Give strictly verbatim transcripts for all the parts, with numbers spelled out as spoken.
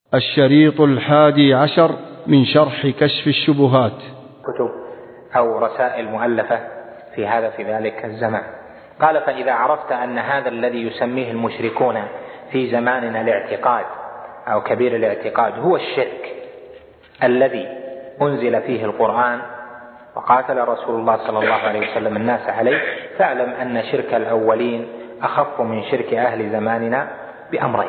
الشريط الحادي عشر من شرح كشف الشبهات. كتب أو رسائل مؤلفة في هذا في ذلك الزمان. قال: فإذا عرفت أن هذا الذي يسميه المشركون في زماننا الاعتقاد أو كبير الاعتقاد هو الشرك الذي أنزل فيه القرآن وقاتل رسول الله صلى الله عليه وسلم الناس عليه، فاعلم أن شرك الأولين أخف من شرك أهل زماننا بأمرين.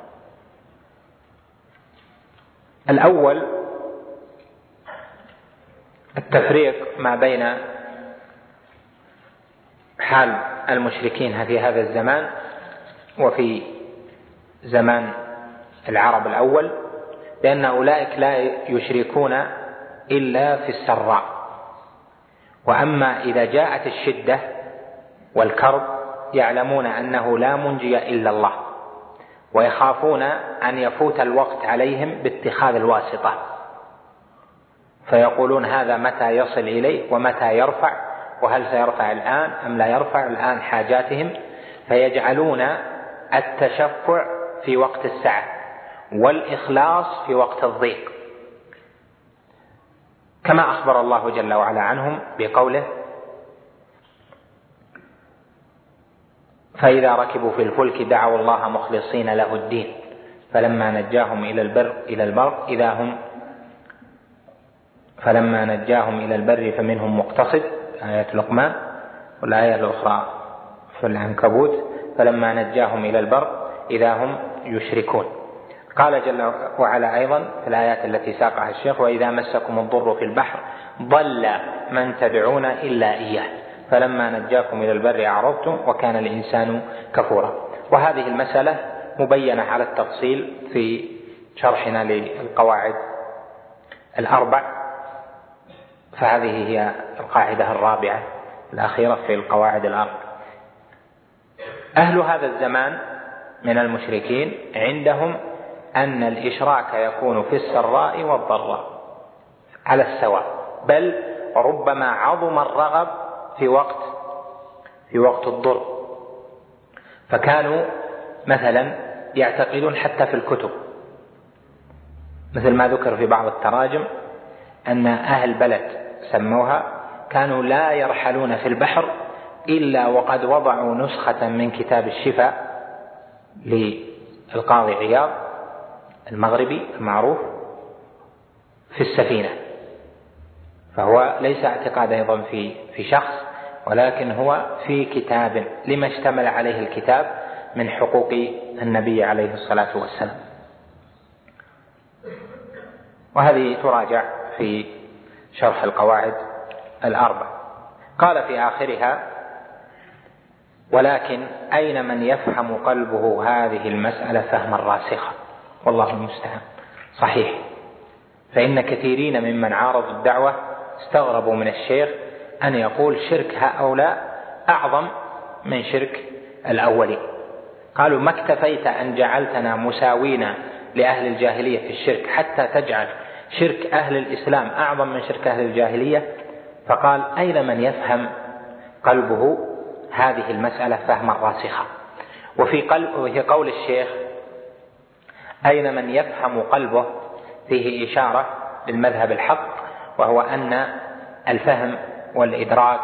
الأول التفريق ما بين حال المشركين في هذا الزمان وفي زمان العرب الأول، لأن أولئك لا يشركون إلا في السراء، وأما إذا جاءت الشدة والكرب يعلمون أنه لا منجي إلا الله، ويخافون أن يفوت الوقت عليهم باتخاذ الواسطة، فيقولون هذا متى يصل إليه ومتى يرفع، وهل سيرفع الآن أم لا يرفع الآن حاجاتهم، فيجعلون التشفع في وقت السعة والإخلاص في وقت الضيق، كما أخبر الله جل وعلا عنهم بقوله: فإذا ركبوا في الفلك دعوا الله مخلصين له الدين فلما نجاهم إلى البر إلى البر إذا هم فلما نجاهم إلى البر فمنهم مقتصد، آية لقمان، والآية الأخرى في العنكبوت فلما نجاهم إلى البر إذا هم يشركون. قال جل وعلا أيضا في الآيات التي ساقها الشيخ: وإذا مسكم الضر في البحر ضل من تدعون إلا إياه فلما نجاكم إلى البر أعرضتم وكان الإنسان كفورا. وهذه المسألة مبينة على التفصيل في شرحنا للقواعد الأربع، فهذه هي القاعدة الرابعة الأخيرة في القواعد الأربع. أهل هذا الزمان من المشركين عندهم أن الإشراك يكون في السراء والضراء على السواء، بل ربما عظم الرغب في وقت في وقت الضر، فكانوا مثلا يعتقدون حتى في الكتب، مثل ما ذكر في بعض التراجم أن أهل بلد سموها كانوا لا يرحلون في البحر إلا وقد وضعوا نسخة من كتاب الشفاء للقاضي عياض المغربي المعروف في السفينة، فهو ليس اعتقاد أيضا في في شخص، ولكن هو في كتاب لما اشتمل عليه الكتاب من حقوق النبي عليه الصلاة والسلام. وهذه تراجع في شرح القواعد الأربع. قال في آخرها: ولكن أين من يفهم قلبه هذه المسألة فهما راسخا، والله المستعان. صحيح، فإن كثيرين ممن عارضوا الدعوة استغربوا من الشيخ أن يقول شرك هؤلاء أعظم من شرك الأولين. قالوا: ما اكتفيت أن جعلتنا مساوين لأهل الجاهلية في الشرك حتى تجعل شرك أهل الإسلام أعظم من شرك أهل الجاهلية؟ فقال: أين من يفهم قلبه هذه المسألة فهما راسخا. وفي, قلب وفي قول الشيخ أين من يفهم قلبه فيه إشارة للمذهب الحق، وهو أن الفهم والإدراك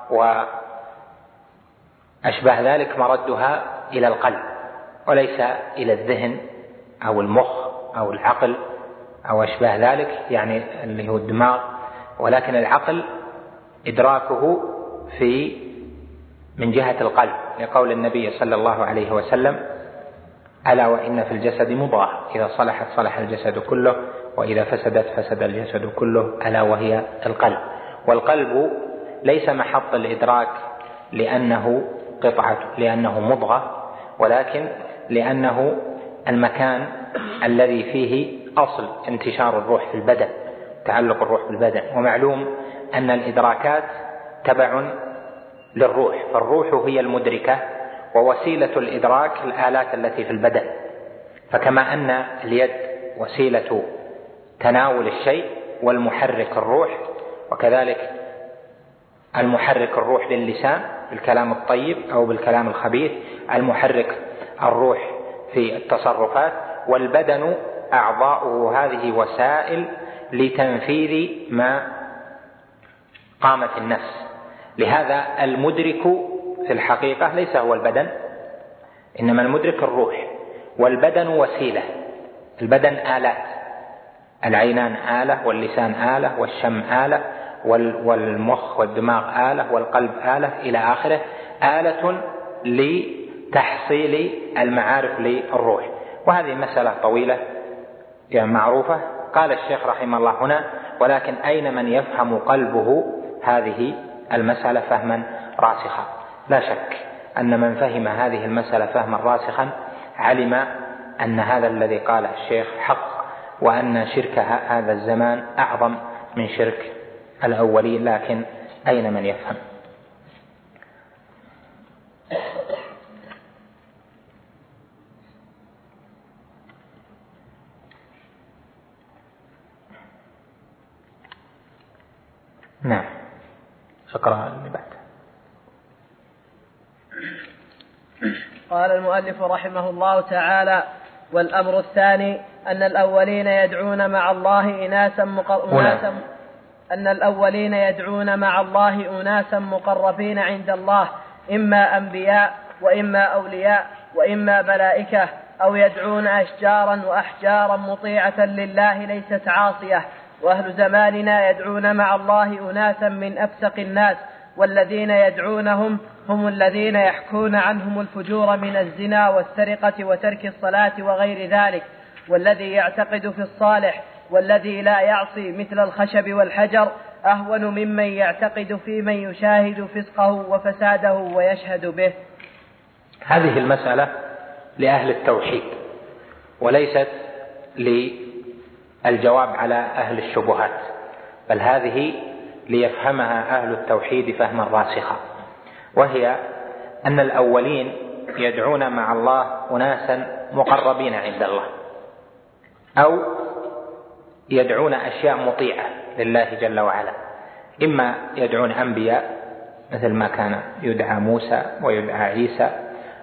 وأشباه ذلك مردها إلى القلب وليس إلى الذهن أو المخ أو العقل أو أشباه ذلك، يعني اللي هو الدماغ، ولكن العقل إدراكه في من جهة القلب، لقول النبي صلى الله عليه وسلم: ألا وإن في الجسد مضغة إذا صلحت صلح الجسد كله وإذا فسدت فسد الجسد كله ألا وهي القلب. والقلب ليس محط الإدراك لأنه قطعة لأنه مضغة، ولكن لأنه المكان الذي فيه أصل انتشار الروح في البدن، تعلق الروح بالبدن. ومعلوم أن الإدراكات تبع للروح، فالروح هي المدركة ووسيلة الإدراك الآلات التي في البدن. فكما أن اليد وسيلة تناول الشيء والمحرك الروح، وكذلك المحرك الروح للسان بالكلام الطيب أو بالكلام الخبيث، المحرك الروح في التصرفات، والبدن أعضاؤه هذه وسائل لتنفيذ ما قامت النفس. لهذا المدرك في الحقيقة ليس هو البدن، إنما المدرك الروح، والبدن وسيلة. البدن آلات، العينان آلة، واللسان آلة، والشم آلة، والمخ والدماغ آلة، والقلب آلة إلى آخره، آلة لتحصيل المعارف للروح. وهذه مسألة طويلة يعني معروفة. قال الشيخ رحمه الله هنا: ولكن أين من يفهم قلبه هذه المسألة فهما راسخا؟ لا شك أن من فهم هذه المسألة فهما راسخا علم أن هذا الذي قاله الشيخ حق، وأن شرك هذا الزمان أعظم من شرك الأولين. لكن أين من يفهم؟ نعم، اقرأ اللي بعد. قال المؤلف رحمه الله تعالى: والأمر الثاني أن الأولين يدعون مع الله إناسا مقربين أن الأولين يدعون مع الله أناسا مقربين عند الله، إما أنبياء وإما أولياء وإما ملائكة، أو يدعون أشجارا وأحجارا مطيعة لله ليست عاصية. وأهل زماننا يدعون مع الله أناسا من أفسق الناس، والذين يدعونهم هم الذين يحكون عنهم الفجور من الزنا والسرقة وترك الصلاة وغير ذلك. والذي يعتقد في الصالح والذي لا يعصي مثل الخشب والحجر أهون ممن يعتقد في من يشاهد فسقه وفساده ويشهد به. هذه المسألة لأهل التوحيد، وليست للجواب على أهل الشبهات، بل هذه ليفهمها أهل التوحيد فهما راسخا. وهي أن الأولين يدعون مع الله أناسا مقربين عند الله، أو يدعون أشياء مطيعة لله جل وعلا. إما يدعون أنبياء مثل ما كان يدعى موسى ويدعى عيسى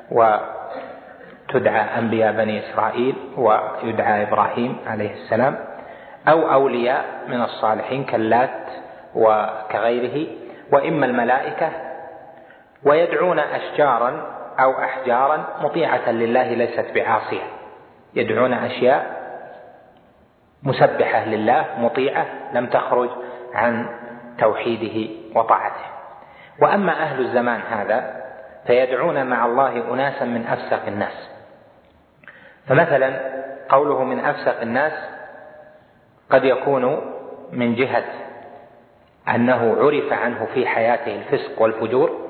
وتدعى أنبياء بني إسرائيل ويدعى إبراهيم عليه السلام، أو أولياء من الصالحين كاللات وكغيره، وإما الملائكة. ويدعون أشجارا أو أحجارا مطيعة لله ليست بعاصية، يدعون أشياء مسبحة لله مطيعة لم تخرج عن توحيده وطاعته. وأما أهل الزمان هذا فيدعون مع الله أناسا من أفسق الناس. فمثلا قوله من أفسق الناس قد يكون من جهة أنه عرف عنه في حياته الفسق والفجور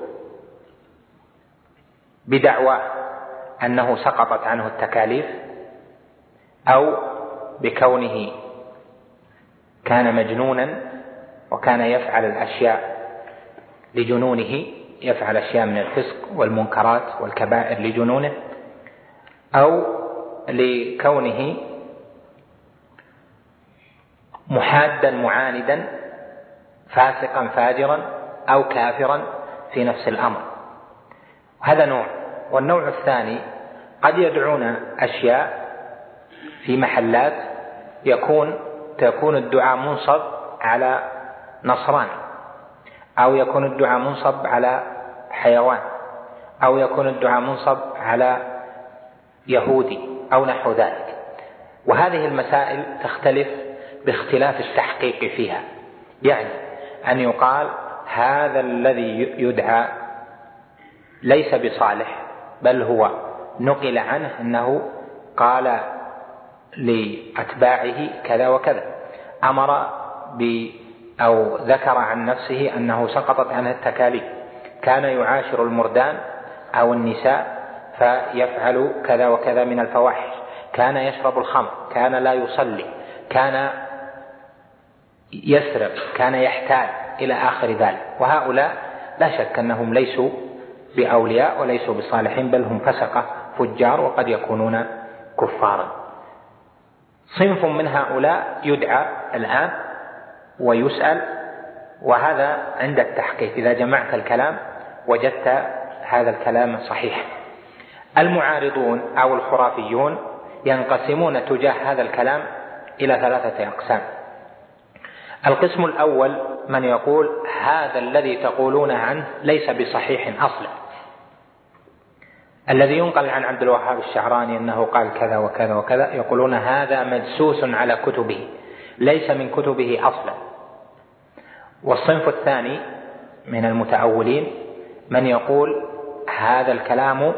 بدعوى أنه سقطت عنه التكاليف، أو بكونه كان مجنونا وكان يفعل الأشياء لجنونه، يفعل أشياء من الفسق والمنكرات والكبائر لجنونه، أو لكونه محادا معاندا فاسقا فاجرا أو كافرا في نفس الأمر. هذا نوع. والنوع الثاني قد يدعون أشياء في محلات يكون تكون الدعاء منصب على نصراني، أو يكون الدعاء منصب على حيوان، أو يكون الدعاء منصب على يهودي أو نحو ذلك. وهذه المسائل تختلف باختلاف التحقيق فيها، يعني أن يقال هذا الذي يدعى ليس بصالح، بل هو نقل عنه أنه قال لأتباعه كذا وكذا، أمر ب أو ذكر عن نفسه أنه سقطت عنه التكاليف، كان يعاشر المردان أو النساء فيفعل كذا وكذا من الفواحش، كان يشرب الخمر، كان لا يصلي، كان يسرق، كان يحتال إلى آخر ذلك. وهؤلاء لا شك أنهم ليسوا بأولياء وليسوا بصالحين، بل هم فسقة فجار وقد يكونون كفارا. صنف من هؤلاء يدعى الآن ويسأل، وهذا عند التحقيق إذا جمعت الكلام وجدت هذا الكلام صحيح. المعارضون أو الخرافيون ينقسمون تجاه هذا الكلام إلى ثلاثة أقسام. القسم الأول من يقول هذا الذي تقولون عنه ليس بصحيح أصلا، الذي ينقل عن عبد الوهاب الشعراني أنه قال كذا وكذا وكذا، يقولون هذا مدسوس على كتبه ليس من كتبه أصلا. والصنف الثاني من المتأولين من يقول هذا الكلام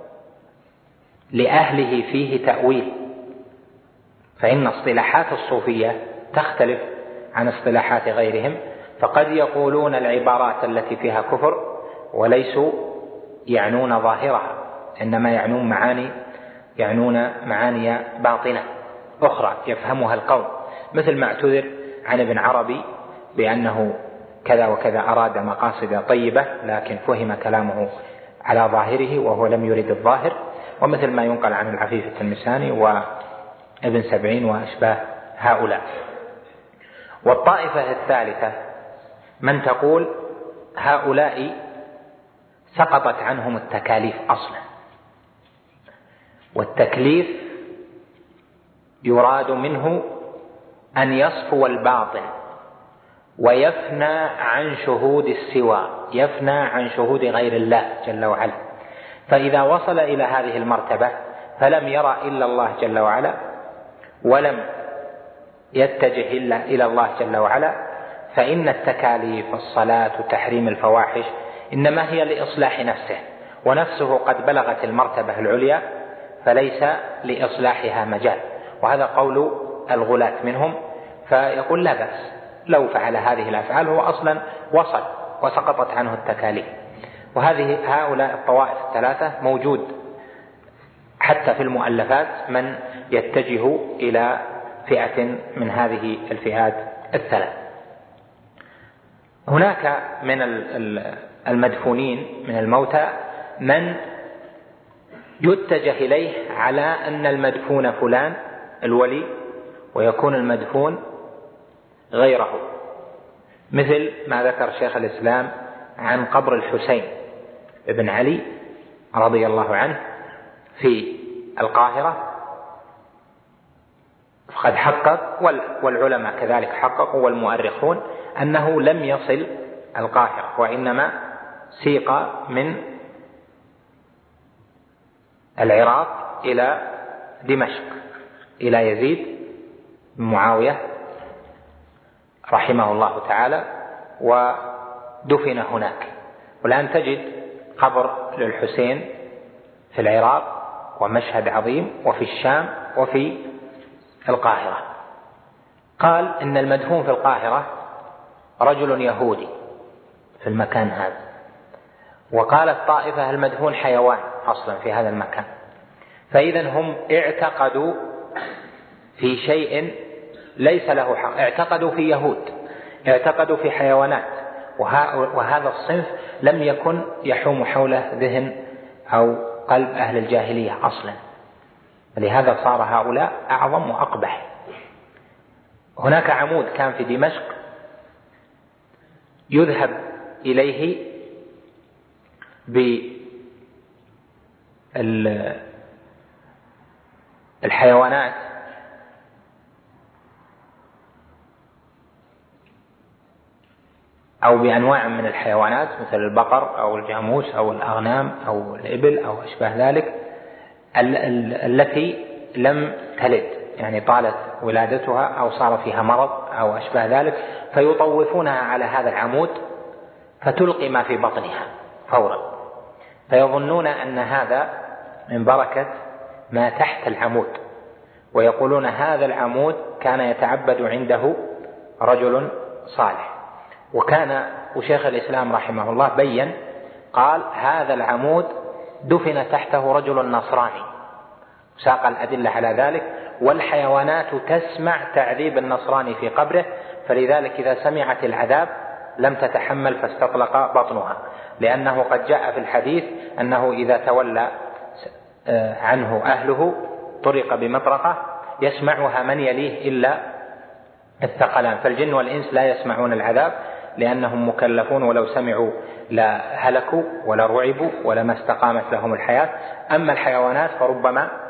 لأهله فيه تأويل، فإن اصطلاحات الصوفية تختلف عن اصطلاحات غيرهم، فقد يقولون العبارات التي فيها كفر وليسوا يعنون ظاهرها، إنما يعنون معاني يعنون معاني باطنة أخرى يفهمها القوم، مثل ما اعتذر عن ابن عربي بأنه كذا وكذا أراد مقاصد طيبة لكن فهم كلامه على ظاهره وهو لم يرد الظاهر، ومثل ما ينقل عن العفيف التلمساني وابن سبعين وأشباه هؤلاء. والطائفة الثالثة من تقول هؤلاء سقطت عنهم التكاليف أصلا، والتكليف يراد منه أن يصفو الباطن ويفنى عن شهود السوى، يفنى عن شهود غير الله جل وعلا. فإذا وصل إلى هذه المرتبة فلم يرى إلا الله جل وعلا ولم يتجه إلا إلى الله جل وعلا، فإن التكاليف الصلاة تحريم الفواحش إنما هي لإصلاح نفسه، ونفسه قد بلغت المرتبة العليا فليس لإصلاحها مجال. وهذا قول الغلاة منهم، فيقول لا بأس لو فعل هذه الأفعال هو أصلا وصل وسقطت عنه التكاليف. وهذه هؤلاء الطوائف الثلاثة موجود حتى في المؤلفات من يتجه إلى فئة من هذه الفئات الثلاث. هناك من المدفونين من الموتى من يتجه إليه على أن المدفون فلان الولي ويكون المدفون غيره، مثل ما ذكر شيخ الإسلام عن قبر الحسين ابن علي رضي الله عنه في القاهرة، قد حقق والعلماء كذلك حققوا والمؤرخون أنه لم يصل القاهرة، وإنما سيق من العراق إلى دمشق إلى يزيد بن معاوية رحمه الله تعالى ودفن هناك. والآن تجد قبر للحسين في العراق ومشهد عظيم، وفي الشام وفي القاهرة. قال إن المدفون في القاهرة رجل يهودي في المكان هذا، وقال الطائفة المدفون حيوان أصلا في هذا المكان. فإذا هم اعتقدوا في شيء ليس له حق، اعتقدوا في يهود، اعتقدوا في حيوانات، وهذا الصنف لم يكن يحوم حوله ذهن أو قلب أهل الجاهلية أصلا، لهذا صار هؤلاء أعظم وأقبح. هناك عمود كان في دمشق يذهب إليه بالحيوانات أو بأنواع من الحيوانات مثل البقر أو الجاموس أو الأغنام أو الإبل أو أشباه ذلك التي لم تلد، يعني طالت ولادتها أو صار فيها مرض أو أشباه ذلك، فيطوفونها على هذا العمود فتلقي ما في بطنها فورا، فيظنون أن هذا من بركة ما تحت العمود، ويقولون هذا العمود كان يتعبد عنده رجل صالح. وكان وشيخ الإسلام رحمه الله بين قال هذا العمود دفن تحته رجل نصراني، ساق الأدلة على ذلك، والحيوانات تسمع تعذيب النصراني في قبره، فلذلك إذا سمعت العذاب لم تتحمل فاستطلق بطنها، لأنه قد جاء في الحديث أنه إذا تولى عنه أهله طرق بمطرقة يسمعها من يليه إلا الثقلان، فالجن والإنس لا يسمعون العذاب لأنهم مكلفون، ولو سمعوا لا هلكوا ولا رعبوا ولا ما استقامت لهم الحياة. أما الحيوانات فربما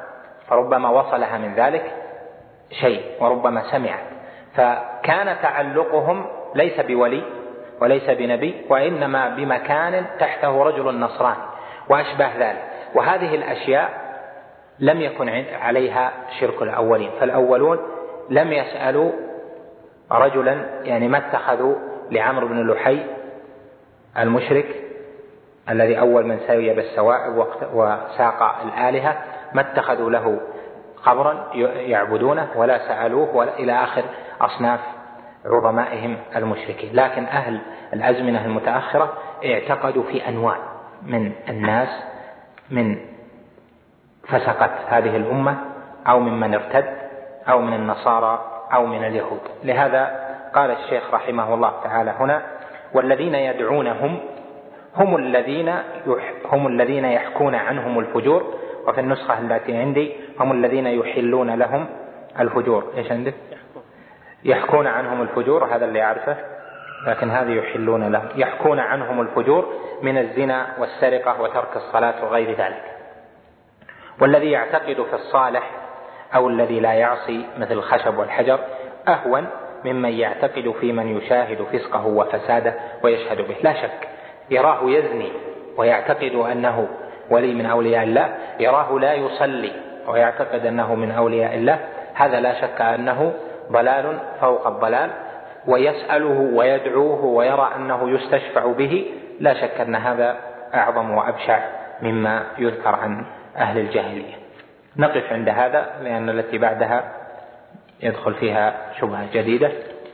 فربما وصلها من ذلك شيء وربما سمعت، فكان تعلقهم ليس بولي وليس بنبي، وإنما بمكان تحته رجل نصراني وأشبه ذلك. وهذه الأشياء لم يكن عليها شرك الأولين، فالأولون لم يسألوا رجلا، يعني ما اتخذوا لعمرو بن لحي المشرك الذي أول من سوي بالسواء وساق الآلهة، ما اتخذوا له قبرا يعبدونه ولا سألوه ولا إلى آخر أصناف عظمائهم المشركين. لكن أهل الأزمنة المتأخرة اعتقدوا في أنواع من الناس من فسقت هذه الأمة أو ممن ارتد أو من النصارى أو من اليهود. لهذا قال الشيخ رحمه الله تعالى هنا: والذين يدعونهم هم الذين هم الذين يحكون عنهم الفجور. وفي النسخة التي عندي هم الذين يحلون لهم الفجور. إيش عندك؟ يحكون عنهم الفجور، هذا اللي أعرفه، لكن هذه يحلون لهم. يحكون عنهم الفجور من الزنا والسرقة وترك الصلاة وغير ذلك. والذي يعتقد في الصالح أو الذي لا يعصي مثل الخشب والحجر أهون ممن يعتقد في من يشاهد فسقه وفساده ويشهد به. لا شك يراه يزني ويعتقد أنه ولي من أولياء الله، يراه لا يصلي ويعتقد أنه من أولياء الله، هذا لا شك أنه ضلال فوق الضلال، ويسأله ويدعوه ويرى أنه يستشفع به، لا شك أن هذا أعظم وأبشع مما يذكر عن أهل الجاهلية. نقف عند هذا لأن التي بعدها يدخل فيها شبهة جديدة.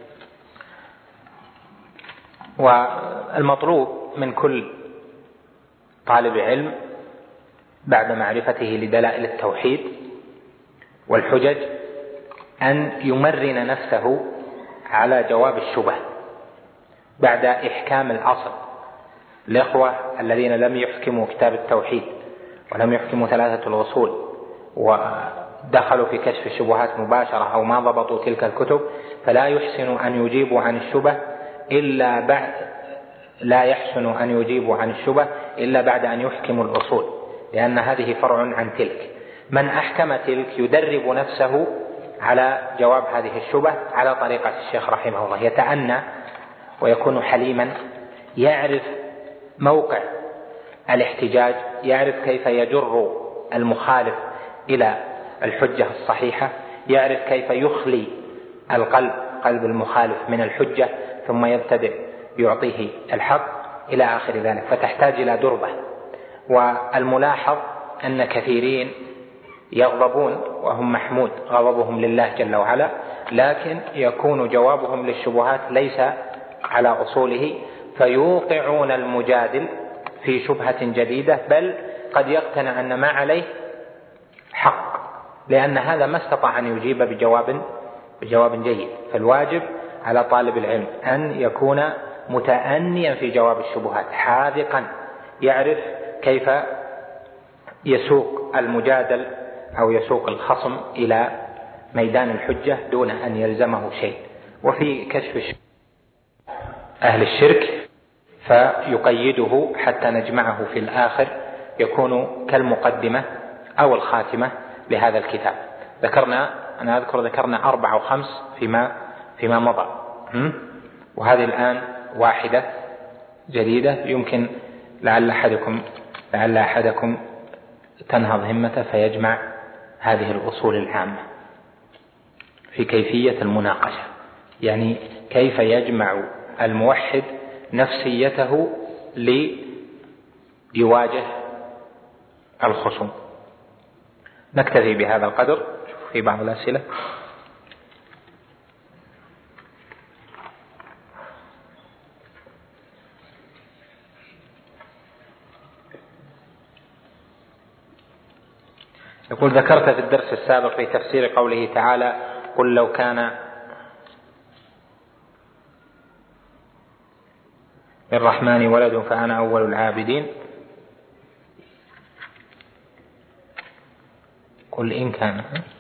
والمطلوب من كل طالب علم بعد معرفته لدلائل التوحيد والحجج أن يمرن نفسه على جواب الشبه بعد إحكام الأصل. الإخوة الذين لم يحكموا كتاب التوحيد ولم يحكموا ثلاثة الأصول ودخلوا في كشف الشبهات مباشرة أو ما ضبطوا تلك الكتب، فلا يحسن أن يجيبوا عن الشبه إلا بعد لا يحسن أن يجيبوا عن الشبه إلا بعد أن يحكموا الأصول، لأن هذه فرع عن تلك. من أحكم تلك يدرب نفسه على جواب هذه الشبه على طريقة الشيخ رحمه الله، يتأنى ويكون حليما، يعرف موقع الاحتجاج، يعرف كيف يجر المخالف إلى الحجة الصحيحة، يعرف كيف يخلي القلب قلب المخالف من الحجة ثم يبتدئ يعطيه الحق إلى آخر ذلك، فتحتاج إلى دربة. والملاحظ أن كثيرين يغضبون وهم محمود غضبهم لله جل وعلا، لكن يكون جوابهم للشبهات ليس على أصوله، فيوقعون المجادل في شبهة جديدة، بل قد يقتنع أن ما عليه حق، لأن هذا ما استطاع أن يجيب بجواب بجواب جيد. فالواجب على طالب العلم أن يكون متأنيا في جواب الشبهات، حاذقا، يعرف كيف يسوق المجادل أو يسوق الخصم إلى ميدان الحجة دون أن يلزمه شيء. وفي كشف أهل الشرك فيقيده حتى نجمعه في الآخر، يكون كالمقدمة أو الخاتمة لهذا الكتاب. ذكرنا أنا أذكر ذكرنا أربعة وخمس فيما فيما مضى، وهذه الآن واحدة جديدة يمكن لعل أحدكم لعل أحدكم تنهض همته فيجمع هذه الأصول العامة في كيفية المناقشة، يعني كيف يجمع الموحد نفسيته ليواجه الخصوم. نكتفي بهذا القدر في بعض الأسئلة. يقول: ذكرت في الدرس السابق في تفسير قوله تعالى: قل لو كان للرحمن ولد فأنا أول العابدين. قل إن كان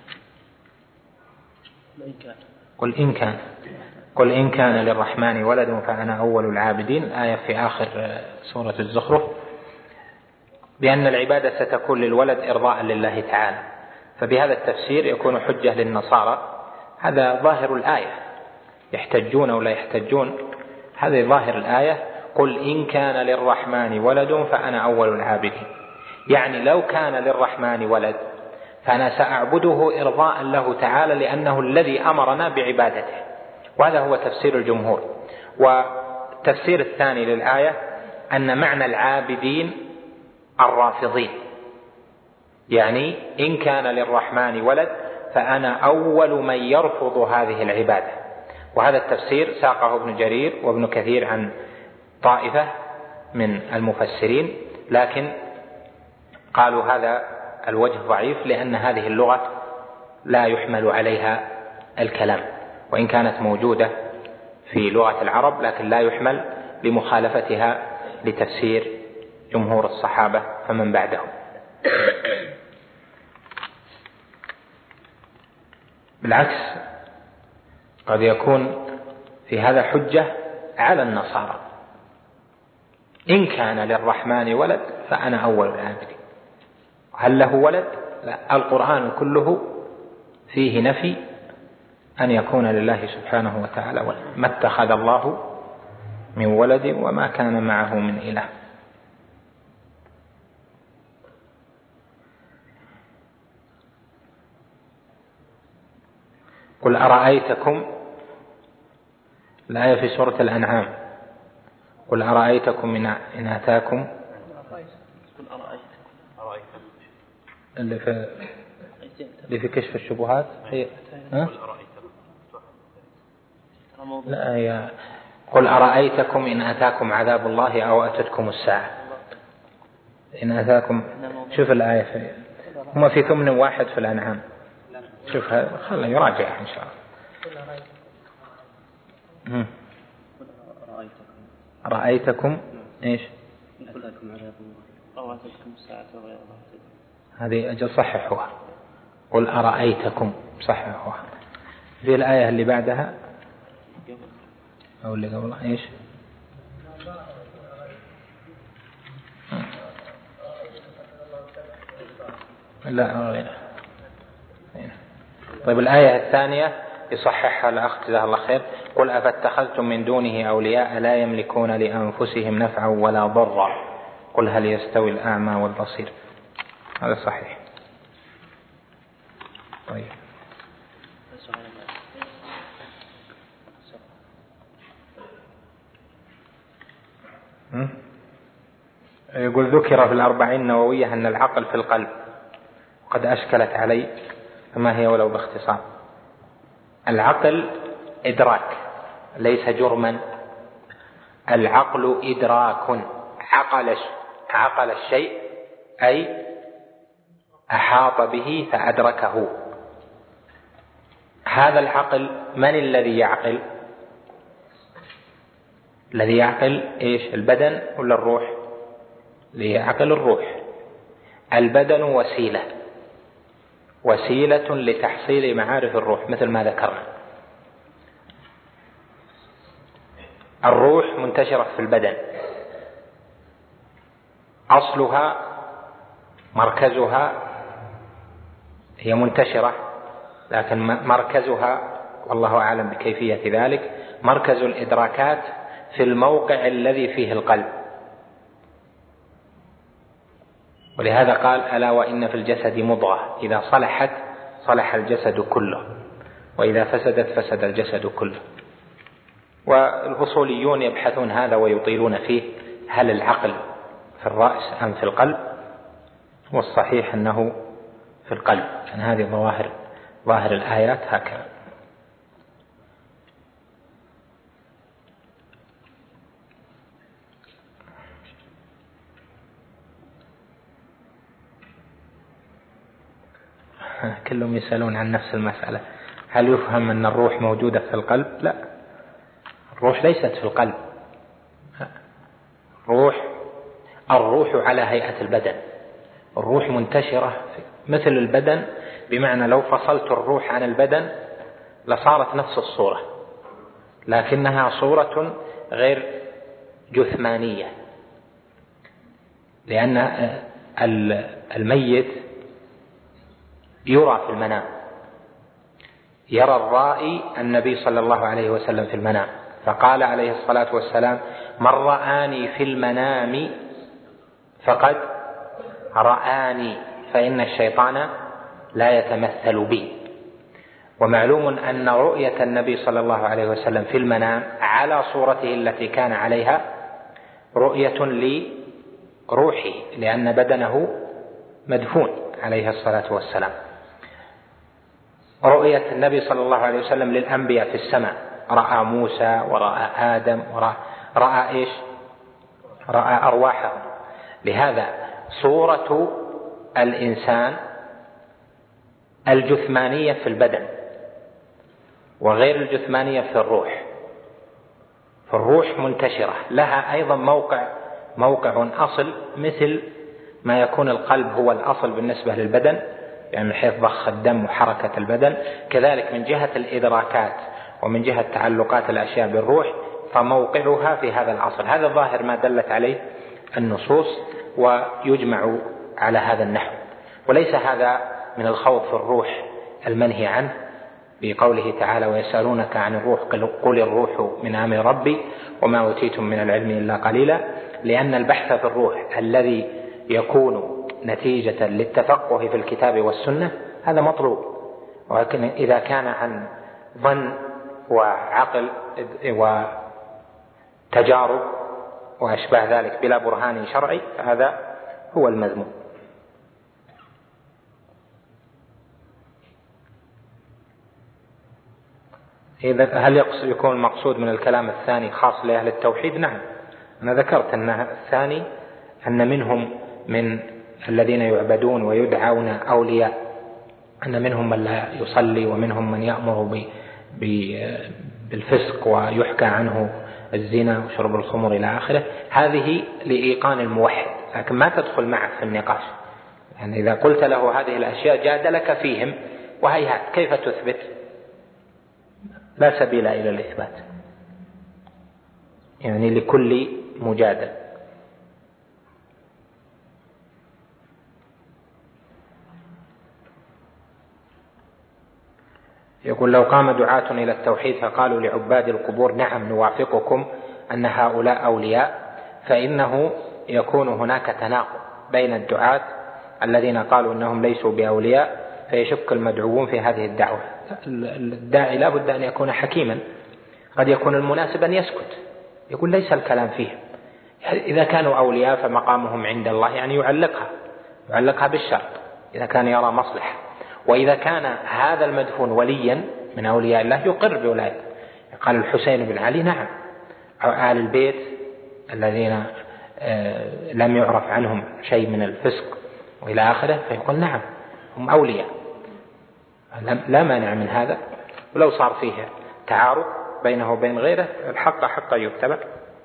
قل إن كان قل إن كان للرحمن ولد فأنا أول العابدين، آية في آخر سورة الزخرف، بأن العبادة ستكون للولد إرضاء لله تعالى، فبهذا التفسير يكون حجة للنصارى. هذا ظاهر الآية، يحتجون ولا يحتجون، هذا ظاهر الآية: قل إن كان للرحمن ولد فأنا أول العابدين. يعني لو كان للرحمن ولد فأنا سأعبده إرضاء له تعالى، لأنه الذي أمرنا بعبادته. وهذا هو تفسير الجمهور. والتفسير الثاني للآية أن معنى العابدين الرافضين، يعني إن كان للرحمن ولد فأنا أول من يرفض هذه العبادة. وهذا التفسير ساقه ابن جرير وابن كثير عن طائفة من المفسرين، لكن قالوا هذا الوجه ضعيف، لأن هذه اللغة لا يحمل عليها الكلام، وإن كانت موجودة في لغة العرب لكن لا يحمل لمخالفتها لتفسير جمهور الصحابة فمن بعدهم. بالعكس قد يكون في هذا حجة على النصارى: إن كان للرحمن ولد فأنا أول العابدين. هل له ولد؟ لا، القرآن كله فيه نفي أن يكون لله سبحانه وتعالى ولد. ما اتخذ الله من ولد وما كان معه من إله. قل أرأيتكم، الآية في سورة الأنعام: قل أرأيتكم إن آتاكم، اللي في اللي في كشف الشبهات هي ها؟ لا، هي قل أرأيتكم إن آتاكم عذاب الله أو أتتكم الساعة. إن آتاكم، شوف الآية في هما في ثمن واحد في الأنعام. شوف هذا، خلنا يراجع إن شاء الله. رأيتكم إيش؟ هذه أجل صححوها. قل أرأيتكم، صححوها. في الآية اللي بعدها أو اللي قبلها إيش؟ لا غيرها. طيب الآية الثانية يصححها الأخ جزاه الله خير: قل أفاتخذتم من دونه أولياء لا يملكون لأنفسهم نفعا ولا ضرا قل هل يستوي الأعمى والبصير. هذا صحيح. طيب يقول: ذكر في الأربعين النووية أن العقل في القلب، وقد أشكلت علي، فما هي ولو باختصار؟ العقل إدراك ليس جرما. العقل إدراك، عقل عقل الشيء أي أحاط به فأدركه. هذا العقل من الذي يعقل؟ الذي يعقل إيش؟ البدن ولا الروح؟ ليعقل الروح. البدن وسيلة وسيلة لتحصيل معارف الروح مثل ما ذكرنا. الروح منتشرة في البدن، أصلها مركزها هي منتشرة، لكن مركزها والله أعلم بكيفية ذلك، مركز الإدراكات في الموقع الذي فيه القلب. ولهذا قال: ألا وإن في الجسد مضغة إذا صلحت صلح الجسد كله وإذا فسدت فسد الجسد كله. والأصوليون يبحثون هذا ويطيلون فيه: هل العقل في الرأس أم في القلب؟ والصحيح أنه في القلب، لأن هذه ظواهر ظاهر الآيات هكذا. كلهم يسألون عن نفس المسألة: هل يفهم أن الروح موجودة في القلب؟ لا، الروح ليست في القلب. الروح الروح على هيئة البدن، الروح منتشرة مثل البدن، بمعنى لو فصلت الروح عن البدن لصارت نفس الصورة، لكنها صورة غير جثمانية، لأن الميت يرى في المنام، يرى الرائي النبي صلى الله عليه وسلم في المنام، فقال عليه الصلاة والسلام: من رآني في المنام فقد رآني، فإن الشيطان لا يتمثل بي. ومعلوم أن رؤية النبي صلى الله عليه وسلم في المنام على صورته التي كان عليها رؤية لروحه، لأن بدنه مدفون عليه الصلاة والسلام. رؤية النبي صلى الله عليه وسلم للأنبياء في السماء، رأى موسى ورأى آدم ورأى رأى إيش؟ رأى أرواحهم. لهذا صورة الإنسان الجثمانية في البدن وغير الجثمانية في الروح. فالروح منتشرة، لها أيضا موقع موقع أصل، مثل ما يكون القلب هو الأصل بالنسبة للبدن، يعني من حيث ضخ الدم وحركة البدن، كذلك من جهة الإدراكات ومن جهة تعلقات الأشياء بالروح فموقعها في هذا الأصل. هذا ظاهر ما دلت عليه النصوص، ويجمع على هذا النحو. وليس هذا من الخوض في الروح المنهي عنه بقوله تعالى: ويسألونك عن الروح قل الروح من أمر ربي وما أوتيتم من العلم إلا قليلا، لأن البحث في الروح الذي يكون نتيجة للتفقه في الكتاب والسنة هذا مطلوب. ولكن إذا كان عن ظن وعقل وتجارب وأشباه ذلك بلا برهان شرعي فهذا هو المذموم. إذا هل يكون المقصود من الكلام الثاني خاص لأهل التوحيد؟ نعم، أنا ذكرت أن الثاني أن منهم من الذين يعبدون ويدعون أولياء، أن منهم من لا يصلي ومنهم من يأمر بالفسق ويحكى عنه الزنا وشرب الخمر إلى آخره. هذه لإيقان الموحد، لكن ما تدخل معه في النقاش. يعني إذا قلت له هذه الأشياء جادلك فيهم، وهيهات كيف تثبت؟ لا سبيل إلى الإثبات، يعني لكل مجادل. يقول: لو قام دعاة إلى التوحيد فقالوا لعباد القبور: نعم نوافقكم أن هؤلاء أولياء، فإنه يكون هناك تناقض بين الدعاة الذين قالوا أنهم ليسوا بأولياء، فيشك المدعوون في هذه الدعوة. الداعي لا بد أن يكون حكيما، قد يكون المناسب أن يسكت، يقول ليس الكلام فيهم. إذا كانوا أولياء فمقامهم عند الله، يعني يعلقها يعلقها بالشرط إذا كان يرى مصلحة. وإذا كان هذا المدفون وليا من أولياء الله يقر بولايته. قال الحسين بن علي: نعم، آل البيت الذين لم يعرف عنهم شيء من الفسق وإلى آخره، فيقول نعم هم أولياء، لا مانع من هذا. ولو صار فيه تعارض بينه وبين غيره الحق حق يتبع.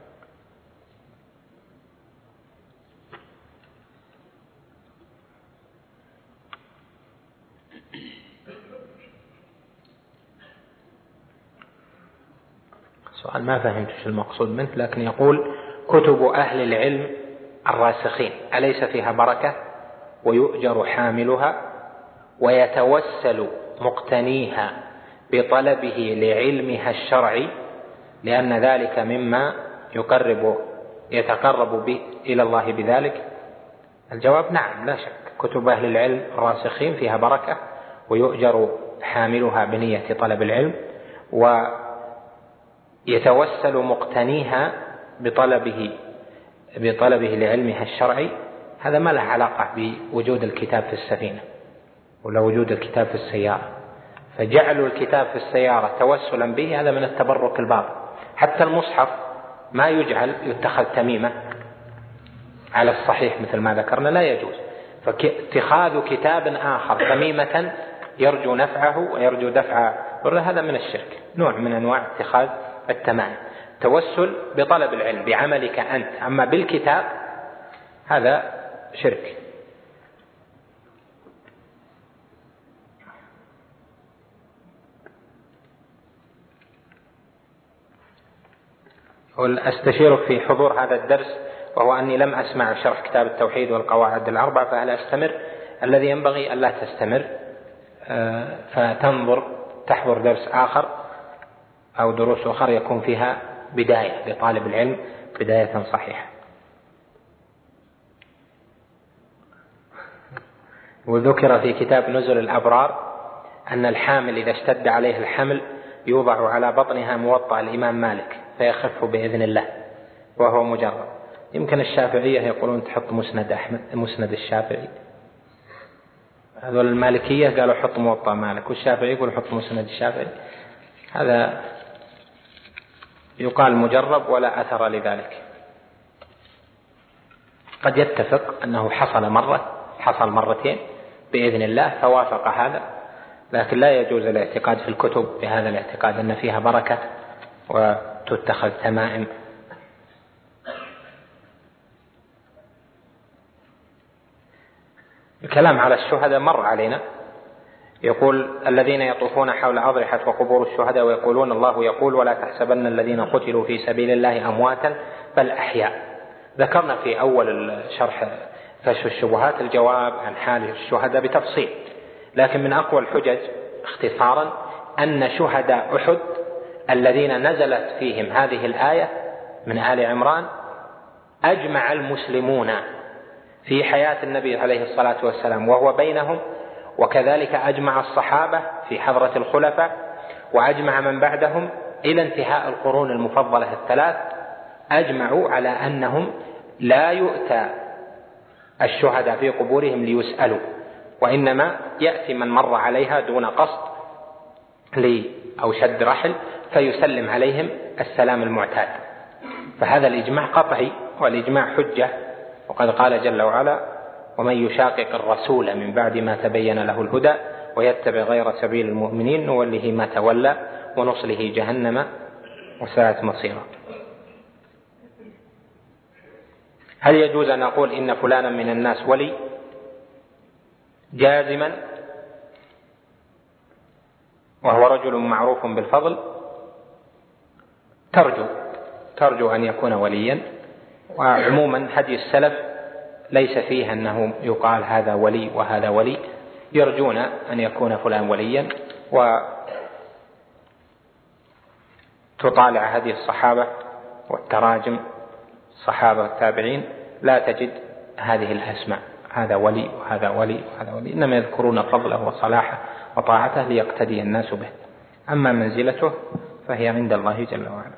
سؤال ما فهمتش المقصود منه، لكن يقول: كتب أهل العلم الراسخين أليس فيها بركة ويؤجر حاملها ويتوسل مقتنيها بطلبه لعلمها الشرعي، لأن ذلك مما يقرب يتقرب به إلى الله بذلك؟ الجواب: نعم، لا شك، كتب أهل العلم الراسخين فيها بركة ويؤجر حاملها بنية طلب العلم، ويتوسل مقتنيها بطلبه بطلبه لعلمها الشرعي. هذا ما له علاقة بوجود الكتاب في السفينة ولا وجود الكتاب في السيارة، فجعلوا الكتاب في السيارة توسلا به هذا من التبرك الباطل. حتى المصحف ما يجعل يتخذ تميمة على الصحيح مثل ما ذكرنا، لا يجوز. فاتخاذ كتاب آخر تميمة يرجو نفعه ويرجو دفع هذا من الشرك، نوع من أنواع اتخاذ التمائم. توسل بطلب العلم بعملك أنت، أما بالكتاب هذا شرك. أستشيرك في حضور هذا الدرس، وهو أني لم أسمع شرح كتاب التوحيد والقواعد الأربع، فهل أستمر؟ الذي ينبغي ألا تستمر فتنظر تحضر درس آخر أو دروس أخرى يكون فيها بداية لطالب العلم بداية صحيحة. وذكر في كتاب نزل الأبرار أن الحامل إذا اشتد عليه الحمل يوضع على بطنها موطأ الإمام مالك فيخف بإذن الله وهو مجرب. يمكن الشافعية يقولون تحط مسند أحمد مسند الشافعي، هذول المالكية قالوا حط موطأ مالك، والشافعي يقول حط مسند الشافعي. هذا يقال مجرب ولا أثر لذلك. قد يتفق أنه حصل مرة حصل مرتين بإذن الله فوافق هذا، لكن لا يجوز الاعتقاد في الكتب بهذا الاعتقاد أن فيها بركة وتتخذ تمائم. الكلام على الشهداء مر علينا. يقول الذين يطوفون حول أضرحة وقبور الشهداء ويقولون الله يقول ولا تحسبن الذين قتلوا في سبيل الله أمواتا بل أحياء. ذكرنا في أول الشرح كشف الشبهات الجواب عن حال الشهداء بتفصيل، لكن من أقوى الحجج اختصارا أن شهداء أحد الذين نزلت فيهم هذه الآية من آل عمران أجمع المسلمون في حياة النبي عليه الصلاة والسلام وهو بينهم، وكذلك أجمع الصحابة في حضرة الخلفاء، وأجمع من بعدهم إلى انتهاء القرون المفضلة الثلاث، أجمعوا على أنهم لا يؤتى الشهداء في قبورهم ليسألوا، وإنما يأتي من مر عليها دون قصد لي أو شد رحل فيسلم عليهم السلام المعتاد. فهذا الإجماع قطعي والإجماع حجة، وقد قال جل وعلا ومن يشاقق الرسول من بعد ما تبين له الهدى ويتبع غير سبيل المؤمنين نوله ما تولى ونصله جهنم وساءت مصيرا. هل يجوز أن أقول إن فلانا من الناس ولي جازما وهو رجل معروف بالفضل؟ ترجو ترجو أن يكون وليا، وعموما هدي السلف ليس فيه أنه يقال هذا ولي وهذا ولي، يرجون أن يكون فلان وليا. وتطالع هذه الصحابة والتراجم الصحابة والتابعين لا تجد هذه الأسماء هذا ولي وهذا ولي وهذا ولي، إنما يذكرون فضله وصلاحه وطاعته ليقتدي الناس به، أما منزلته فهي عند الله جل وعلا.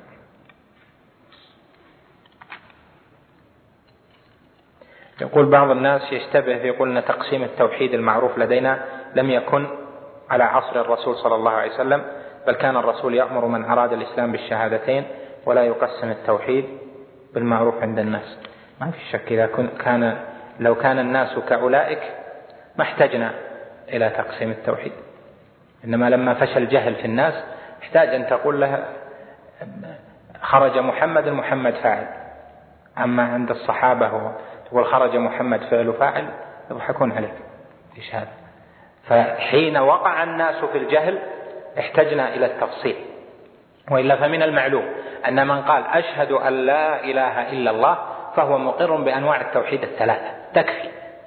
يقول بعض الناس يشتبه يقول أن تقسيم التوحيد المعروف لدينا لم يكن على عصر الرسول صلى الله عليه وسلم، بل كان الرسول يأمر من أراد الإسلام بالشهادتين ولا يقسم التوحيد بالمعروف عند الناس. ما في شك إذا كان لو كان الناس كأولئك ما احتجنا إلى تقسيم التوحيد، إنما لما فشل الجهل في الناس احتاج أن تقول له خرج محمد محمد فاعل، أما عند الصحابة تقول خرج محمد فعل فاعل يضحكون عليك إيش هذا. فحين وقع الناس في الجهل احتجنا إلى التفصيل، وإلا فمن المعلوم أن من قال أشهد أن لا إله إلا الله فهو مقر بأنواع التوحيد الثلاثة تكفي،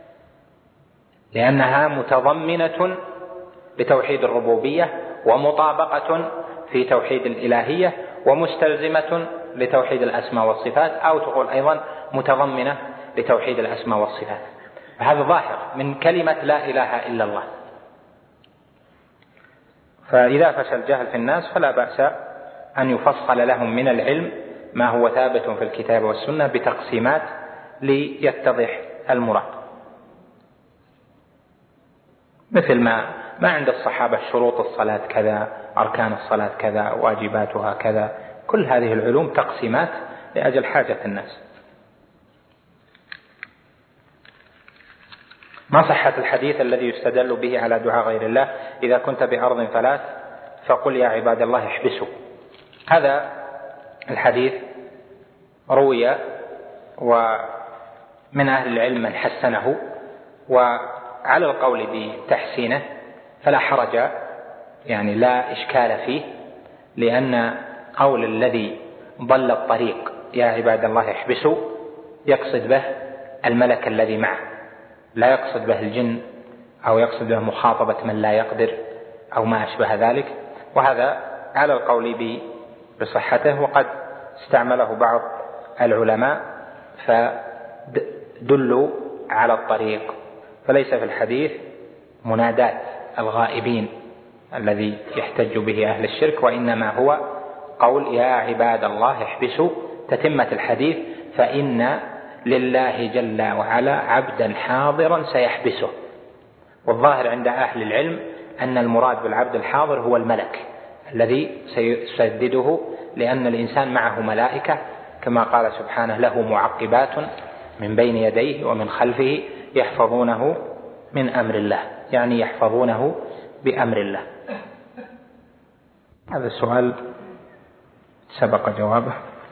لأنها متضمنة لتوحيد الربوبية ومطابقة في توحيد الإلهية ومستلزمة لتوحيد الأسماء والصفات، أو تقول أيضا متضمنة لتوحيد الأسماء والصفات. فهذا ظاهر من كلمة لا إله إلا الله. فإذا فشل الجهل في الناس فلا بأس أن يفصل لهم من العلم ما هو ثابت في الكتاب والسنة بتقسيمات ليتضح المراد، مثل ما ما عند الصحابة شروط الصلاة كذا، أركان الصلاة كذا، واجباتها كذا، كل هذه العلوم تقسيمات لأجل حاجة الناس. ما صحة الحديث الذي يستدل به على دعاء غير الله إذا كنت بأرض ثلاث فقل يا عباد الله احبسوا؟ هذا الحديث روي ومن أهل العلم من حسنه، وعلى القول بتحسينه فلا حرج، يعني لا إشكال فيه، لأن قول الذي ضل الطريق يا عباد الله احبسوا يقصد به الملك الذي معه، لا يقصد به الجن أو يقصد به مخاطبة من لا يقدر أو ما أشبه ذلك، وهذا على القول بصحته. وقد استعمله بعض العلماء فدلوا على الطريق، فليس في الحديث منادات الغائبين الذي يحتج به أهل الشرك، وإنما هو قول يا عباد الله احبسوا، تتمة الحديث فإن لله جل وعلا عبدا حاضرا سيحبسه. والظاهر عند أهل العلم أن المراد بالعبد الحاضر هو الملك الذي سيسدده، لأن الإنسان معه ملائكة كما قال سبحانه له معقبات من بين يديه ومن خلفه يحفظونه من أمر الله، يعني يحفظونه بأمر الله. هذا السؤال سبق جوابه.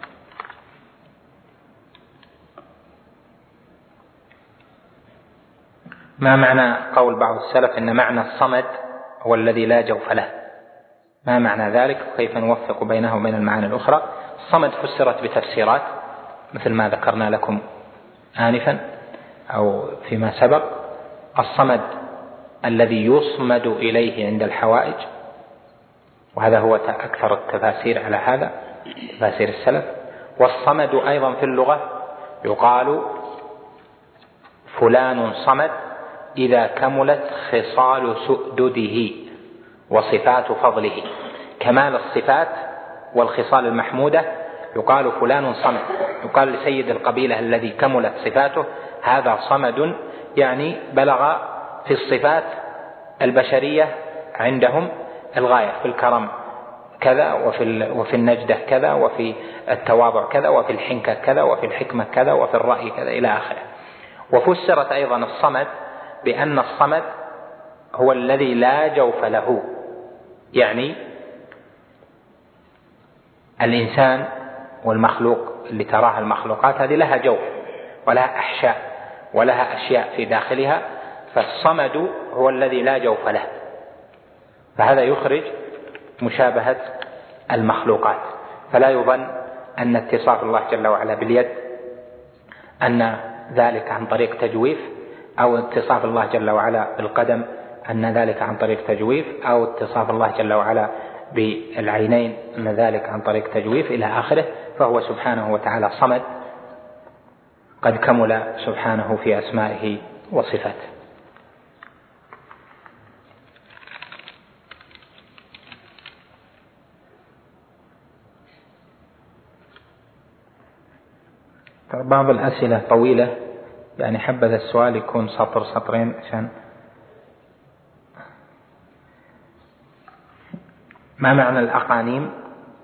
ما معنى قول بعض السلف إن معنى الصمد هو الذي لا جوف له؟ ما معنى ذلك وكيف نوفق بينه وبين المعاني الأخرى؟ الصمد فسرت بتفسيرات مثل ما ذكرنا لكم آنفا أو فيما سبق. الصمد الذي يصمد إليه عند الحوائج، وهذا هو أكثر التفاسير على هذا، تفاسير السلف. والصمد أيضا في اللغة يقال فلان صمد إذا كملت خصال سؤدده وصفات فضله. كمال الصفات والخصال المحمودة يقال فلان صمد. يقال لسيد القبيلة الذي كملت صفاته هذا صمد، يعني بلغ في الصفات البشرية عندهم الغاية، في الكرم كذا، وفي وفي النجدة كذا، وفي التواضع كذا، وفي الحنكة كذا، وفي الحكمة كذا، وفي الرأي كذا إلى آخره. وفسرت أيضا الصمد بأن الصمد هو الذي لا جوف له، يعني الإنسان والمخلوق اللي تراها المخلوقات هذه لها جوف ولها أحشاء ولها أشياء في داخلها، فالصمد هو الذي لا جوف له، فهذا يخرج مشابهة المخلوقات. فلا يظن أن اتصاف الله جل وعلا باليد أن ذلك عن طريق تجويف، أو اتصاف الله جل وعلا بالقدم أن ذلك عن طريق تجويف، أو اتصاف الله جل وعلا بالعينين أن ذلك عن طريق تجويف إلى آخره. فهو سبحانه وتعالى صمد قد كمل سبحانه في أسمائه وصفاته. بعض الأسئلة طويلة، يعني حبذا السؤال يكون سطر سطرين عشان. ما معنى الأقانيم؟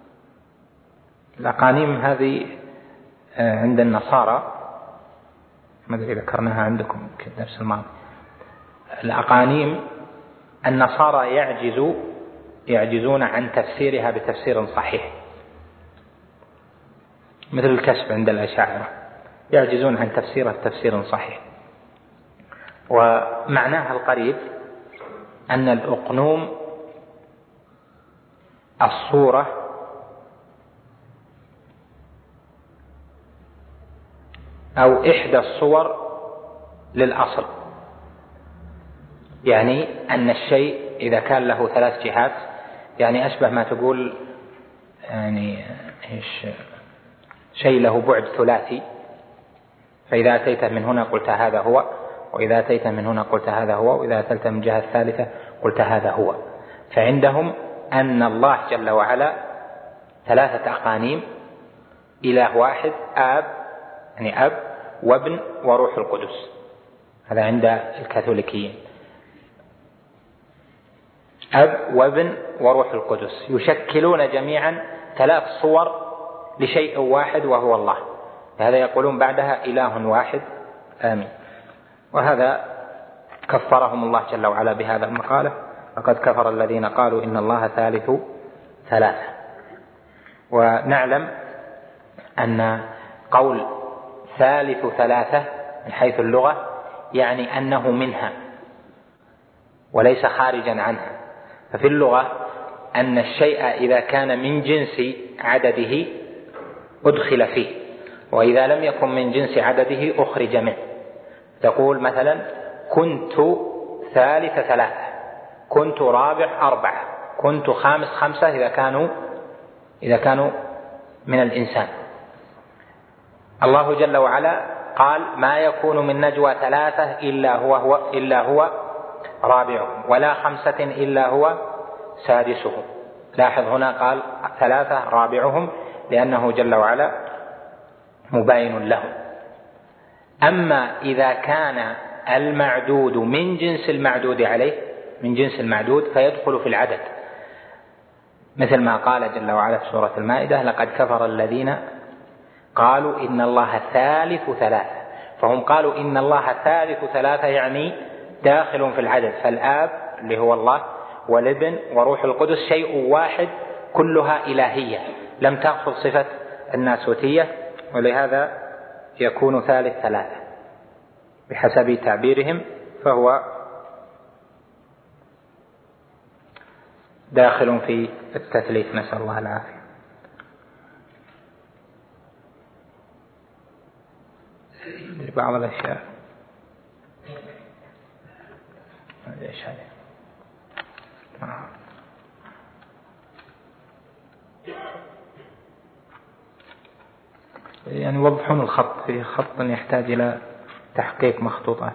الأقانيم هذه عند النصارى، ما أدري ذكرناها عندكم في الدرس الماضي. الأقانيم النصارى يعجزوا يعجزون عن تفسيرها بتفسير صحيح، مثل الكسب عند الأشاعرة يعجزون عن تفسيرها بتفسير صحيح. ومعناها القريب أن الأقنوم الصورة أو إحدى الصور للأصل، يعني أن الشيء إذا كان له ثلاث جهات، يعني أشبه ما تقول يعني إيش شيء له بعد ثلاثي، فإذا أتيت من هنا قلت هذا هو، وإذا أتيت من هنا قلت هذا هو، وإذا أتيت من الجهة الثالثة قلت هذا هو. فعندهم أن الله جل وعلا ثلاثة أقانيم، إله واحد، آب يعني أب وابن وروح القدس، هذا عند الكاثوليكيين، أب وابن وروح القدس يشكلون جميعا ثلاث صور لشيء واحد وهو الله، هذا يقولون بعدها إله واحد آمين. وهذا كفرهم الله جل وعلا بهذا المقالة، فقد كفر الذين قالوا إن الله ثالث ثلاثة. ونعلم أن قول ثالث ثلاثة من حيث اللغة يعني أنه منها وليس خارجا عنها. ففي اللغة أن الشيء إذا كان من جنس عدده أدخل فيه، وإذا لم يكن من جنس عدده أخرج منه. تقول مثلا كنت ثالث ثلاثة، كنت رابع أربعة، كنت خامس خمسة إذا كانوا إذا كانوا من الإنسان. الله جل وعلا قال ما يكون من نجوى ثلاثة إلا هو, هو, إلا هو رابعهم ولا خمسة إلا هو سادسهم. لاحظ هنا قال ثلاثة رابعهم لأنه جل وعلا مباين لهم. أما إذا كان المعدود من جنس المعدود عليه من جنس المعدود فيدخل في العدد، مثل ما قال جل وعلا في سورة المائدة لقد كفر الذين قالوا إن الله ثالث ثلاثة، فهم قالوا إن الله ثالث ثلاثة يعني داخل في العدد، فالآب اللي هو الله والابن وروح القدس شيء واحد كلها إلهية لم تأخذ صفة الناسوتية، ولهذا يكون ثالث ثلاثة بحسب تعبيرهم، فهو داخل في التثليث نسأل الله العافية. بعض الأشياء ايش هذا يعني وضحون الخط، في خط يحتاج إلى تحقيق مخطوطات.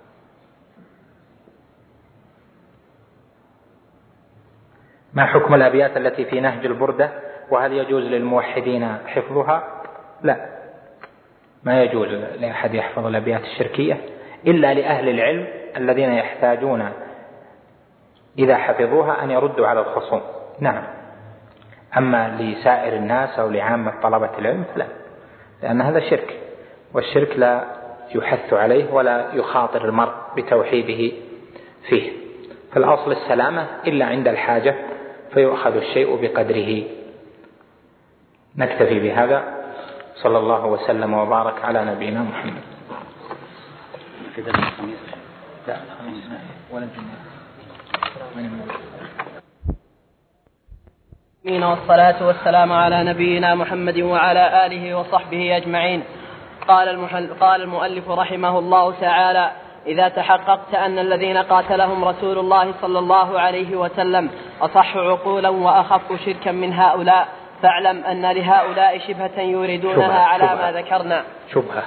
ما حكم الأبيات التي في نهج البردة، وهل يجوز للموحدين حفظها؟ لا، ما يجوز لأحد يحفظ الأبيات الشركية إلا لأهل العلم الذين يحتاجون إذا حفظوها أن يردوا على الخصوم. نعم، أما لسائر الناس أو لعامة طلبة العلم لا، لأن هذا شرك، والشرك لا يحث عليه ولا يخاطر المرء بتوحيده فيه. فالأصل السلامة إلا عند الحاجة فيؤخذ الشيء بقدره. نكتفي بهذا، صلى الله وسلم وبارك على نبينا محمد. في درس الخميس لا الخميس ولا الجمعة. والصلاة والسلام على نبينا محمد وعلى آله وصحبه أجمعين. قال المحل قال المؤلف رحمه الله تعالى: إذا تحققت أن الذين قاتلهم رسول الله صلى الله عليه وسلم أصح عقولا وأخف شركا من هؤلاء، فاعلم أن لهؤلاء شبهة يريدونها على ما ذكرنا شبهة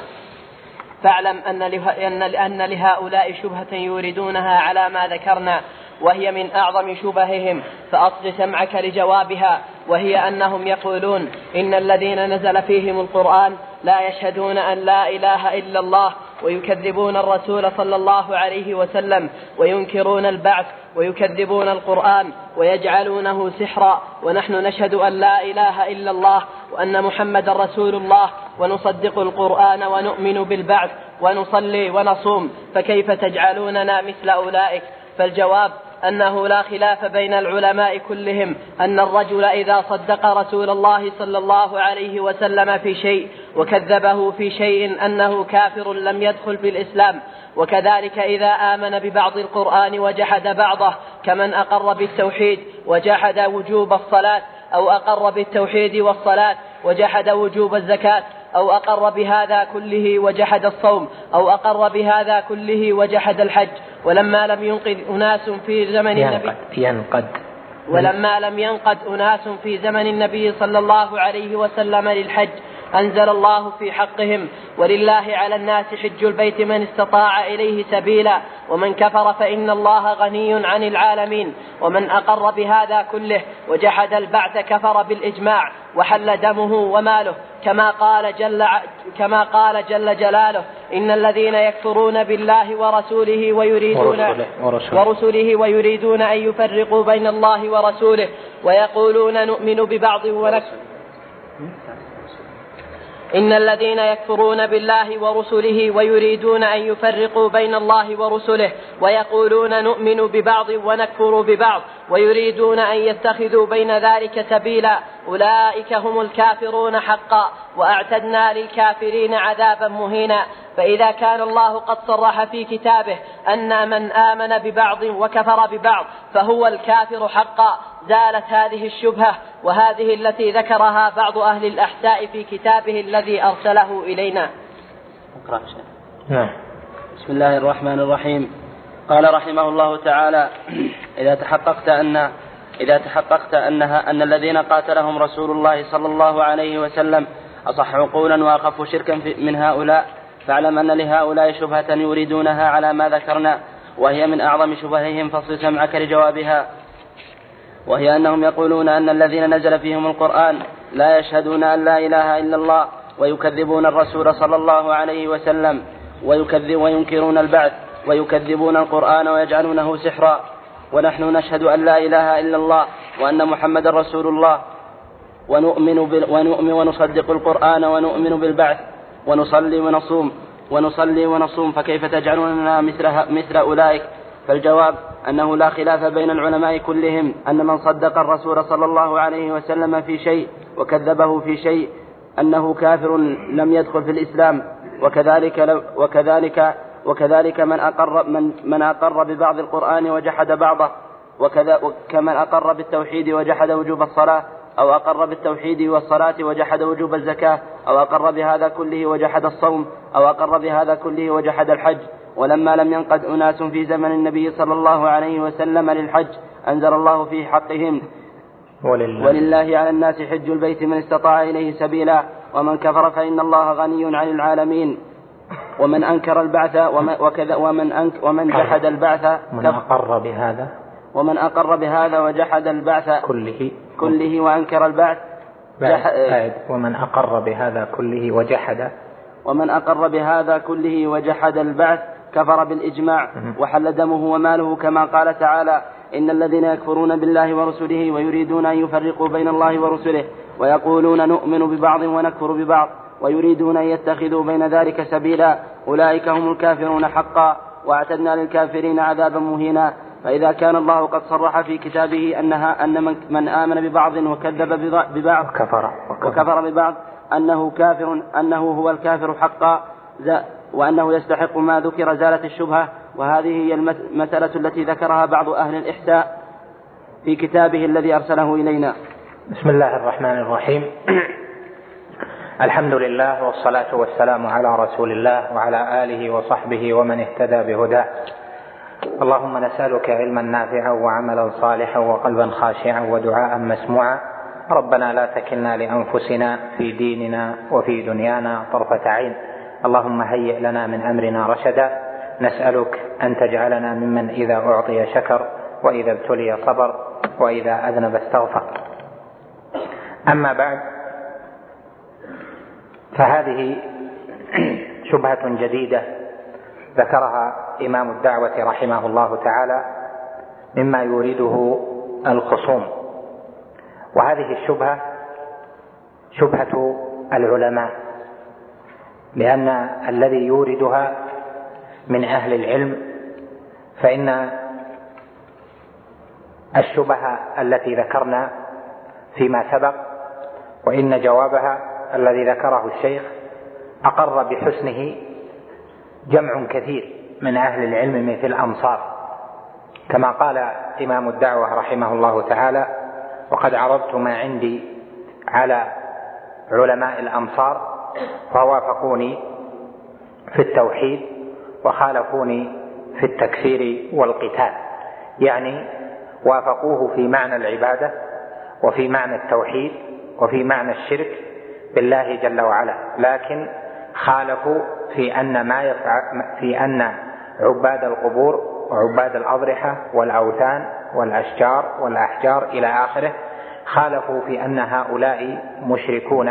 فاعلم أن, أن لهؤلاء شبهة يريدونها على ما ذكرنا، وهي من أعظم شبههم، فأصغ سمعك لجوابها، وهي أنهم يقولون إن الذين نزل فيهم القرآن لا يشهدون أن لا إله إلا الله، ويكذبون الرسول صلى الله عليه وسلم، وينكرون البعث، ويكذبون القرآن، ويجعلونه سحرا، ونحن نشهد أن لا إله إلا الله وأن محمد رسول الله، ونصدق القرآن ونؤمن بالبعث، ونصلي ونصوم، فكيف تجعلوننا مثل أولئك؟ فالجواب أنه لا خلاف بين العلماء كلهم أن الرجل إذا صدق رسول الله صلى الله عليه وسلم في شيء وكذبه في شيء أنه كافر لم يدخل في الإسلام، وكذلك إذا آمن ببعض القرآن وجحد بعضه، كمن أقر بالتوحيد وجحد وجوب الصلاة، أو أقر بالتوحيد والصلاة وجحد وجوب الزكاة، أو أقر بهذا كله وجحد الصوم، أو أقر بهذا كله وجحد الحج. ولما لم ينقذ أناس في زمن النبي ينقد ولما لم ينقد أناس في زمن النبي صلى الله عليه وسلم للحج، أنزل الله في حقهم: ولله على الناس حج البيت من استطاع إليه سبيلا، ومن كفر فإن الله غني عن العالمين. ومن أقر بهذا كله وجحد البعث كفر بالإجماع، وحل دمه وماله، كما قال جل, كما قال جل جلاله: إن الذين يكفرون بالله ورسوله ويريدون, ورسوله, ورسوله. ورسوله ويريدون أن يفرقوا بين الله ورسوله، ويقولون نؤمن ببعض ونكفر إن الذين يكفرون بالله ورسله ويريدون أن يفرقوا بين الله ورسله، ويقولون نؤمن ببعض ونكفر ببعض، ويريدون أن يتخذوا بين ذلك سبيلا، أولئك هم الكافرون حقا، وأعتدنا للكافرين عذابا مهينا. فإذا كان الله قد صرح في كتابه أن من آمن ببعض وكفر ببعض فهو الكافر حقا، زالت هذه الشبهة، وهذه التي ذكرها بعض أهل الأحساء في كتابه الذي أرسله إلينا. نعم. بسم الله الرحمن الرحيم. قال رحمه الله تعالى: إذا تحققت أن إذا تحققت أنها أن الذين قاتلهم رسول الله صلى الله عليه وسلم أصح عقولا وأخف شركا من هؤلاء، فاعلم أن لهؤلاء شبهة يريدونها على ما ذكرنا، وهي من أعظم شبههم، فاصل سمعك لجوابها. وهي أنهم يقولون أن الذين نزل فيهم القرآن لا يشهدون أن لا إله إلا الله، ويكذبون الرسول صلى الله عليه وسلم، ويكذب وينكرون البعث، ويكذبون القرآن ويجعلونه سحرا. ونحن نشهد أن لا إله إلا الله وأن محمد رسول الله، ونؤمن, بال ونؤمن ونصدق القرآن، ونؤمن بالبعث، ونصلي ونصوم ونصلي ونصوم فكيف تجعلوننا مثل, مثل أولئك؟ فالجواب أنه لا خلاف بين العلماء كلهم أن من صدق الرسول صلى الله عليه وسلم في شيء وكذبه في شيء أنه كافر لم يدخل في الإسلام. وكذلك وكذلك وكذلك من أقر من, من أقر ببعض القرآن وجحد بعضه، وكذا كمن أقر بالتوحيد وجحد وجوب الصلاة، أو أقر بالتوحيد والصلاة وجحد وجوب الزكاة، أو أقر بهذا كله وجحد الصوم، أو أقر بهذا كله وجحد الحج. ولما لم ينقد أناس في زمن النبي صلى الله عليه وسلم للحج أنزل الله في حقهم: ولله, ولله على الناس حج البيت من استطاع إليه سبيلا، ومن كفر فإن الله غني عن العالمين. ومن أنكر البعث وكذا ومن أنك ومن جحد البعث من أقر بهذا ومن أقر بهذا وجحد البعث كله كله وأنكر البعث ومن أقر بهذا كله وجحد ومن أقر بهذا كله وجحد البعث كفر بالإجماع وحل دمه وماله، كما قال تعالى: إن الذين يكفرون بالله ورسله ويريدون أن يفرقوا بين الله ورسله ويقولون نؤمن ببعض ونكفر ببعض ويريدون أن يتخذوا بين ذلك سبيلا أولئك هم الكافرون حقا، واعتدنا للكافرين عذابا مهينا. فإذا كان الله قد صرح في كتابه أنها أن من, من آمن ببعض وكذب ببعض وكفر, وكفر, وكفر ببعض أنه كافر أنه هو الكافر حقا، وأنه يستحق ما ذكر زالت الشبهة. وهذه هي المسألة التي ذكرها بعض أهل الإحساء في كتابه الذي أرسله إلينا. بسم الله الرحمن الرحيم. الحمد لله والصلاة والسلام على رسول الله وعلى آله وصحبه ومن اهتدى بهداه. اللهم نسألك علما نافعا وعملا صالحا وقلبا خاشعا ودعاء مسموعا. ربنا لا تكلنا لأنفسنا في ديننا وفي دنيانا طرفة عين. اللهم هيئ لنا من أمرنا رشدا. نسألك أن تجعلنا ممن إذا أعطي شكر، وإذا ابتلي صبر، وإذا أذنب استغفر. أما بعد، فهذه شبهة جديدة ذكرها إمام الدعوة رحمه الله تعالى مما يريده الخصوم. وهذه الشبهة شبهة العلماء، لأن الذي يوردها من أهل العلم، فإن الشبهة التي ذكرنا فيما سبق وإن جوابها الذي ذكره الشيخ أقر بحسنه جمع كثير من أهل العلم مثل الأمصار، كما قال إمام الدعوة رحمه الله تعالى: وقد عرضت ما عندي على علماء الأمصار فوافقوني في التوحيد وخالفوني في التكفير والقتال. يعني وافقوه في معنى العبادة وفي معنى التوحيد وفي معنى الشرك بالله جل وعلا، لكن خالفوا في أن ما يفعل في أن عباد القبور وعباد الأضرحة والأوثان والأشجار والأحجار إلى آخره، خالفوا في أن هؤلاء مشركون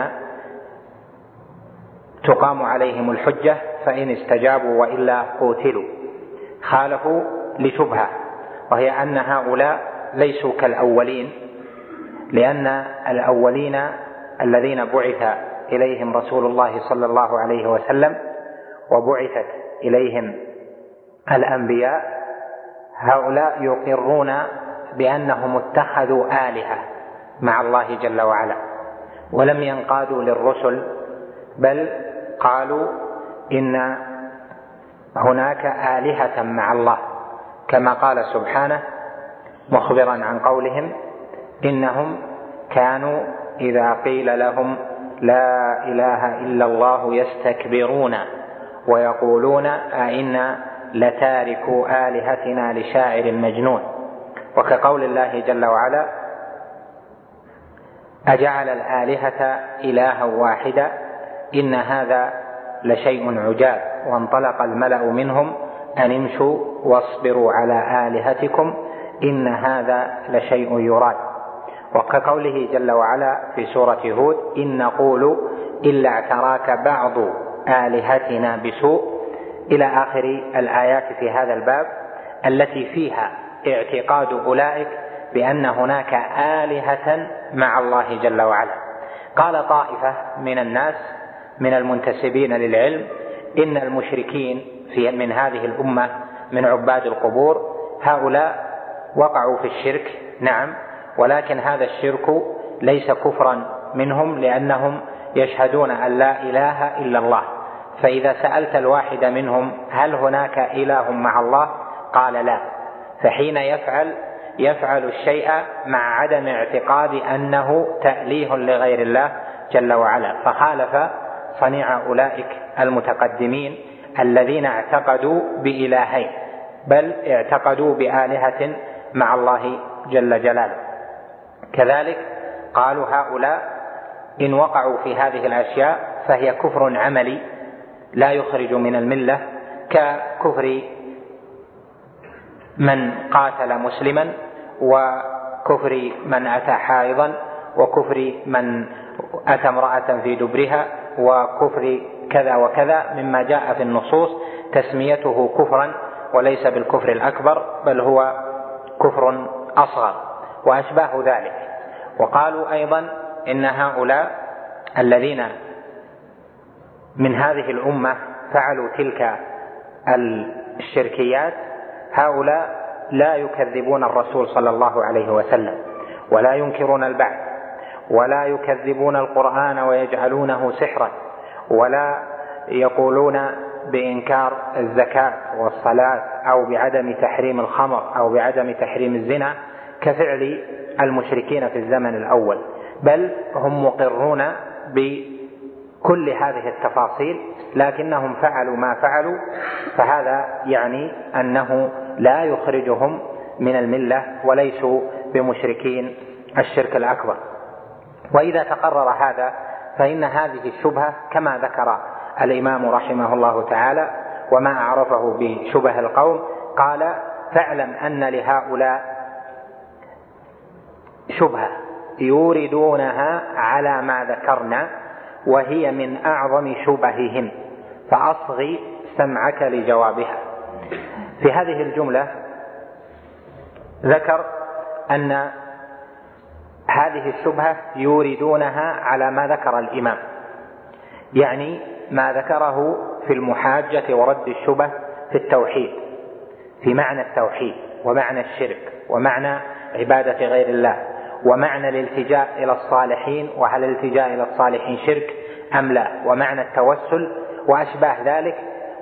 تقام عليهم الحجة فإن استجابوا وإلا قتلوا. خالفوا لشبهة، وهي أن هؤلاء ليسوا كالأولين، لأن الأولين الذين بعث إليهم رسول الله صلى الله عليه وسلم وبعثت إليهم الأنبياء، هؤلاء يقرون بأنهم اتخذوا آلهة مع الله جل وعلا ولم ينقادوا للرسل، بل قالوا إن هناك آلهة مع الله، كما قال سبحانه مخبرا عن قولهم: إنهم كانوا إذا قيل لهم لا إله إلا الله يستكبرون ويقولون أئنا لتاركوا آلهتنا لشاعر مجنون. وكقول الله جل وعلا: أجعل الآلهة إلها واحدا إن هذا لشيء عجاب وانطلق الملأ منهم أن امشوا واصبروا على آلهتكم إن هذا لشيء يراد. وكقوله جل وعلا في سورة هود: إن نقول إلا اعتراك بعض آلهتنا بسوء، إلى آخر الآيات في هذا الباب التي فيها اعتقاد أولئك بأن هناك آلهة مع الله جل وعلا. قال طائفة من الناس من المنتسبين للعلم إن المشركين في من هذه الأمة من عباد القبور هؤلاء وقعوا في الشرك، نعم، ولكن هذا الشرك ليس كفرا منهم لأنهم يشهدون أن لا إله إلا الله. فإذا سألت الواحد منهم هل هناك إله مع الله؟ قال لا. فحين يفعل يفعل الشيء مع عدم اعتقاد أنه تأليه لغير الله جل وعلا، فخالف صنيع أولئك المتقدمين الذين اعتقدوا بإلهين، بل اعتقدوا بآلهة مع الله جل جلاله. كذلك قالوا هؤلاء إن وقعوا في هذه الأشياء فهي كفر عملي لا يخرج من الملة، ككفر من قاتل مسلما، وكفر من أتى حائضا، وكفر من أتى امرأة في دبرها، وكفر كذا وكذا مما جاء في النصوص تسميته كفرا وليس بالكفر الأكبر بل هو كفر أصغر وأشباه ذلك. وقالوا أيضا إن هؤلاء الذين من هذه الأمة فعلوا تلك الشركيات هؤلاء لا يكذبون الرسول صلى الله عليه وسلم، ولا ينكرون البعث، ولا يكذبون القرآن ويجعلونه سحرا، ولا يقولون بإنكار الزكاة والصلاة أو بعدم تحريم الخمر أو بعدم تحريم الزنا كفعل المشركين في الزمن الأول، بل هم مقرون بكل هذه التفاصيل لكنهم فعلوا ما فعلوا، فهذا يعني أنه لا يخرجهم من الملة وليسوا بمشركين الشرك الأكبر. وإذا تقرر هذا فإن هذه الشبهة كما ذكر الإمام رحمه الله تعالى وما أعرفه بشبه القوم، قال: فاعلم أن لهؤلاء شبهة يوردونها على ما ذكرنا وهي من أعظم شبههم، فأصغي سمعك لجوابها. في هذه الجملة ذكر أن هذه الشبهة يوردونها على ما ذكر الإمام، يعني ما ذكره في المحاجة ورد الشبه في التوحيد، في معنى التوحيد ومعنى الشرك ومعنى عبادة غير الله ومعنى الالتجاء إلى الصالحين، وهل الالتجاء إلى الصالحين شرك أم لا، ومعنى التوسل وأشباه ذلك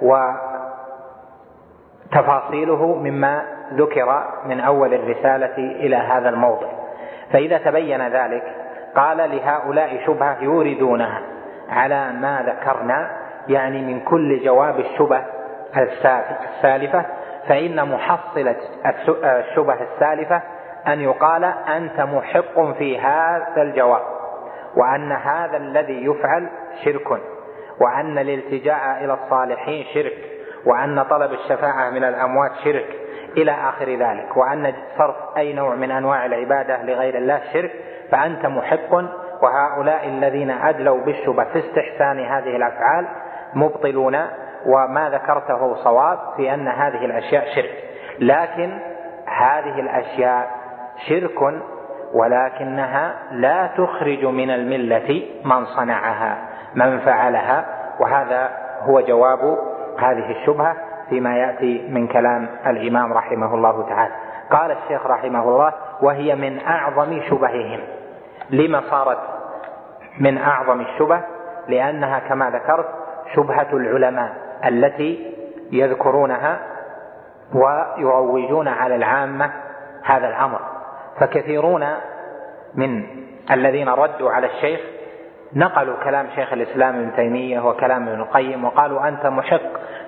وتفاصيله مما ذكر من أول الرسالة إلى هذا الموضع. فإذا تبين ذلك قال: لهؤلاء شبهة يوردونها على ما ذكرنا، يعني من كل جواب الشبه السالفة، فإن محصلة الشبه السالفة أن يقال أنت محق في هذا الجواب، وأن هذا الذي يفعل شرك، وأن الالتجاء إلى الصالحين شرك، وأن طلب الشفاعة من الأموات شرك إلى آخر ذلك، وأن صرف أي نوع من أنواع العبادة لغير الله شرك، فأنت محق. وهؤلاء الذين أدلوا بالشبه في استحسان هذه الأفعال مبطلون، وما ذكرته صواب في أن هذه الأشياء شرك، لكن هذه الأشياء شرك ولكنها لا تخرج من الملة من صنعها من فعلها. وهذا هو جواب هذه الشبهة فيما يأتي من كلام الإمام رحمه الله تعالى. قال الشيخ رحمه الله: وهي من أعظم شبههم. لما صارت من أعظم الشبه؟ لأنها كما ذكرت شبهة العلماء التي يذكرونها ويروجون على العامة هذا الأمر. فكثيرون من الذين ردوا على الشيخ نقلوا كلام شيخ الإسلام ابن تيمية وكلام ابن القيم وقالوا أنت محق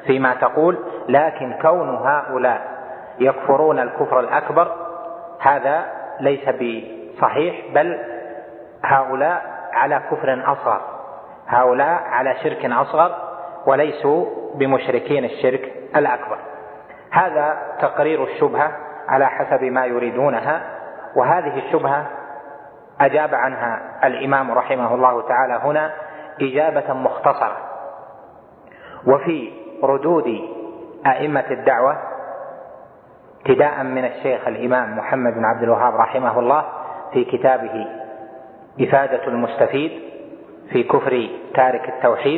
فيما تقول، لكن كون هؤلاء يكفرون الكفر الأكبر هذا ليس بصحيح، بل هؤلاء على كفر أصغر، هؤلاء على شرك أصغر وليسوا بمشركين الشرك الأكبر. هذا تقرير الشبهة على حسب ما يريدونها. وهذه الشبهة أجاب عنها الإمام رحمه الله تعالى هنا إجابة مختصرة. وفي ردود أئمة الدعوة ابتداء من الشيخ الإمام محمد بن عبد الوهاب رحمه الله في كتابه إفادة المستفيد في كفر تارك التوحيد،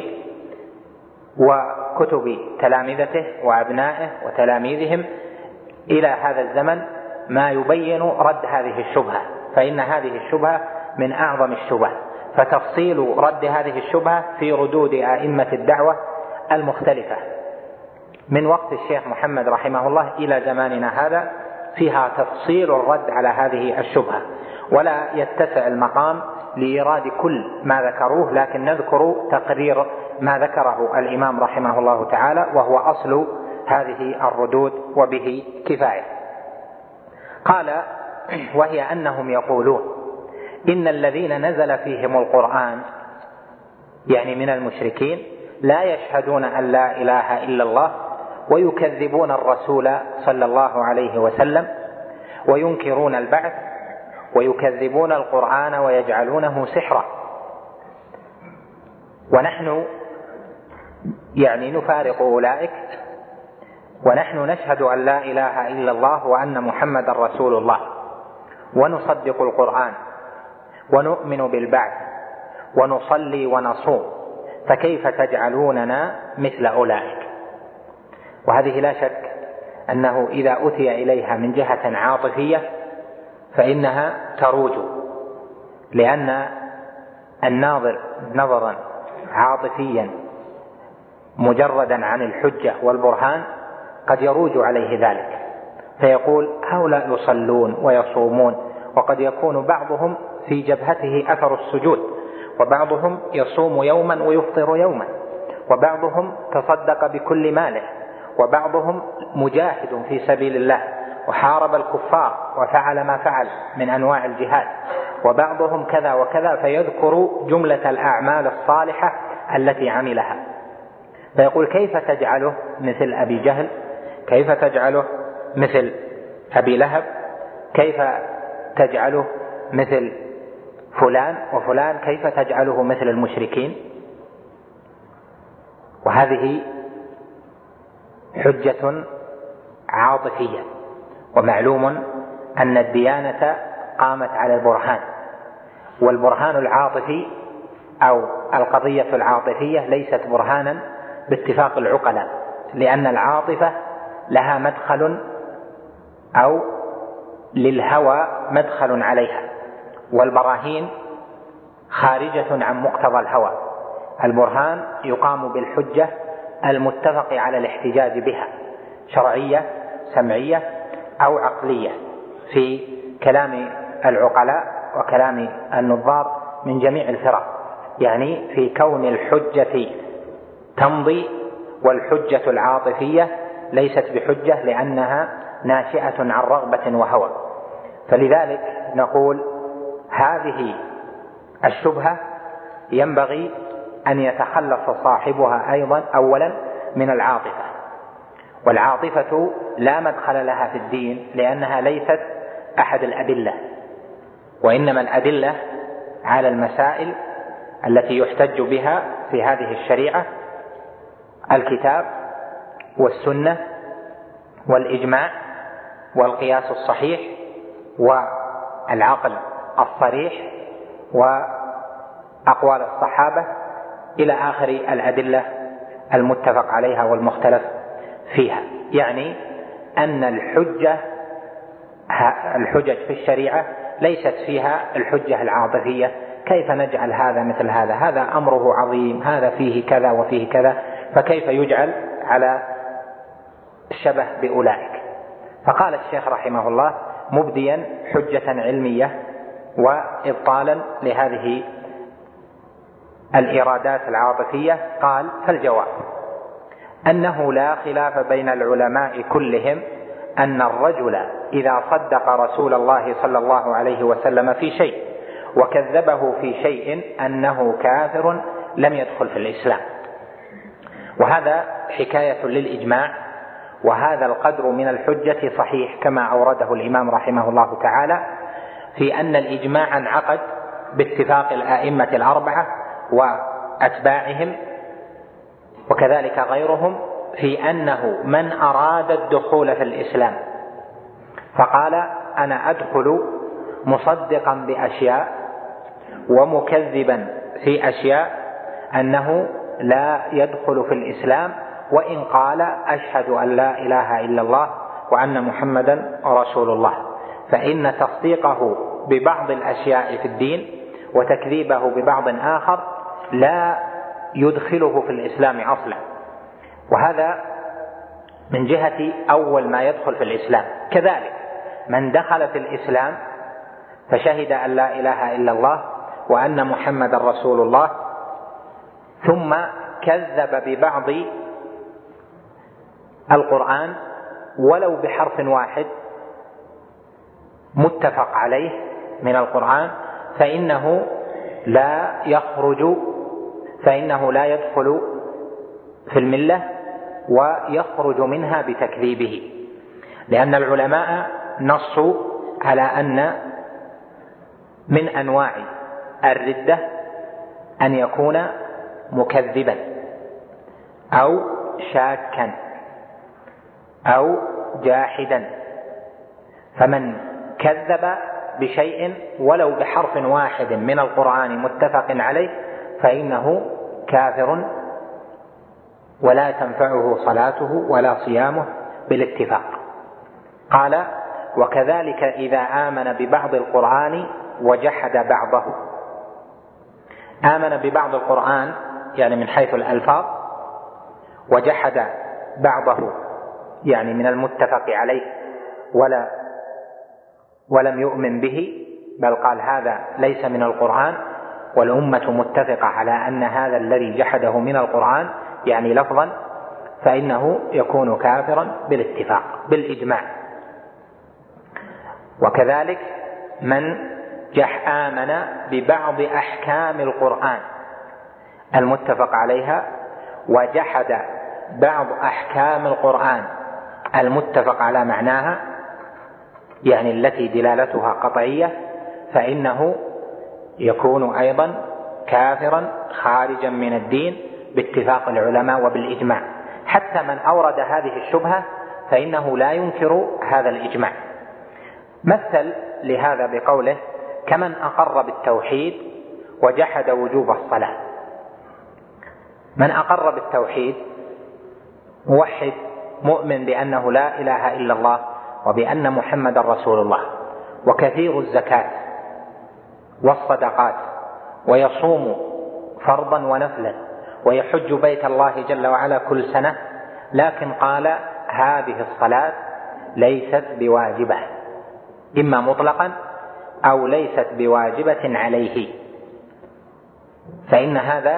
وكتب تلامذته وأبنائه وتلاميذهم إلى هذا الزمن، ما يبين رد هذه الشبهة، فإن هذه الشبهة من أعظم الشبه. فتفصيل رد هذه الشبهة في ردود أئمة الدعوة المختلفة من وقت الشيخ محمد رحمه الله إلى زماننا هذا فيها تفصيل الرد على هذه الشبهة، ولا يتسع المقام لإيراد كل ما ذكروه، لكن نذكر تقرير ما ذكره الإمام رحمه الله تعالى وهو أصل هذه الردود وبه كفاية. قال: وهي أنهم يقولون إن الذين نزل فيهم القرآن، يعني من المشركين، لا يشهدون أن لا إله إلا الله، ويكذبون الرسول صلى الله عليه وسلم، وينكرون البعث، ويكذبون القرآن ويجعلونه سحرا. ونحن يعني نفارق أولئك، ونحن نشهد أن لا إله إلا الله وأن محمد رسول الله، ونصدق القرآن، ونؤمن بالبعث، ونصلي ونصوم، فكيف تجعلوننا مثل أولئك؟ وهذه لا شك أنه إذا أتي إليها من جهة عاطفية فإنها تروج، لأن الناظر نظرا عاطفيا مجردا عن الحجة والبرهان قد يروج عليه ذلك، فيقول هؤلاء يصلون ويصومون، وقد يكون بعضهم في جبهته أثر السجود، وبعضهم يصوم يوما ويفطر يوما، وبعضهم تصدق بكل ماله، وبعضهم مجاهد في سبيل الله وحارب الكفار وفعل ما فعل من أنواع الجهاد، وبعضهم كذا وكذا، فيذكر جملة الأعمال الصالحة التي عملها، فيقول كيف تجعله مثل أبي جهل، كيف تجعله مثل أبي لهب، كيف تجعله مثل فلان وفلان، كيف تجعله مثل المشركين؟ وهذه حجة عاطفية، ومعلوم أن الديانة قامت على البرهان، والبرهان العاطفي أو القضية العاطفية ليست برهانا باتفاق العقلاء، لأن العاطفة لها مدخل أو للهوى مدخل عليها، والبراهين خارجة عن مقتضى الهوى. البرهان يقام بالحجة المتفق على الاحتجاج بها، شرعية سمعية أو عقلية، في كلام العقلاء وكلام النظار من جميع الفرق، يعني في كون الحجة تمضي، والحجة العاطفية ليست بحجة لأنها ناشئة عن رغبة وهوى. فلذلك نقول هذه الشبهة ينبغي أن يتخلص صاحبها أيضا أولا من العاطفة، والعاطفة لا مدخل لها في الدين، لأنها ليست أحد الأدلة، وإنما الأدلة على المسائل التي يحتج بها في هذه الشريعة الكتاب والسنة والإجماع والقياس الصحيح والعقل الصريح وأقوال الصحابة إلى آخر الأدلة المتفق عليها والمختلف فيها. يعني أن الحجة الحجج في الشريعة ليست فيها الحجة العاطفية، كيف نجعل هذا مثل هذا، هذا أمره عظيم، هذا فيه كذا وفيه كذا، فكيف يجعل على الشبه بأولئك؟ فقال الشيخ رحمه الله مبديا حجة علمية وإبطالا لهذه الإرادات العاطفية، قال: فالجواب أنه لا خلاف بين العلماء كلهم أن الرجل إذا صدق رسول الله صلى الله عليه وسلم في شيء وكذبه في شيء أنه كافر لم يدخل في الإسلام. وهذا حكاية للإجماع، وهذا القدر من الحجة صحيح كما أورده الإمام رحمه الله تعالى في أن الإجماع انعقد باتفاق الآئمة الأربعة وأتباعهم وكذلك غيرهم في أنه من أراد الدخول في الإسلام فقال أنا أدخل مصدقا بأشياء ومكذبا في أشياء أنه لا يدخل في الإسلام، وإن قال أشهد أن لا إله إلا الله وأن محمدا رسول الله، فإن تصديقه ببعض الأشياء في الدين وتكذيبه ببعض آخر لا يدخله في الإسلام أصلا. وهذا من جهة أول ما يدخل في الإسلام. كذلك من دخل في الإسلام فشهد أن لا إله إلا الله وأن محمد رسول الله ثم كذب ببعض القرآن ولو بحرف واحد متفق عليه من القرآن فإنه لا يخرج فإنه لا يدخل في الملة ويخرج منها بتكذيبه، لأن العلماء نصوا على أن من أنواع الردة أن يكون مكذبا أو شاكا أو جاحدا، فمن كذب بشيء ولو بحرف واحد من القرآن متفق عليه فإنه كافر ولا تنفعه صلاته ولا صيامه بالاتفاق. قال وكذلك إذا آمن ببعض القرآن وجحد بعضه. آمن ببعض القرآن يعني من حيث الألفاظ، وجحد بعضه يعني من المتفق عليه ولا ولم يؤمن به، بل قال هذا ليس من القرآن والأمة متفقة على أن هذا الذي جحده من القرآن يعني لفظا، فإنه يكون كافرا بالاتفاق بالإجماع. وكذلك من جح آمن ببعض أحكام القرآن المتفق عليها وجحد بعض أحكام القرآن المتفق على معناها يعني التي دلالتها قطعية، فإنه يكون أيضا كافرا خارجا من الدين باتفاق العلماء وبالإجماع. حتى من أورد هذه الشبهة فإنه لا ينكر هذا الإجماع. مثل لهذا بقوله كمن أقر بالتوحيد وجحد وجوب الصلاة. من أقر بالتوحيد موحد مؤمن بأنه لا إله إلا الله وبأن محمد رسول الله، وكثير الزكاة والصدقات، ويصوم فرضا ونفلا، ويحج بيت الله جل وعلا كل سنة، لكن قال هذه الصلاة ليست بواجبة، إما مطلقا أو ليست بواجبة عليه، فإن هذا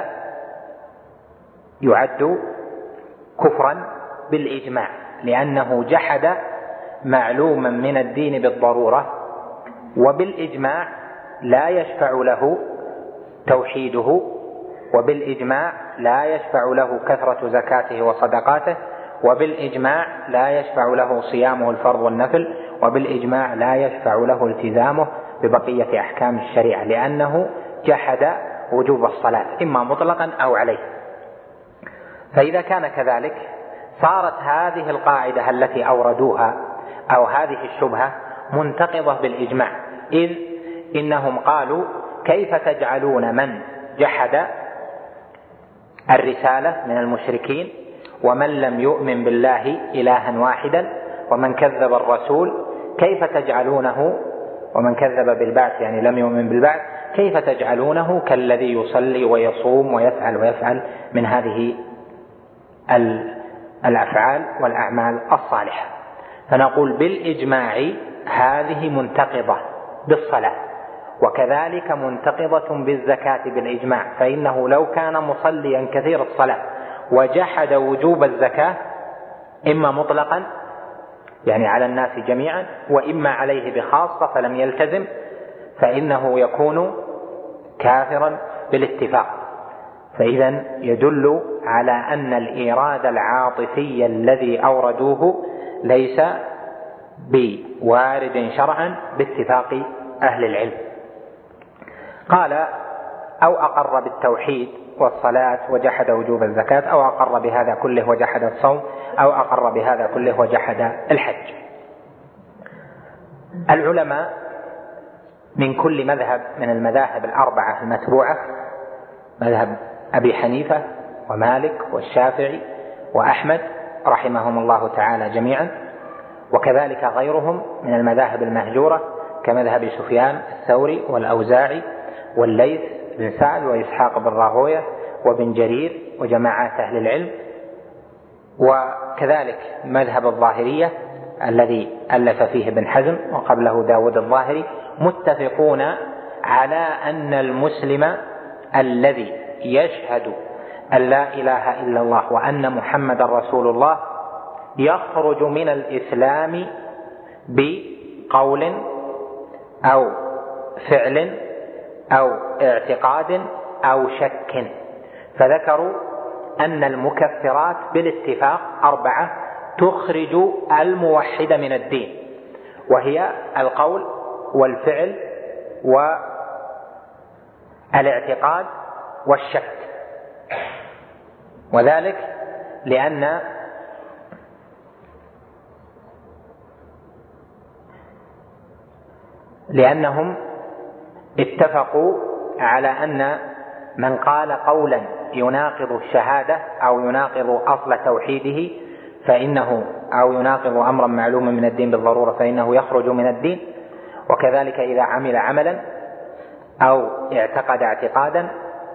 يعد كفرا بالإجماع، لأنه جحد معلوما من الدين بالضرورة، وبالإجماع لا يشفع له توحيده، وبالإجماع لا يشفع له كثرة زكاته وصدقاته، وبالإجماع لا يشفع له صيامه الفرض والنفل، وبالإجماع لا يشفع له التزامه ببقية أحكام الشريعة، لأنه جحد وجوب الصلاة إما مطلقا أو عليه. فإذا كان كذلك صارت هذه القاعدة التي أوردوها أو هذه الشبهة منتقضة بالإجماع، إذ إنهم قالوا كيف تجعلون من جحد الرسالة من المشركين ومن لم يؤمن بالله إلها واحدا ومن كذب الرسول كيف تجعلونه، ومن كذب بالبعث يعني لم يؤمن بالبعث، كيف تجعلونه كالذي يصلي ويصوم ويفعل ويفعل من هذه الأفعال والأعمال الصالحة. فنقول بالإجماع هذه منتقضة بالصلاة، وكذلك منتقضة بالزكاة بالإجماع، فإنه لو كان مصليا كثير الصلاة وجحد وجوب الزكاة إما مطلقا يعني على الناس جميعا، وإما عليه بخاصة فلم يلتزم، فإنه يكون كافرا بالاتفاق. فإذا يدل على أن الإيراد العاطفي الذي أوردوه ليس بوارد شرعا باتفاق أهل العلم. قال: أو أقر بالتوحيد والصلاة وجحد وجوب الزكاة، أو أقر بهذا كله وجحد الصوم، أو أقر بهذا كله وجحد الحج. العلماء من كل مذهب من المذاهب الأربعة المتبوعة، مذهب أبي حنيفة ومالك والشافعي وأحمد رحمهم الله تعالى جميعا، وكذلك غيرهم من المذاهب المهجورة كمذهب سفيان الثوري والأوزاعي والليث بن سعد وإسحاق بن راهوية وابن جرير وجماعات أهل العلم، وكذلك مذهب الظاهرية الذي ألف فيه ابن حزم وقبله داود الظاهري، متفقون على أن المسلم الذي يشهد أن لا إله إلا الله وأن محمد رسول الله يخرج من الإسلام بقول أو فعل أو اعتقاد أو شك. فذكروا أن المكفرات بالاتفاق أربعة تخرج الموحد من الدين، وهي القول والفعل والاعتقاد والشك. وذلك لأن لأنهم اتفقوا على أن من قال قولا يناقض الشهادة أو يناقض أصل توحيده فإنه أو يناقض أمرا معلوما من الدين بالضرورة فإنه يخرج من الدين، وكذلك إذا عمل عملا أو اعتقد اعتقادا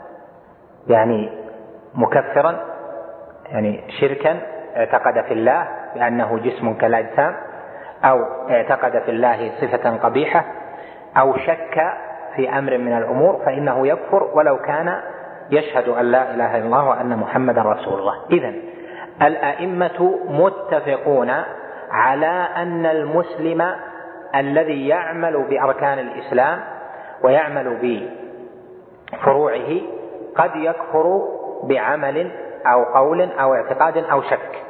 يعني مكفرا، يعني شركا اعتقد في الله بأنه جسم كالأجسام، أو اعتقد في الله صفة قبيحة، أو شك في أمر من الأمور، فإنه يكفر ولو كان يشهد أن لا إله إلا الله وأن محمد رسول الله. إذن الأئمة متفقون على أن المسلم الذي يعمل بأركان الإسلام ويعمل بفروعه قد يكفر بعمل أو قول أو اعتقاد أو شك.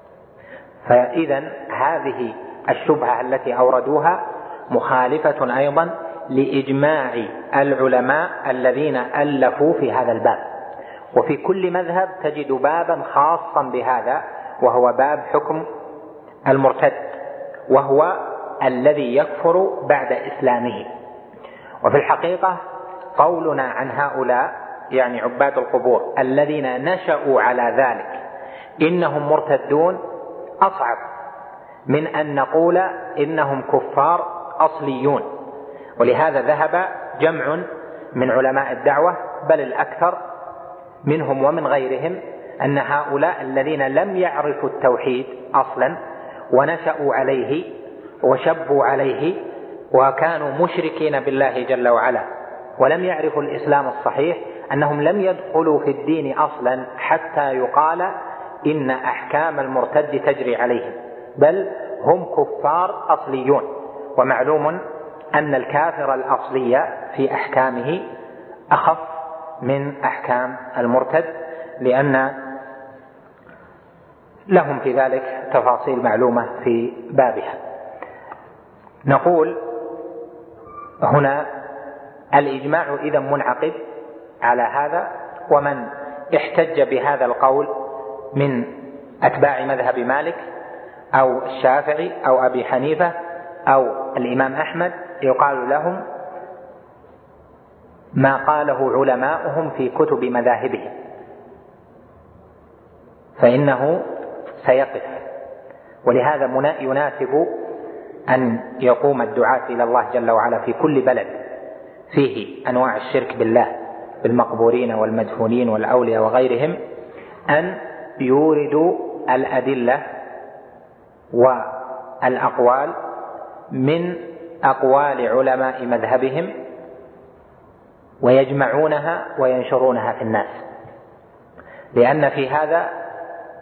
فإذن هذه الشبهة التي أوردوها مخالفة أيضا لإجماع العلماء الذين ألفوا في هذا الباب. وفي كل مذهب تجد بابا خاصا بهذا، وهو باب حكم المرتد، وهو الذي يكفر بعد إسلامه. وفي الحقيقة قولنا عن هؤلاء يعني عباد القبور الذين نشأوا على ذلك إنهم مرتدون أصعب من أن نقول إنهم كفار أصليون. ولهذا ذهب جمع من علماء الدعوة بل الأكثر منهم ومن غيرهم أن هؤلاء الذين لم يعرفوا التوحيد أصلا ونشأوا عليه وشبوا عليه وكانوا مشركين بالله جل وعلا ولم يعرفوا الإسلام الصحيح، أنهم لم يدخلوا في الدين أصلا حتى يقال إن أحكام المرتد تجري عليهم، بل هم كفار أصليون. ومعلوم أن الكافر الأصلي في أحكامه أخف من أحكام المرتد، لأن لهم في ذلك تفاصيل معلومة في بابها. نقول هنا الإجماع إذا منعقد على هذا، ومن احتج بهذا القول من أتباع مذهب مالك أو الشافعي أو أبي حنيفة أو الإمام أحمد يقال لهم ما قاله علماؤهم في كتب مذاهبهم، فإنه سيقف. ولهذا يناسب أن يقوم الدعاة إلى الله جل وعلا في كل بلد فيه أنواع الشرك بالله بالمقبورين والمدفونين والأولياء وغيرهم أن يوردوا الأدلة والأقوال من أقوال علماء مذهبهم ويجمعونها وينشرونها في الناس، لأن في هذا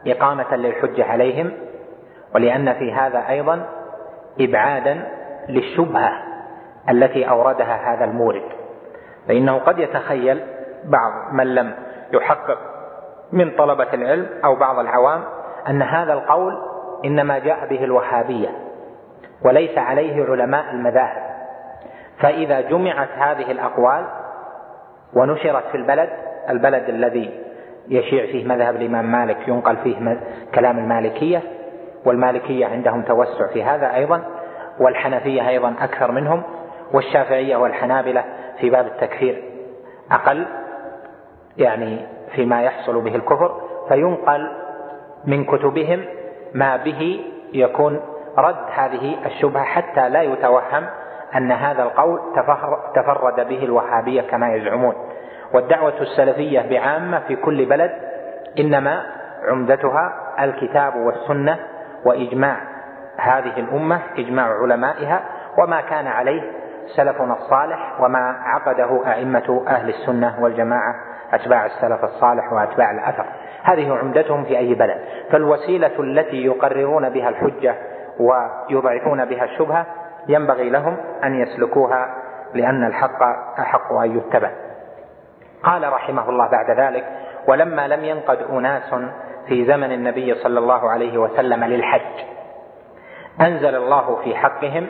إقامة للحجة عليهم، ولأن في هذا أيضا إبعادا للشبهة التي أوردها هذا المورد. فإنه قد يتخيل بعض من لم يحقق من طلبة العلم أو بعض العوام أن هذا القول إنما جاء به الوهابية وليس عليه علماء المذاهب، فإذا جمعت هذه الأقوال ونشرت في البلد البلد الذي يشيع فيه مذهب الإمام مالك ينقل فيه كلام المالكية، والمالكية عندهم توسع في هذا أيضا، والحنفية أيضا أكثر منهم، والشافعية والحنابلة في باب التكفير أقل يعني فيما يحصل به الكفر، فينقل من كتبهم ما به يكون رد هذه الشبهة حتى لا يتوهم أن هذا القول تفرد به الوهابية كما يزعمون. والدعوة السلفية بعامة في كل بلد إنما عمدتها الكتاب والسنة وإجماع هذه الأمة، إجماع علمائها، وما كان عليه سلفنا الصالح وما عقده أئمة أهل السنة والجماعة أتباع السلف الصالح وأتباع الأثر. هذه عمدتهم في أي بلد. فالوسيلة التي يقررون بها الحجة ويضعفون بها الشبهة ينبغي لهم أن يسلكوها، لأن الحق أحق أن يتبع. قال رحمه الله بعد ذلك: ولما لم ينقد أناس في زمن النبي صلى الله عليه وسلم للحج أنزل الله في حقهم: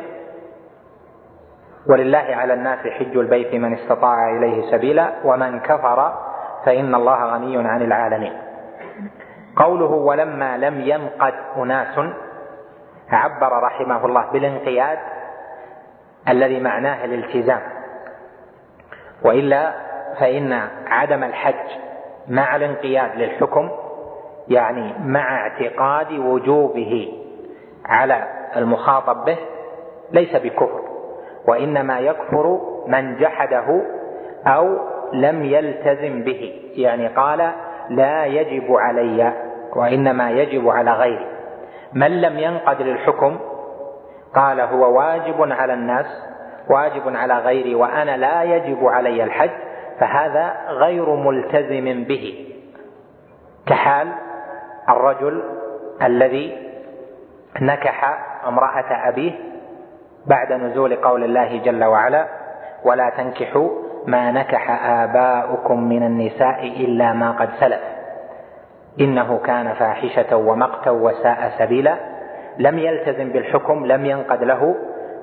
ولله على الناس حج البيت من استطاع إليه سبيلا ومن كفر فإن الله غني عن العالمين. قوله ولما لم ينقد أناس عبر رحمه الله بالانقياد الذي معناه الالتزام، وإلا فإن عدم الحج مع الانقياد للحكم يعني مع اعتقاد وجوبه على المخاطب به ليس بكفر، وإنما يكفر من جحده أو لم يلتزم به، يعني قال لا يجب علي وإنما يجب على غيري. من لم ينقد للحكم قال هو واجب على الناس واجب على غيري وأنا لا يجب علي الحج، فهذا غير ملتزم به، كحال الرجل الذي نكح امرأة أبيه بعد نزول قول الله جل وعلا: ولا تنكحوا ما نكح آباؤكم من النساء إلا ما قد سلف إنه كان فاحشة ومقتا وساء سبيلا. لم يلتزم بالحكم، لم ينقد له،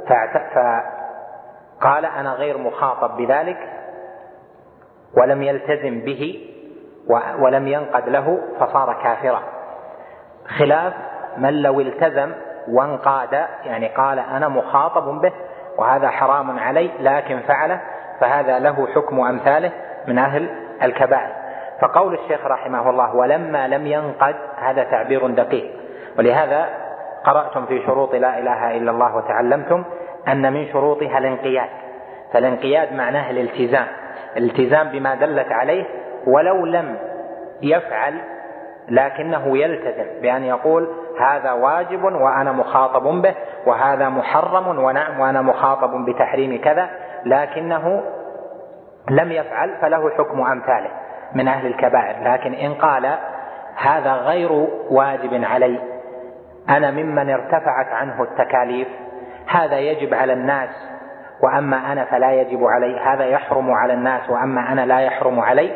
فقال أنا غير مخاطب بذلك، ولم يلتزم به ولم ينقد له فصار كافرا، خلاف من لو التزم وانقاد يعني قال أنا مخاطب به وهذا حرام علي لكن فعله، فهذا له حكم أمثاله من أهل الكبائر. فقول الشيخ رحمه الله ولما لم ينقد هذا تعبير دقيق، ولهذا قرأتم في شروط لا إله إلا الله وتعلمتم أن من شروطها الانقياد، فالانقياد معناه الالتزام، الالتزام بما دلت عليه ولو لم يفعل لكنه يلتزم بأن يقول هذا واجب وأنا مخاطب به، وهذا محرم ونعم وأنا مخاطب بتحريم كذا، لكنه لم يفعل فله حكم أمثاله من أهل الكبائر. لكن إن قال هذا غير واجب علي، أنا ممن ارتفعت عنه التكاليف، هذا يجب على الناس وأما أنا فلا يجب علي، هذا يحرم على الناس وأما أنا لا يحرم علي،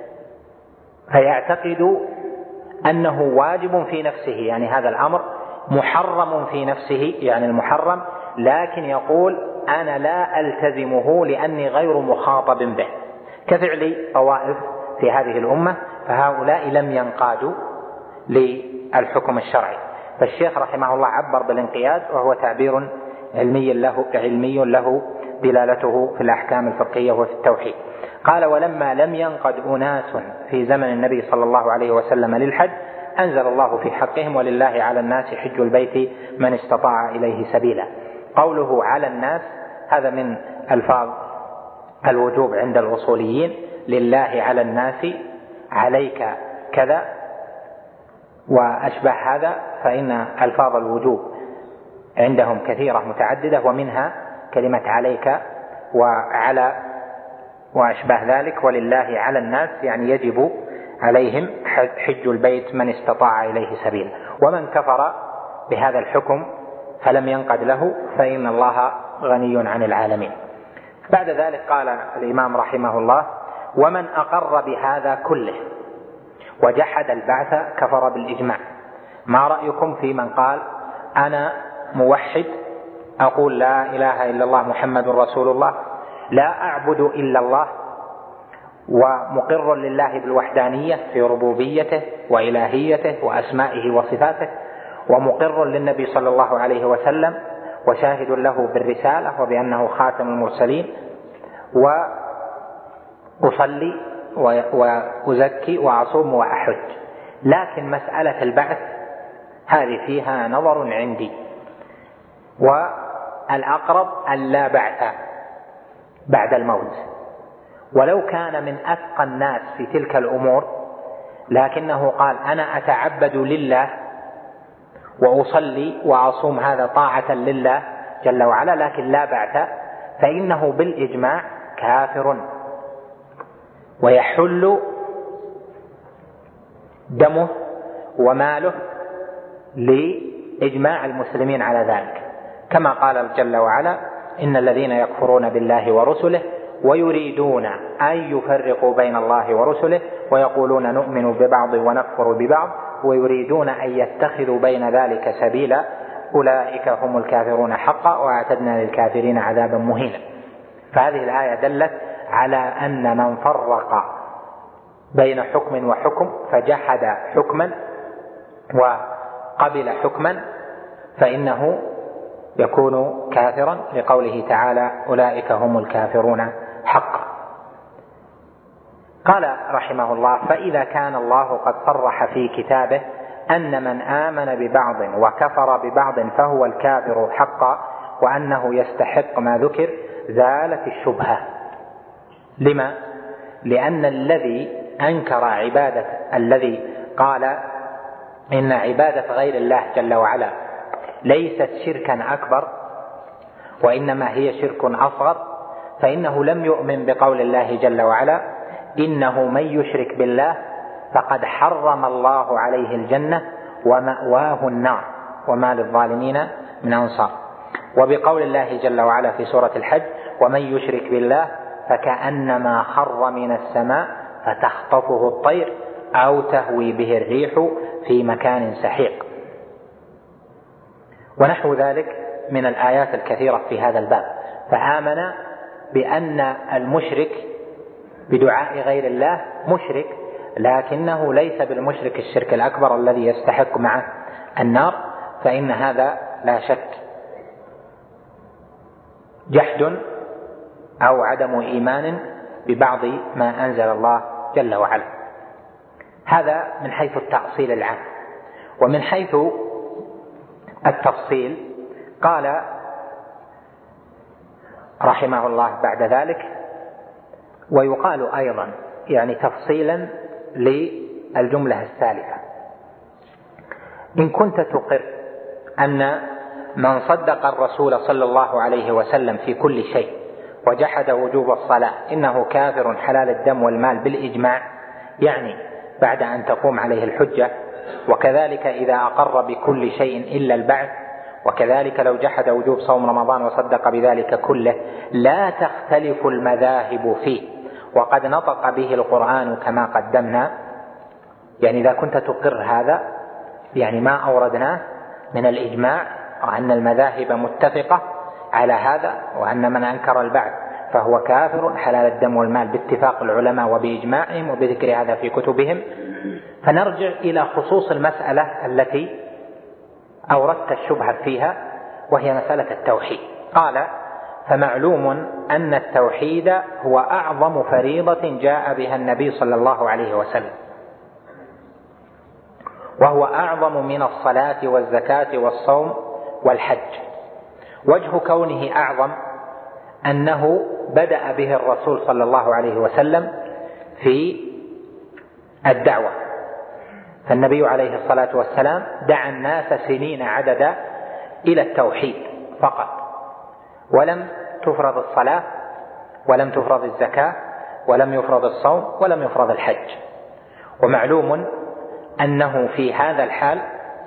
فيعتقد أنه واجب في نفسه، يعني هذا الأمر محرم في نفسه يعني المحرم، لكن يقول أنا لا ألتزمه لأني غير مخاطب به، كفعل طوائف في هذه الأمة، فهؤلاء لم ينقادوا للحكم الشرعي. فالشيخ رحمه الله عبر بالانقياد وهو تعبير علمي له علمي له دلالته في الأحكام الفقهية وفي التوحيد. قال ولما لم ينقد أناس في زمن النبي صلى الله عليه وسلم للحج أنزل الله في حقهم: ولله على الناس حج البيت من استطاع إليه سبيلا. قوله على الناس هذا من ألفاظ الوجوب عند الأصوليين، لله على الناس، عليك كذا وأشبه هذا، فإن ألفاظ الوجوب عندهم كثيرة متعددة، ومنها كلمة عليك وعلى وأشبه ذلك. ولله على الناس يعني يجب عليهم حج البيت من استطاع إليه سبيلا. ومن كفر بهذا الحكم فلم ينقد له فإن الله غني عن العالمين. بعد ذلك قال الإمام رحمه الله: ومن أقر بهذا كله وجحد البعث كفر بالإجماع. ما رأيكم في من قال: أنا موحد أقول لا إله إلا الله محمد رسول الله، لا أعبد إلا الله، ومقر لله بالوحدانية في ربوبيته وإلهيته وأسمائه وصفاته، ومقر للنبي صلى الله عليه وسلم وشاهد له بالرسالة وبأنه خاتم المرسلين، وأصلي وأزكي وأصوم وأحج، لكن مسألة البعث هذه فيها نظر عندي، والأقرب أن لا بعث بعد الموت. ولو كان من أتقى الناس في تلك الأمور لكنه قال: أنا أتعبد لله وأصلي وأصوم، هذا طاعة لله جل وعلا، لكن لا بعث، فإنه بالإجماع كافر ويحل دمه وماله لإجماع المسلمين على ذلك، كما قال جل وعلا: إن الذين يكفرون بالله ورسله ويريدون أن يفرقوا بين الله ورسله ويقولون نؤمن ببعض ونكفر ببعض ويريدون أن يتخذوا بين ذلك سبيلا أولئك هم الكافرون حقا وأعتدنا للكافرين عذابا مهينا. فهذه الآية دلت على أن من فرق بين حكم وحكم فجحد حكما وقبل حكما فإنه يكون كافرا، لقوله تعالى: أولئك هم الكافرون حقا. قال رحمه الله: فإذا كان الله قد صرح في كتابه أن من آمن ببعض وكفر ببعض فهو الكافر حقا وأنه يستحق ما ذكر، زالت الشبهة. لما؟ لأن الذي أنكر عبادة، الذي قال إن عبادة غير الله جل وعلا ليست شركا أكبر وإنما هي شرك أصغر، فإنه لم يؤمن بقول الله جل وعلا: إنه من يشرك بالله فقد حرم الله عليه الجنة ومأواه النار وما للظالمين من أنصار. وبقول الله جل وعلا في سورة الحج: ومن يشرك بالله فكأنما خر من السماء فتخطفه الطير أو تهوي به الريح في مكان سحيق، ونحو ذلك من الآيات الكثيرة في هذا الباب. فآمن بأن المشرك بدعاء غير الله مشرك، لكنه ليس بالمشرك الشرك الأكبر الذي يستحق معه النار، فإن هذا لا شك جحد أو عدم إيمان ببعض ما أنزل الله جل وعلا. هذا من حيث التأصيل العام. ومن حيث التفصيل قال رحمه الله بعد ذلك: ويقال أيضا، يعني تفصيلا للجملة السالفة: إن كنت تقر أن من صدق الرسول صلى الله عليه وسلم في كل شيء وجحد وجوب الصلاة إنه كافر حلال الدم والمال بالإجماع، يعني بعد أن تقوم عليه الحجة، وكذلك إذا أقر بكل شيء إلا البعث، وكذلك لو جحد وجوب صوم رمضان وصدق بذلك كله، لا تختلف المذاهب فيه وقد نطق به القرآن كما قدمنا. يعني إذا كنت تقر هذا، يعني ما أوردناه من الإجماع وأن المذاهب متفقة على هذا، وأن من أنكر البعث فهو كافر حلال الدم والمال باتفاق العلماء وبإجماعهم وبذكر هذا في كتبهم، فنرجع إلى خصوص المسألة التي أوردت الشبهة فيها، وهي مسألة التوحيد. قال: فمعلوم أن التوحيد هو أعظم فريضة جاء بها النبي صلى الله عليه وسلم، وهو أعظم من الصلاة والزكاة والصوم والحج. وجه كونه أعظم أنه بدأ به الرسول صلى الله عليه وسلم في الدعوة، فالنبي عليه الصلاة والسلام دعا الناس سنين عددا إلى التوحيد فقط، ولم تفرض الصلاة ولم تفرض الزكاة ولم يفرض الصوم ولم يفرض الحج. ومعلوم أنه في هذا الحال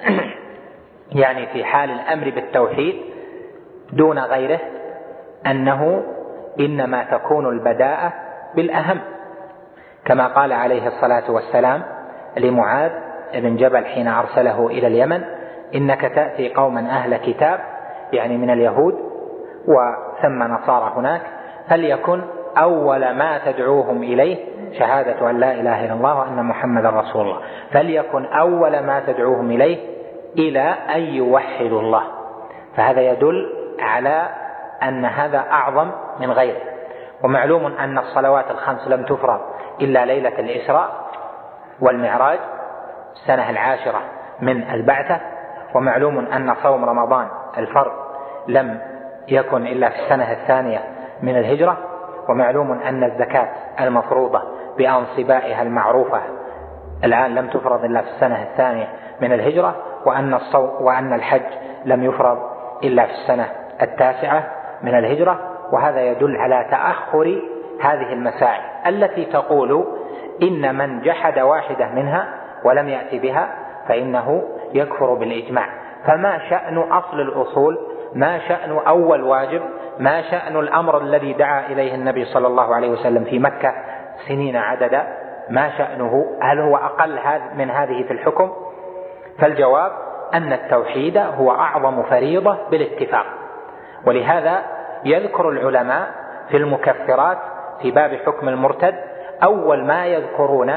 يعني في حال الأمر بالتوحيد دون غيره أنه إنما تكون البداءة بالأهم، كما قال عليه الصلاة والسلام لمعاذ بن جبل حين أرسله إلى اليمن: إنك تأتي قوما أهل كتاب، يعني من اليهود وثم نصارى هناك، فليكن أول ما تدعوهم إليه شهادة أن لا إله إلا الله وأن محمد رسول الله، فليكن أول ما تدعوهم إليه إلى أن يوحدوا الله. فهذا يدل على أن هذا أعظم من غيره. ومعلوم أن الصلوات الخمس لم تفرض إلا ليلة الإسراء والمعراج السنة العاشرة من البعثة. ومعلوم أن صوم رمضان الفرض لم يكن إلا في السنة الثانية من الهجرة. ومعلوم أن الزكاة المفروضة بأنصبائها المعروفة الآن لم تفرض إلا في السنة الثانية من الهجرة. وأن الصوم وأن الحج لم يفرض إلا في السنة التاسعة من الهجرة. وهذا يدل على تأخر هذه المسائل التي تقول إن من جحد واحدة منها ولم يأتي بها فإنه يكفر بالإجماع. فما شأن أصل الأصول؟ ما شأن أول واجب؟ ما شأن الأمر الذي دعا إليه النبي صلى الله عليه وسلم في مكة سنين عددا؟ ما شأنه؟ هل هو أقل من هذه في الحكم؟ فالجواب أن التوحيد هو أعظم فريضة بالاتفاق. ولهذا يذكر العلماء في المكفرات في باب حكم المرتد أول ما يذكرون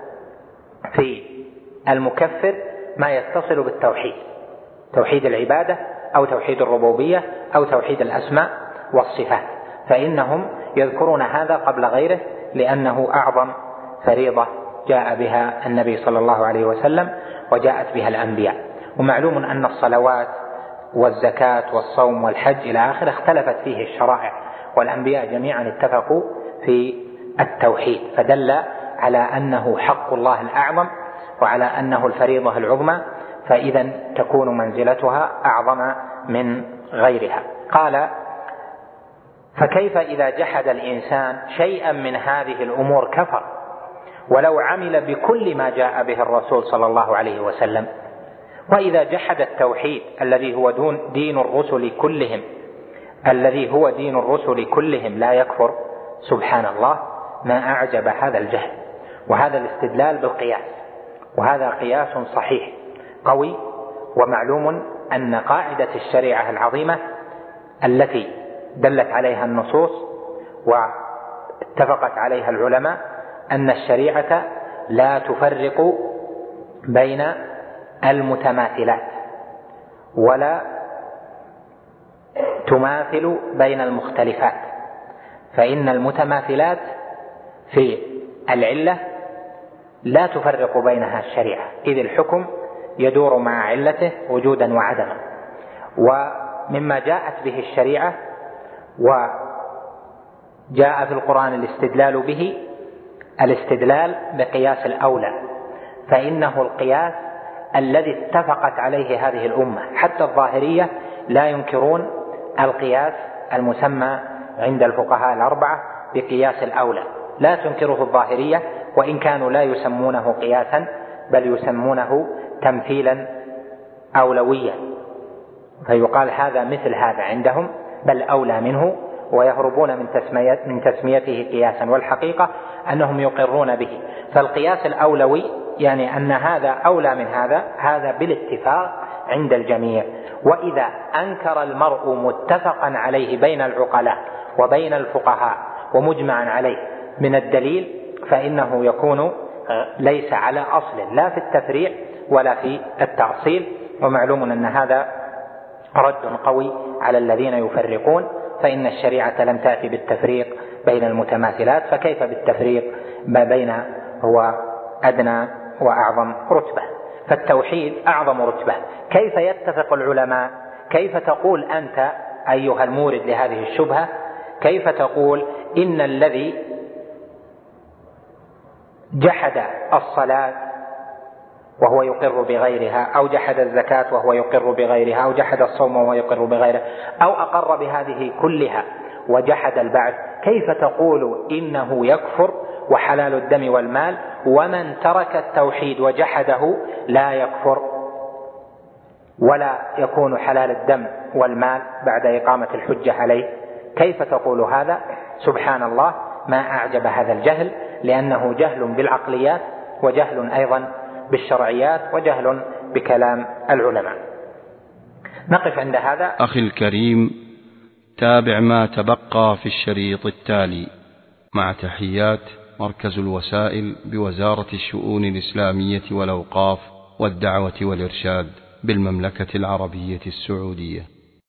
في المكفر ما يتصل بالتوحيد، توحيد العبادة أو توحيد الربوبية أو توحيد الأسماء والصفات، فإنهم يذكرون هذا قبل غيره لأنه أعظم فريضة جاء بها النبي صلى الله عليه وسلم وجاءت بها الأنبياء. ومعلوم أن الصلوات والزكاة والصوم والحج إلى آخره اختلفت فيه الشرائع، والأنبياء جميعا اتفقوا في التوحيد، فدل على أنه حق الله الأعظم وعلى أنه الفريضة العظمى، فإذا تكون منزلتها أعظم من غيرها. قال: فكيف إذا جحد الإنسان شيئا من هذه الأمور كفر ولو عمل بكل ما جاء به الرسول صلى الله عليه وسلم؟ وإذا جحد التوحيد الذي هو دين الرسل كلهم الذي هو دين الرسل كلهم لا يكفر؟ سبحان الله، ما أعجب هذا الجهل. وهذا الاستدلال بالقياس، وهذا قياس صحيح قوي. ومعلوم أن قاعدة الشريعة العظيمة التي دلت عليها النصوص واتفقت عليها العلماء أن الشريعة لا تفرق بين المتماثلات ولا تماثل بين المختلفات، فإن المتماثلات في العلة لا تفرق بينها الشريعة، إذ الحكم يدور مع علته وجودا وعدما. ومما جاءت به الشريعة وجاء في القرآن الاستدلال به الاستدلال بقياس الأولى، فإنه القياس الذي اتفقت عليه هذه الأمة. حتى الظاهرية لا ينكرون القياس المسمى عند الفقهاء الأربعة بقياس الأولى، لا تنكره الظاهرية، وإن كانوا لا يسمونه قياسا بل يسمونه تمثيلا أولويا، فيقال هذا مثل هذا عندهم بل أولى منه، ويهربون من تسمية من تسميته قياسا، والحقيقة أنهم يقرون به. فالقياس الأولوي يعني أن هذا أولى من هذا، هذا بالاتفاق عند الجميع. وإذا أنكر المرء متفقا عليه بين العقلاء وبين الفقهاء ومجمعا عليه من الدليل فإنه يكون ليس على أصل لا في التفريع ولا في التأصيل. ومعلوم أن هذا رد قوي على الذين يفرقون، فإن الشريعة لم تأتي بالتفريق بين المتماثلات، فكيف بالتفريق ما بين هو أدنى وأعظم رتبة؟ فالتوحيد أعظم رتبة. كيف يتفق العلماء؟ كيف تقول أنت أيها المورد لهذه الشبهة، كيف تقول إن الذي جحد الصلاة وهو يقر بغيرها، أو جحد الزكاة وهو يقر بغيرها، أو جحد الصوم وهو يقر بغيره، أو أقر بهذه كلها وجحد البعث، كيف تقول إنه يكفر وحلال الدم والمال، ومن ترك التوحيد وجحده لا يكفر ولا يكون حلال الدم والمال بعد إقامة الحجة عليه. كيف تقول هذا؟ سبحان الله، ما أعجب هذا الجهل، لأنه جهل بالعقليات وجهل أيضا بالشرعيات وجهل بكلام العلماء. نقف عند هذا. أخي الكريم، تابع ما تبقى في الشريط التالي مع تحيات مركز الوسائل بوزارة الشؤون الإسلامية والأوقاف والدعوة والإرشاد بالمملكة العربية السعودية.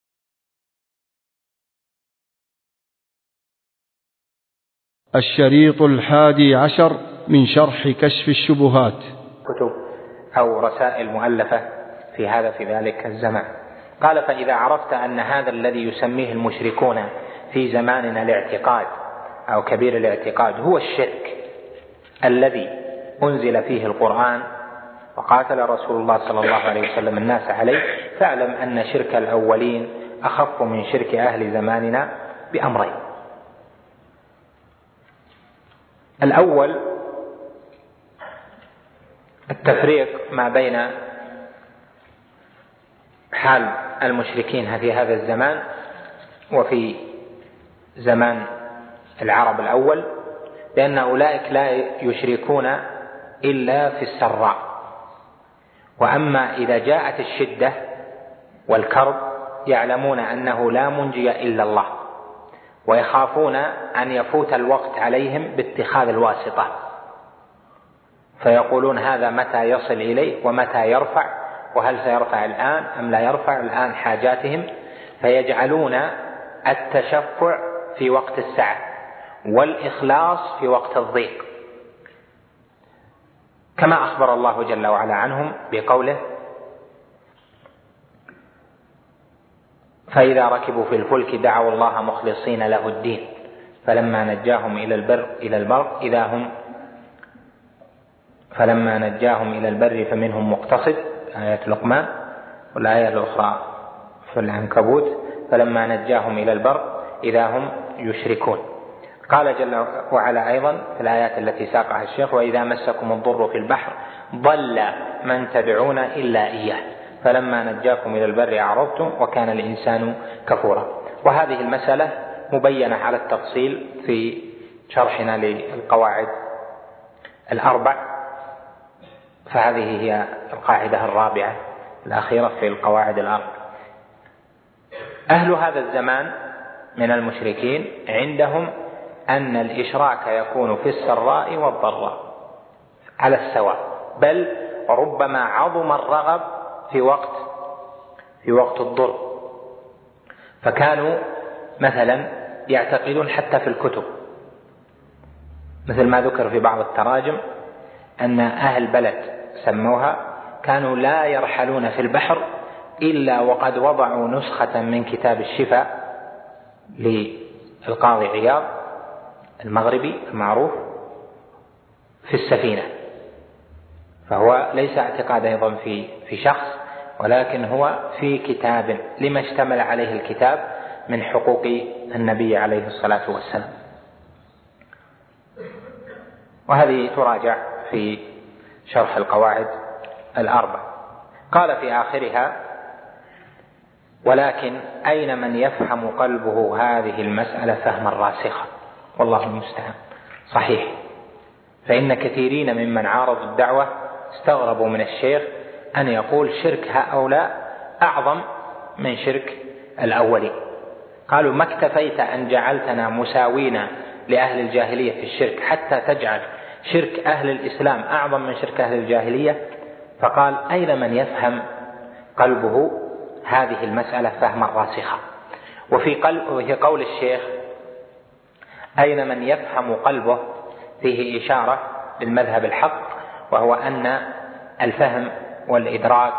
الشريط الحادي عشر من شرح كشف الشبهات، كتب أو رسائل مؤلفة في هذا في ذلك الزمان. قال: فإذا عرفت أن هذا الذي يسميه المشركون في زماننا الاعتقاد أو كبير الاعتقاد هو الشرك الذي أنزل فيه القرآن وقاتل رسول الله صلى الله عليه وسلم الناس عليه، فاعلم أن شرك الأولين أخف من شرك أهل زماننا بأمرين. الأول التفريق ما بين حال المشركين في هذا الزمان وفي زمان العرب الأول، لأن أولئك لا يشركون إلا في السراء، وأما إذا جاءت الشدة والكرب يعلمون أنه لا منجي إلا الله، ويخافون أن يفوت الوقت عليهم باتخاذ الواسطة، فيقولون هذا متى يصل إليه ومتى يرفع، وهل سيرفع الآن أم لا يرفع الآن حاجاتهم، فيجعلون التشفع في وقت السعة والإخلاص في وقت الضيق، كما أخبر الله جل وعلا عنهم بقوله: فإذا ركبوا في الفلك دعوا الله مخلصين له الدين فلما نجاهم إلى البر إلى البر إذا هم فلما نجاهم إلى البر فمنهم مقتصد، آية لقمان، والآية الأخرى في العنكبوت فلما نجاهم إلى البر إذا هم يشركون. قال جل وعلا أيضا في الآيات التي ساقها الشيخ: وإذا مسكم الضر في البحر ضل من تدعون إلا إياه فلما نجاكم إلى البر أعرضتم وكان الإنسان كفورا. وهذه المسألة مبينة على التفصيل في شرحنا للقواعد الأربع، فهذه هي القاعدة الرابعة الأخيرة في القواعد الأربع. أهل هذا الزمان من المشركين عندهم أن الإشراك يكون في السراء والضراء على السواء، بل ربما عظم الرغب في وقت في وقت الضر، فكانوا مثلا يعتقدون حتى في الكتب، مثل ما ذكر في بعض التراجم أن أهل بلد سموها كانوا لا يرحلون في البحر إلا وقد وضعوا نسخة من كتاب الشفاء للقاضي عياض المغربي المعروف في السفينة، فهو ليس اعتقاد أيضا في في شخص، ولكن هو في كتاب لما اشتمل عليه الكتاب من حقوق النبي عليه الصلاة والسلام. وهذه تراجع في شرح القواعد الأربع. قال في آخرها: ولكن أين من يفهم قلبه هذه المسألة فهما راسخا، والله المستعان. صحيح، فإن كثيرين ممن عارضوا الدعوة استغربوا من الشيخ أن يقول شرك هؤلاء أعظم من شرك الأولين. قالوا: ما اكتفيت أن جعلتنا مساوين لأهل الجاهلية في الشرك حتى تجعل شرك أهل الإسلام أعظم من شرك أهل الجاهلية؟ فقال: أين من يفهم قلبه هذه المسألة فهما راسخا. وفي قول الشيخ أين من يفهم قلبه فيه إشارة للمذهب الحق، وهو أن الفهم والإدراك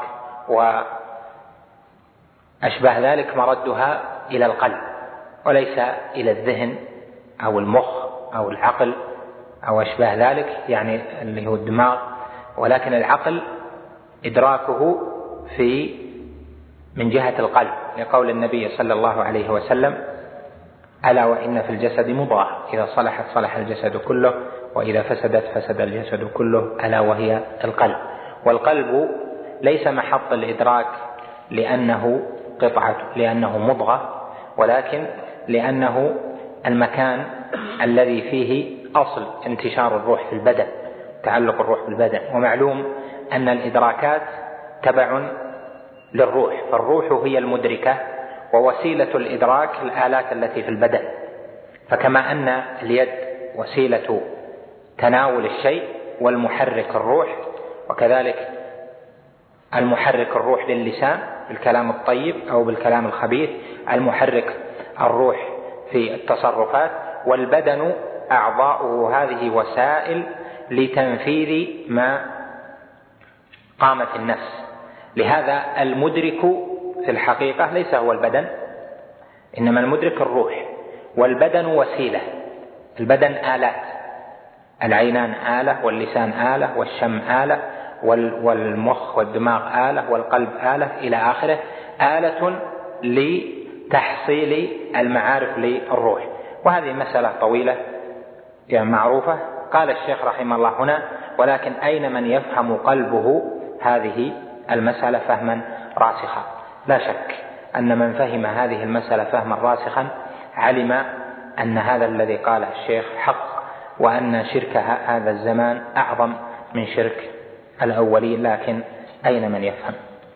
وأشبه ذلك مردها إلى القلب وليس إلى الذهن أو المخ أو العقل أو أشبه ذلك، يعني اللي هو الدماغ، ولكن العقل إدراكه في من جهة القلب، لقول النبي صلى الله عليه وسلم: ألا وإن في الجسد مضغة إذا صلحت صلح الجسد كله وإذا فسدت فسد الجسد كله، ألا وهي القلب. والقلب ليس محط الإدراك لأنه قطعة لأنه مضغة، ولكن لأنه المكان الذي فيه أصل انتشار الروح في البدن، تعلق الروح بالبدن. ومعلوم أن الإدراكات تبع للروح، فالروح هي المدركة، ووسيلة الإدراك الآلات التي في البدن. فكما أن اليد وسيلة تناول الشيء والمحرك الروح، وكذلك المحرك الروح للسان بالكلام الطيب أو بالكلام الخبيث، المحرك الروح في التصرفات، والبدن أعضاؤه هذه وسائل لتنفيذ ما قامت النفس. لهذا المدرك في الحقيقة ليس هو البدن، إنما المدرك الروح، والبدن وسيلة. البدن آلات، العينان آلة، واللسان آلة، والشم آلة، والمخ والدماغ آلة، والقلب آلة إلى آخره، آلة لتحصيل المعارف للروح. وهذه مسألة طويلة يعني معروفة. قال الشيخ رحمه الله هنا: ولكن أين من يفهم قلبه هذه المسألة فهما راسخا؟ لا شك أن من فهم هذه المسألة فهما راسخا علم أن هذا الذي قاله الشيخ حق، وأن شرك هذا الزمان أعظم من شرك الأولين. لكن أين من يفهم؟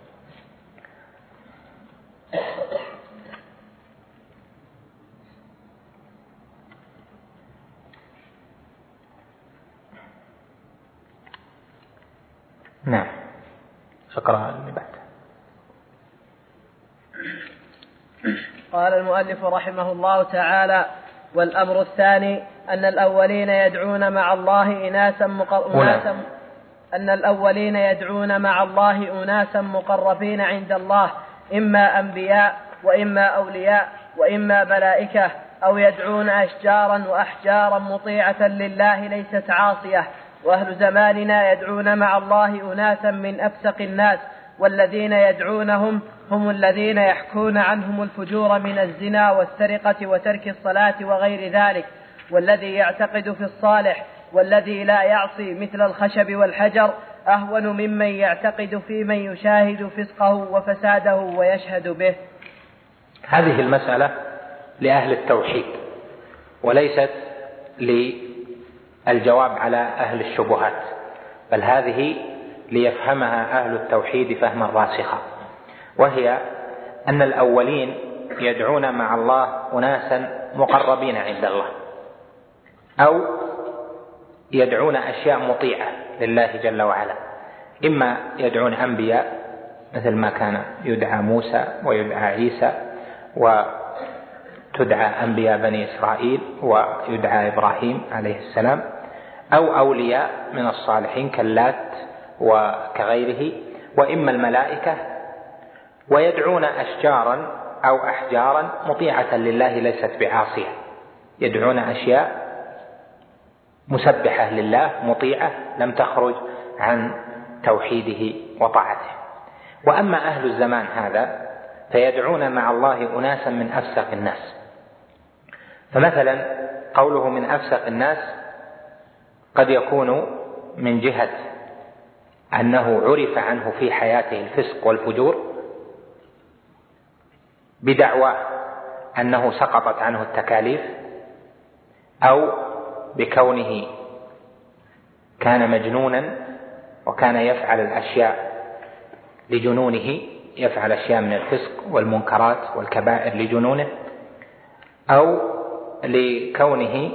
نعم، اقرأ اللي بعد. قال المؤلف رحمه الله تعالى: والأمر الثاني أن الأولين يدعون مع الله إناسا مقربين أن الأولين يدعون مع الله أناسا مقربين عند الله، إما أنبياء وإما أولياء وإما ملائكة، أو يدعون أشجارا وأحجارا مطيعة لله ليست عاصية. وأهل زماننا يدعون مع الله أناسا من أفسق الناس، والذين يدعونهم هم الذين يحكون عنهم الفجور من الزنا والسرقة وترك الصلاة وغير ذلك. والذي يعتقد في الصالح والذي لا يعصي مثل الخشب والحجر أهون ممن يعتقد في من يشاهد فسقه وفساده ويشهد به. هذه المسألة لأهل التوحيد، وليست للجواب على أهل الشبهات، بل هذه ليفهمها أهل التوحيد فهما راسخا، وهي أن الأولين يدعون مع الله أناسا مقربين عند الله، أو يدعون أشياء مطيعة لله جل وعلا. إما يدعون أنبياء مثل ما كان يدعى موسى ويدعى عيسى وتدعى أنبياء بني إسرائيل ويدعى إبراهيم عليه السلام، أو أولياء من الصالحين كاللات وكغيره، وإما الملائكة، ويدعون أشجارا أو أحجارا مطيعة لله ليست بعاصية، يدعون أشياء مسبحة لله مطيعة لم تخرج عن توحيده وطاعته. وأما أهل الزمان هذا فيدعون مع الله أناسا من أفسق الناس. فمثلا قوله من أفسق الناس قد يكون من جهة أنه عرف عنه في حياته الفسق والفجور بدعوى أنه سقطت عنه التكاليف، أو بكونه كان مجنونا وكان يفعل الأشياء لجنونه، يفعل أشياء من الفسق والمنكرات والكبائر لجنونه، أو لكونه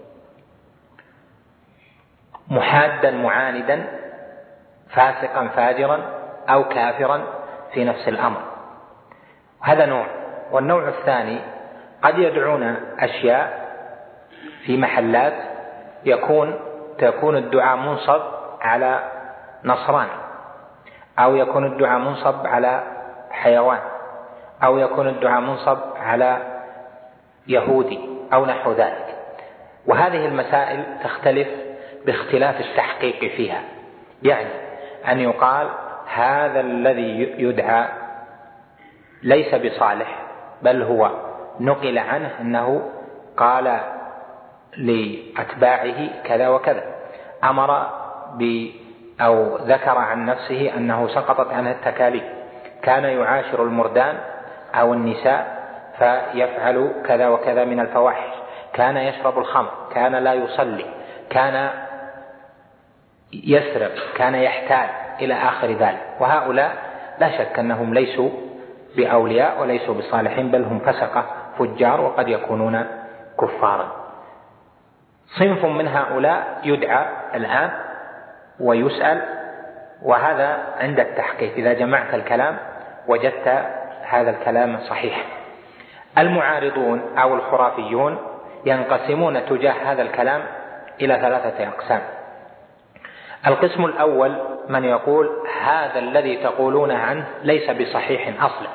محادا معاندا فاسقا فاجرا أو كافرا في نفس الأمر. هذا نوع. والنوع الثاني قد يدعون أشياء في محلات يكون تكون الدعاء منصب على نصراني، أو يكون الدعاء منصب على حيوان، أو يكون الدعاء منصب على يهودي أو نحو ذلك. وهذه المسائل تختلف باختلاف التحقيق فيها، يعني أن يقال هذا الذي يدعى ليس بصالح، بل هو نقل عنه أنه قال لأتباعه كذا وكذا، أمر ب أو ذكر عن نفسه أنه سقطت عنه التكاليف، كان يعاشر المردان أو النساء فيفعل كذا وكذا من الفواحش، كان يشرب الخمر، كان لا يصلي، كان يسرق، كان يحتال إلى آخر ذلك. وهؤلاء لا شك أنهم ليسوا بأولياء وليسوا بصالحين، بل هم فسقة فجار وقد يكونون كفارا. صنف من هؤلاء يدعى الآن ويسأل، وهذا عند التحقيق إذا جمعت الكلام وجدت هذا الكلام صحيح. المعارضون أو الخرافيون ينقسمون تجاه هذا الكلام إلى ثلاثة أقسام. القسم الأول من يقول هذا الذي تقولون عنه ليس بصحيح أصلا،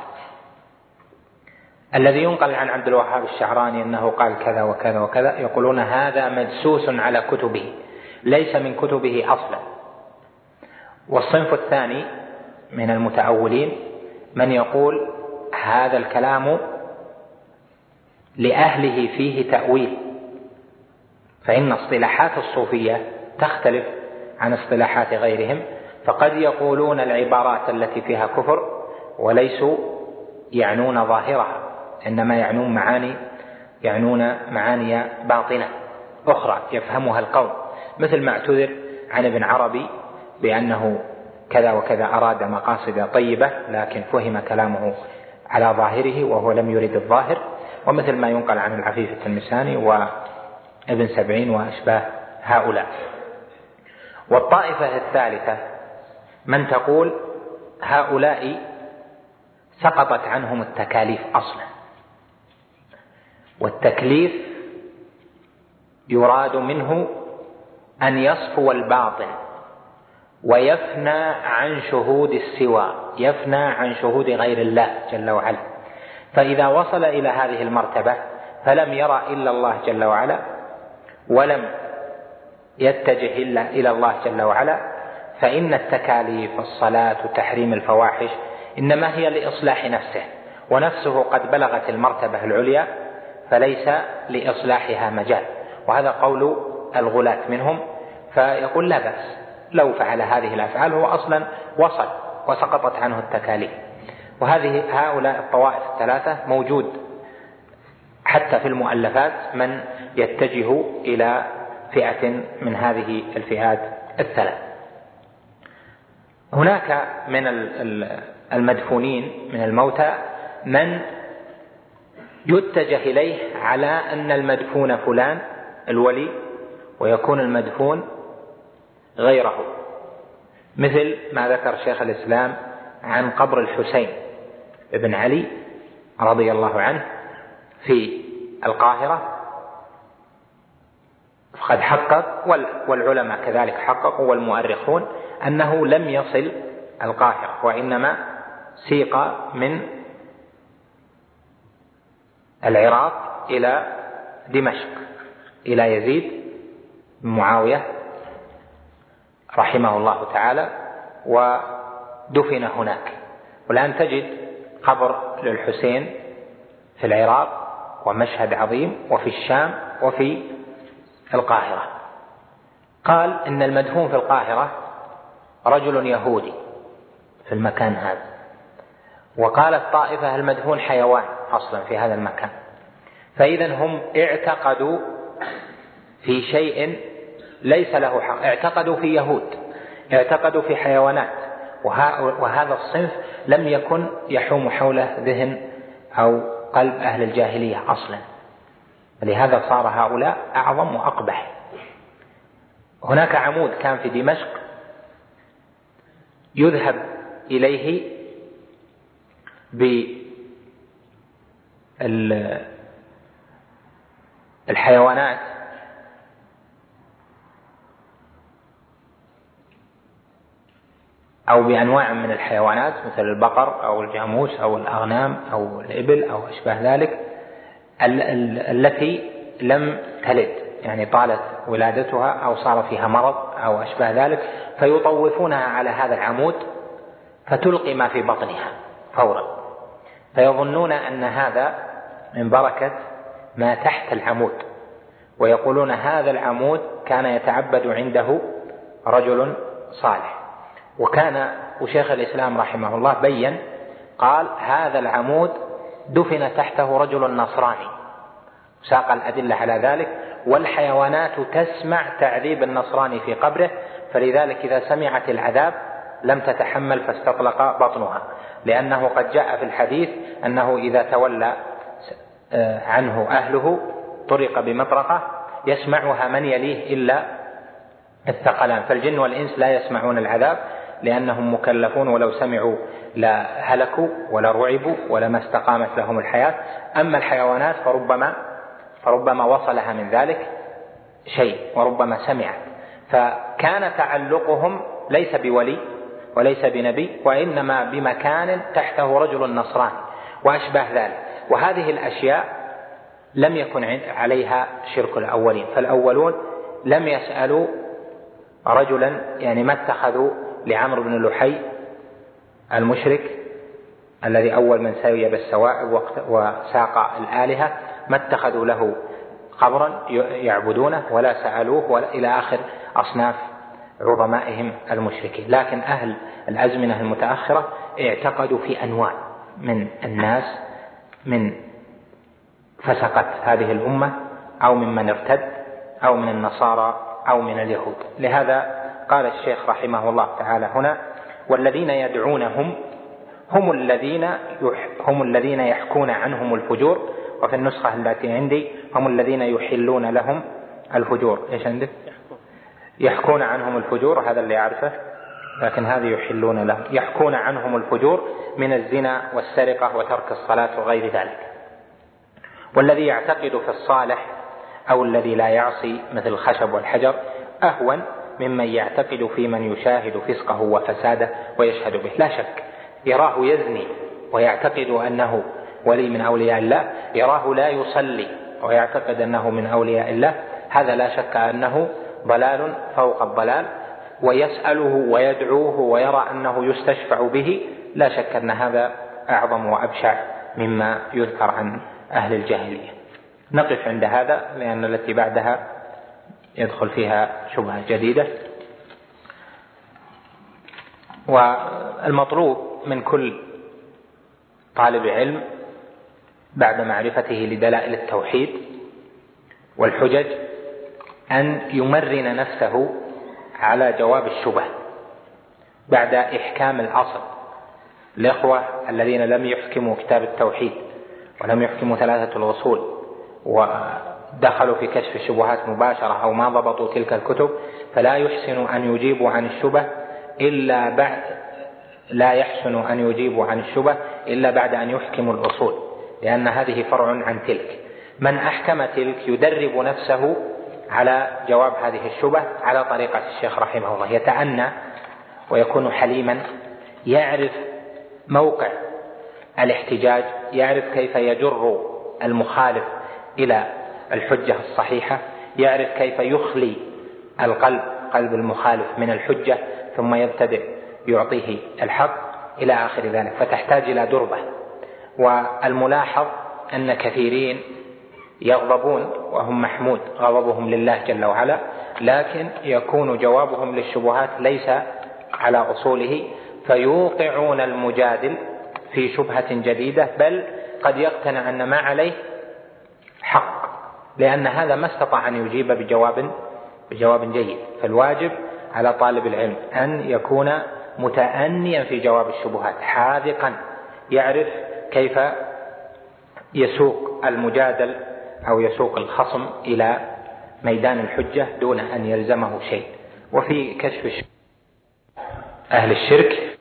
الذي ينقل عن عبد الوهاب الشعراني أنه قال كذا وكذا وكذا، يقولون هذا مدسوس على كتبه ليس من كتبه أصلا. والصنف الثاني من المتأولين من يقول هذا الكلام لأهله فيه تأويل، فإن اصطلاحات الصوفية تختلف عن اصطلاحات غيرهم، فقد يقولون العبارات التي فيها كفر وليسوا يعنون ظاهرها، إنما يعنون معاني يعنون معاني باطنة أخرى يفهمها القوم، مثل ما اعتذر عن ابن عربي بأنه كذا وكذا أراد مقاصد طيبة لكن فهم كلامه على ظاهره وهو لم يرد الظاهر، ومثل ما ينقل عن العفيف التلمساني وابن سبعين وأشباه هؤلاء. والطائفة الثالثة من تقول هؤلاء سقطت عنهم التكاليف أصلا، والتكليف يراد منه أن يصفو الباطن ويفنى عن شهود السوى، يفنى عن شهود غير الله جل وعلا. فإذا وصل إلى هذه المرتبة فلم يرى إلا الله جل وعلا ولم يتجه إلا إلى الله جل وعلا، فإن التكاليف الصلاة وتحريم الفواحش إنما هي لإصلاح نفسه، ونفسه قد بلغت المرتبة العليا فليس لإصلاحها مجال. وهذا قول الغلاة منهم، فيقول لا بأس لو فعل هذه الأفعال هو أصلا وصل وسقطت عنه التكاليف. وهذه هؤلاء الطوائف الثلاثة موجود حتى في المؤلفات من يتجه إلى فئة من هذه الفئات الثلاث. هناك من المدفونين من الموتى من يتجه إليه على أن المدفون فلان الولي ويكون المدفون غيره، مثل ما ذكر شيخ الإسلام عن قبر الحسين ابن علي رضي الله عنه في القاهرة، قد حقق والعلماء كذلك حققوا والمؤرخون أنه لم يصل القاهرة، وإنما سيق من العراق إلى دمشق إلى يزيد بن معاوية رحمه الله تعالى ودفن هناك. والآن تجد قبر للحسين في العراق ومشهد عظيم، وفي الشام وفي القاهرة. قال إن المدفون في القاهرة رجل يهودي في المكان هذا، وقال الطائفة المدفون حيوان أصلا في هذا المكان. فإذا هم اعتقدوا في شيء ليس له حق، اعتقدوا في يهود، اعتقدوا في حيوانات، وهذا الصنف لم يكن يحوم حوله ذهن أو قلب أهل الجاهلية أصلا، لهذا صار هؤلاء أعظم وأقبح. هناك عمود كان في دمشق يذهب إليه بالحيوانات أو بأنواع من الحيوانات مثل البقر أو الجاموس أو الأغنام أو الإبل أو أشباه ذلك التي لم تلد، يعني طالت ولادتها أو صار فيها مرض أو أشباه ذلك، فيطوفونها على هذا العمود فتلقي ما في بطنها فورا، فيظنون أن هذا من بركة ما تحت العمود، ويقولون هذا العمود كان يتعبد عنده رجل صالح. وكان وشيخ الإسلام رحمه الله بين قال هذا العمود دفن تحته رجل نصراني، ساق الأدلة على ذلك. والحيوانات تسمع تعذيب النصراني في قبره، فلذلك إذا سمعت العذاب لم تتحمل فاستطلق بطنها، لأنه قد جاء في الحديث أنه إذا تولى عنه أهله طرق بمطرقة يسمعها من يليه إلا الثقلان، فالجن والإنس لا يسمعون العذاب لأنهم مكلفون، ولو سمعوا لا هلكوا ولا رعبوا ولا ما استقامت لهم الحياة. أما الحيوانات فربما فربما وصلها من ذلك شيء وربما سمعت، فكان تعلقهم ليس بولي وليس بنبي، وإنما بمكان تحته رجل نصراني وأشبه ذلك. وهذه الأشياء لم يكن عليها شرك الأولين، فالأولون لم يسألوا رجلا، يعني ما اتخذوا لعمرو بن لحي المشرك الذي أول من سوي بالسواء وساق الآلهة، ما اتخذوا له قبرا يعبدونه ولا سألوه ولا إلى آخر أصناف عظمائهم المشركين. لكن أهل الأزمنة المتأخرة اعتقدوا في أنواع من الناس من فسقت هذه الأمة أو ممن ارتد أو من النصارى أو من اليهود. لهذا قال الشيخ رحمه الله تعالى هنا والذين يدعونهم هم الذين هم الذين يحكون عنهم الفجور، وفي النسخة التي عندي هم الذين يحلون لهم الفجور. إيش عندك؟ يحكون عنهم الفجور، هذا اللي أعرفه، لكن هذه يحلون لهم، يحكون عنهم الفجور من الزنا والسرقة وترك الصلاة وغير ذلك. والذي يعتقد في الصالح أو الذي لا يعصي مثل الخشب والحجر أهون ممن يعتقد في من يشاهد فسقه وفساده ويشهد به. لا شك يراه يزني ويعتقد أنه ولي من أولياء الله، يراه لا يصلي ويعتقد أنه من أولياء الله، هذا لا شك أنه ضلال فوق الضلال، ويسأله ويدعوه ويرى أنه يستشفع به، لا شك أن هذا أعظم وأبشع مما يذكر عن أهل الجاهلية. نقف عند هذا لأن التي بعدها يدخل فيها شبهة جديدة. والمطلوب من كل طالب علم بعد معرفته لدلائل التوحيد والحجج أن يمرن نفسه على جواب الشبه بعد إحكام الأصل. الإخوة الذين لم يحكموا كتاب التوحيد ولم يحكموا ثلاثة الأصول ودخلوا في كشف الشبهات مباشرة أو ما ضبطوا تلك الكتب، فلا يحسن أن يجيبوا عن الشبه إلا بعد لا يحسن أن يجيبوا عن الشبه إلا بعد أن يحكموا الأصول، لأن هذه فرع عن تلك. من أحكم تلك يدرب نفسه على جواب هذه الشبه على طريقة الشيخ رحمه الله، يتأنى ويكون حليما، يعرف موقع الاحتجاج، يعرف كيف يجر المخالف إلى الحجة الصحيحة، يعرف كيف يخلي القلب قلب المخالف من الحجة ثم يبتدئ يعطيه الحق إلى آخر ذلك، فتحتاج إلى دربة. والملاحظ أن كثيرين يغضبون وهم محمود غضبهم لله جل وعلا، لكن يكون جوابهم للشبهات ليس على أصوله، فيوقعون المجادل في شبهة جديدة، بل قد يقتنع أن ما عليه حق، لأن هذا ما استطاع أن يجيب بجواب بجواب جيد. فالواجب على طالب العلم أن يكون متأنيا في جواب الشبهات، حاذقا، يعرف كيف يسوق المجادل أو يسوق الخصم إلى ميدان الحجة دون أن يلزمه شيء. وفي كشف أهل الشرك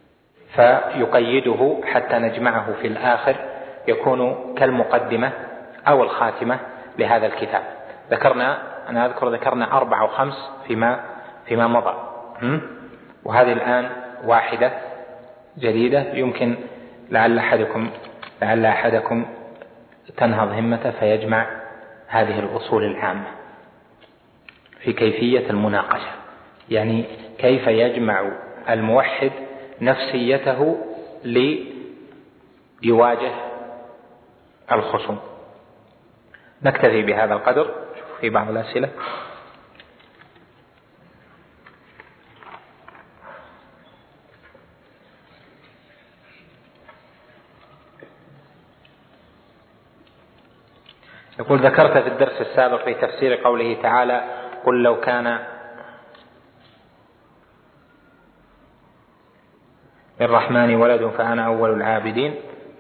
فيقيده حتى نجمعه في الآخر، يكون كالمقدمة أو الخاتمة لهذا الكتاب. ذكرنا أنا أذكر ذكرنا أربع أو خمس فيما فيما مضى، وهذه الآن واحدة جديدة يمكن لعل أحدكم لعل أحدكم تنهض همته فيجمع هذه الأصول العامة في كيفية المناقشة، يعني كيف يجمع الموحد نفسيته ليواجه الخصوم. نكتفي بهذا القدر في بعض الأسئلة. يقول: ذكرت في الدرس السابق في تفسير قوله تعالى: قل لو كان للرحمن ولد فأنا أول العابدين.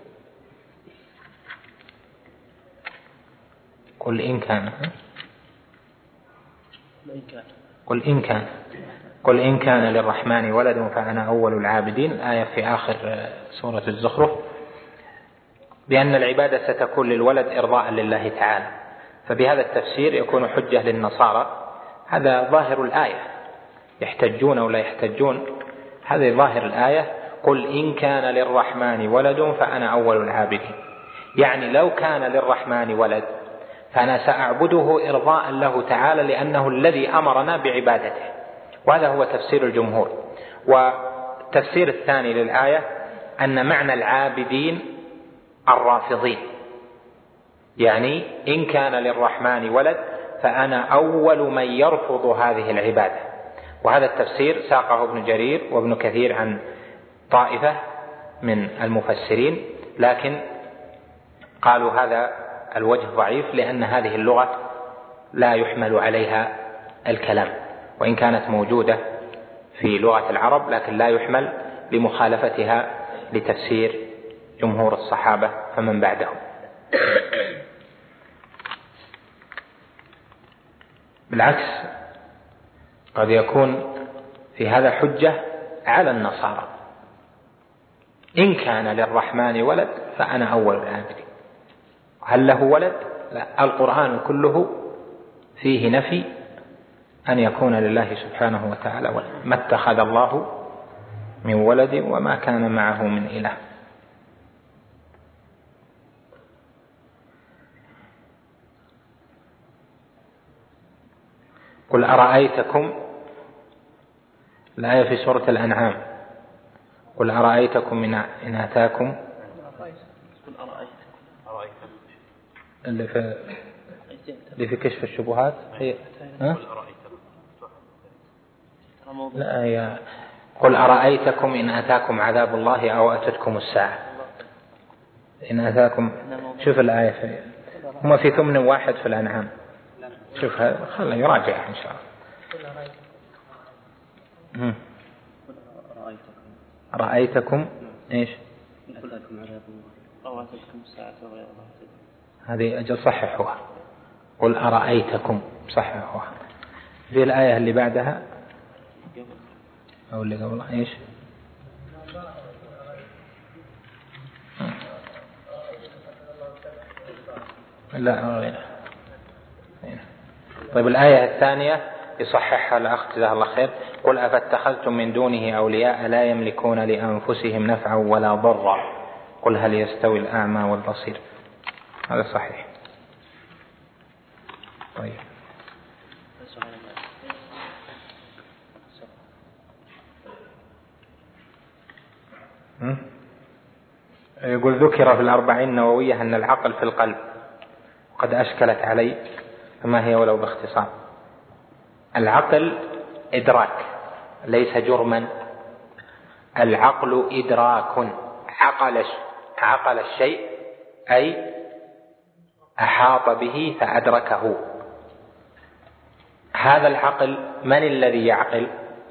قل إن كان قل إن كان قل إن كان للرحمن ولد فأنا أول العابدين، آية في آخر سورة الزخرف، بأن العبادة ستكون للولد إرضاء لله تعالى. فبهذا التفسير يكون حجة للنصارى. هذا ظاهر الآية، يحتجون ولا يحتجون، هذا ظاهر الآية: قل إن كان للرحمن ولد فأنا أول العابدين. يعني لو كان للرحمن ولد فأنا سأعبده إرضاء له تعالى، لأنه الذي أمرنا بعبادته. وهذا هو تفسير الجمهور. والتفسير الثاني للآية أن معنى العابدين الرافضين، يعني إن كان للرحمن ولد فأنا أول من يرفض هذه العبادة. وهذا التفسير ساقه ابن جرير وابن كثير عن طائفة من المفسرين، لكن قالوا هذا الوجه ضعيف، لأن هذه اللغة لا يحمل عليها الكلام، وإن كانت موجودة في لغة العرب لكن لا يحمل لمخالفتها لتفسير جمهور الصحابة فمن بعدهم. بالعكس، قد يكون في هذا حجة على النصارى: إن كان للرحمن ولد فأنا أول العابدين. هل له ولد؟ لا، القرآن كله فيه نفي أن يكون لله سبحانه وتعالى ولد. ما اتخذ الله من ولد وما كان معه من إله. قل أرأيتكم، الآية في سورة الأنعام: قل أرأيتكم إن آتاكم، اللي في اللي في كشف الشبهات هي ها؟ لا، هي قل أرأيتكم إن آتاكم عذاب الله أو أتتكم الساعة. إن آتاكم، شوف الآية في هما في ثمن واحد في الأنعام. شوف، خلنا يراجع إن شاء الله. رأيتكم إيش؟ هذه أجل صححوها. قل أرأيتكم، صححوها. في الآية اللي بعدها أو اللي قبلها إيش؟ لا غيرها. طيب، الآية الثانية يصححها الأخ جزاه الله خير: قل أفاتخذتم من دونه أولياء لا يملكون لأنفسهم نفعا ولا ضرا قل هل يستوي الأعمى والبصير. هذا صحيح. طيب، يقول: ذكر في الأربعين النووية أن العقل في القلب، وقد أشكلت علي، فما هي ولو باختصار؟ العقل إدراك ليس جرما. العقل إدراك، عقل عقل الشيء أي أحاط به فأدركه. هذا العقل من الذي يعقل؟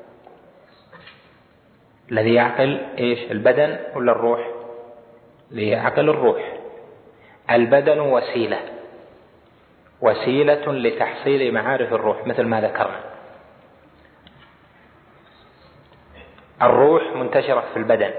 الذي يعقل إيش؟ البدن ولا الروح؟ ليعقل الروح. البدن وسيلة وسيلة لتحصيل معارف الروح، مثل ما ذكرنا. الروح منتشرة في البدن،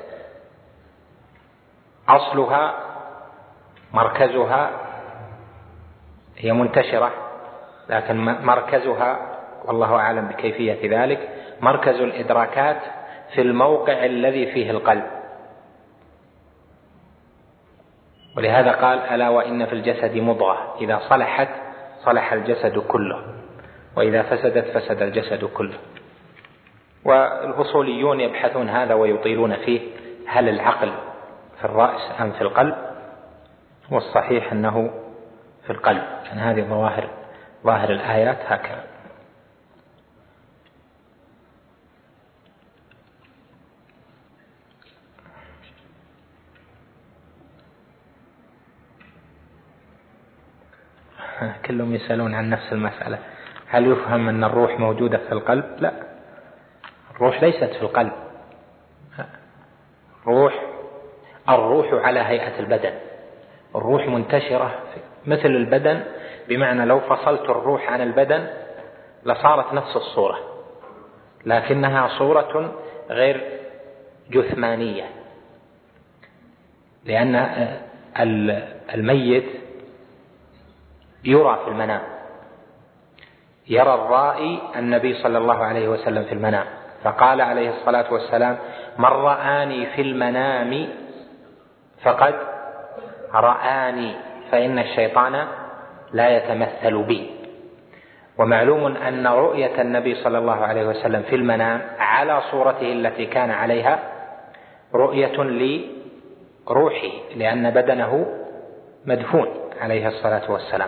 أصلها مركزها هي منتشرة، لكن مركزها والله أعلم بكيفية ذلك، مركز الإدراكات في الموقع الذي فيه القلب. ولهذا قال: ألا وإن في الجسد مضغة إذا صلحت صلح الجسد كله وإذا فسدت فسد الجسد كله. والأصوليون يبحثون هذا ويطيلون فيه: هل العقل في الرأس أم في القلب؟ والصحيح أنه في القلب، لأن هذه ظواهر ظاهر الآيات هكذا. كلهم يسألون عن نفس المسألة، هل يفهم أن الروح موجودة في القلب؟ لا، الروح ليست في القلب. الروح الروح على هيئة البدن، الروح منتشرة مثل البدن، بمعنى لو فصلت الروح عن البدن لصارت نفس الصورة، لكنها صورة غير جثمانية، لأن الميت يرى في المنام، يرى الرائي النبي صلى الله عليه وسلم في المنام، فقال عليه الصلاة والسلام: من رآني في المنام فقد رآني، فإن الشيطان لا يتمثل بي. ومعلوم أن رؤية النبي صلى الله عليه وسلم في المنام على صورته التي كان عليها رؤية لروحه، لأن بدنه مدفون عليه الصلاة والسلام.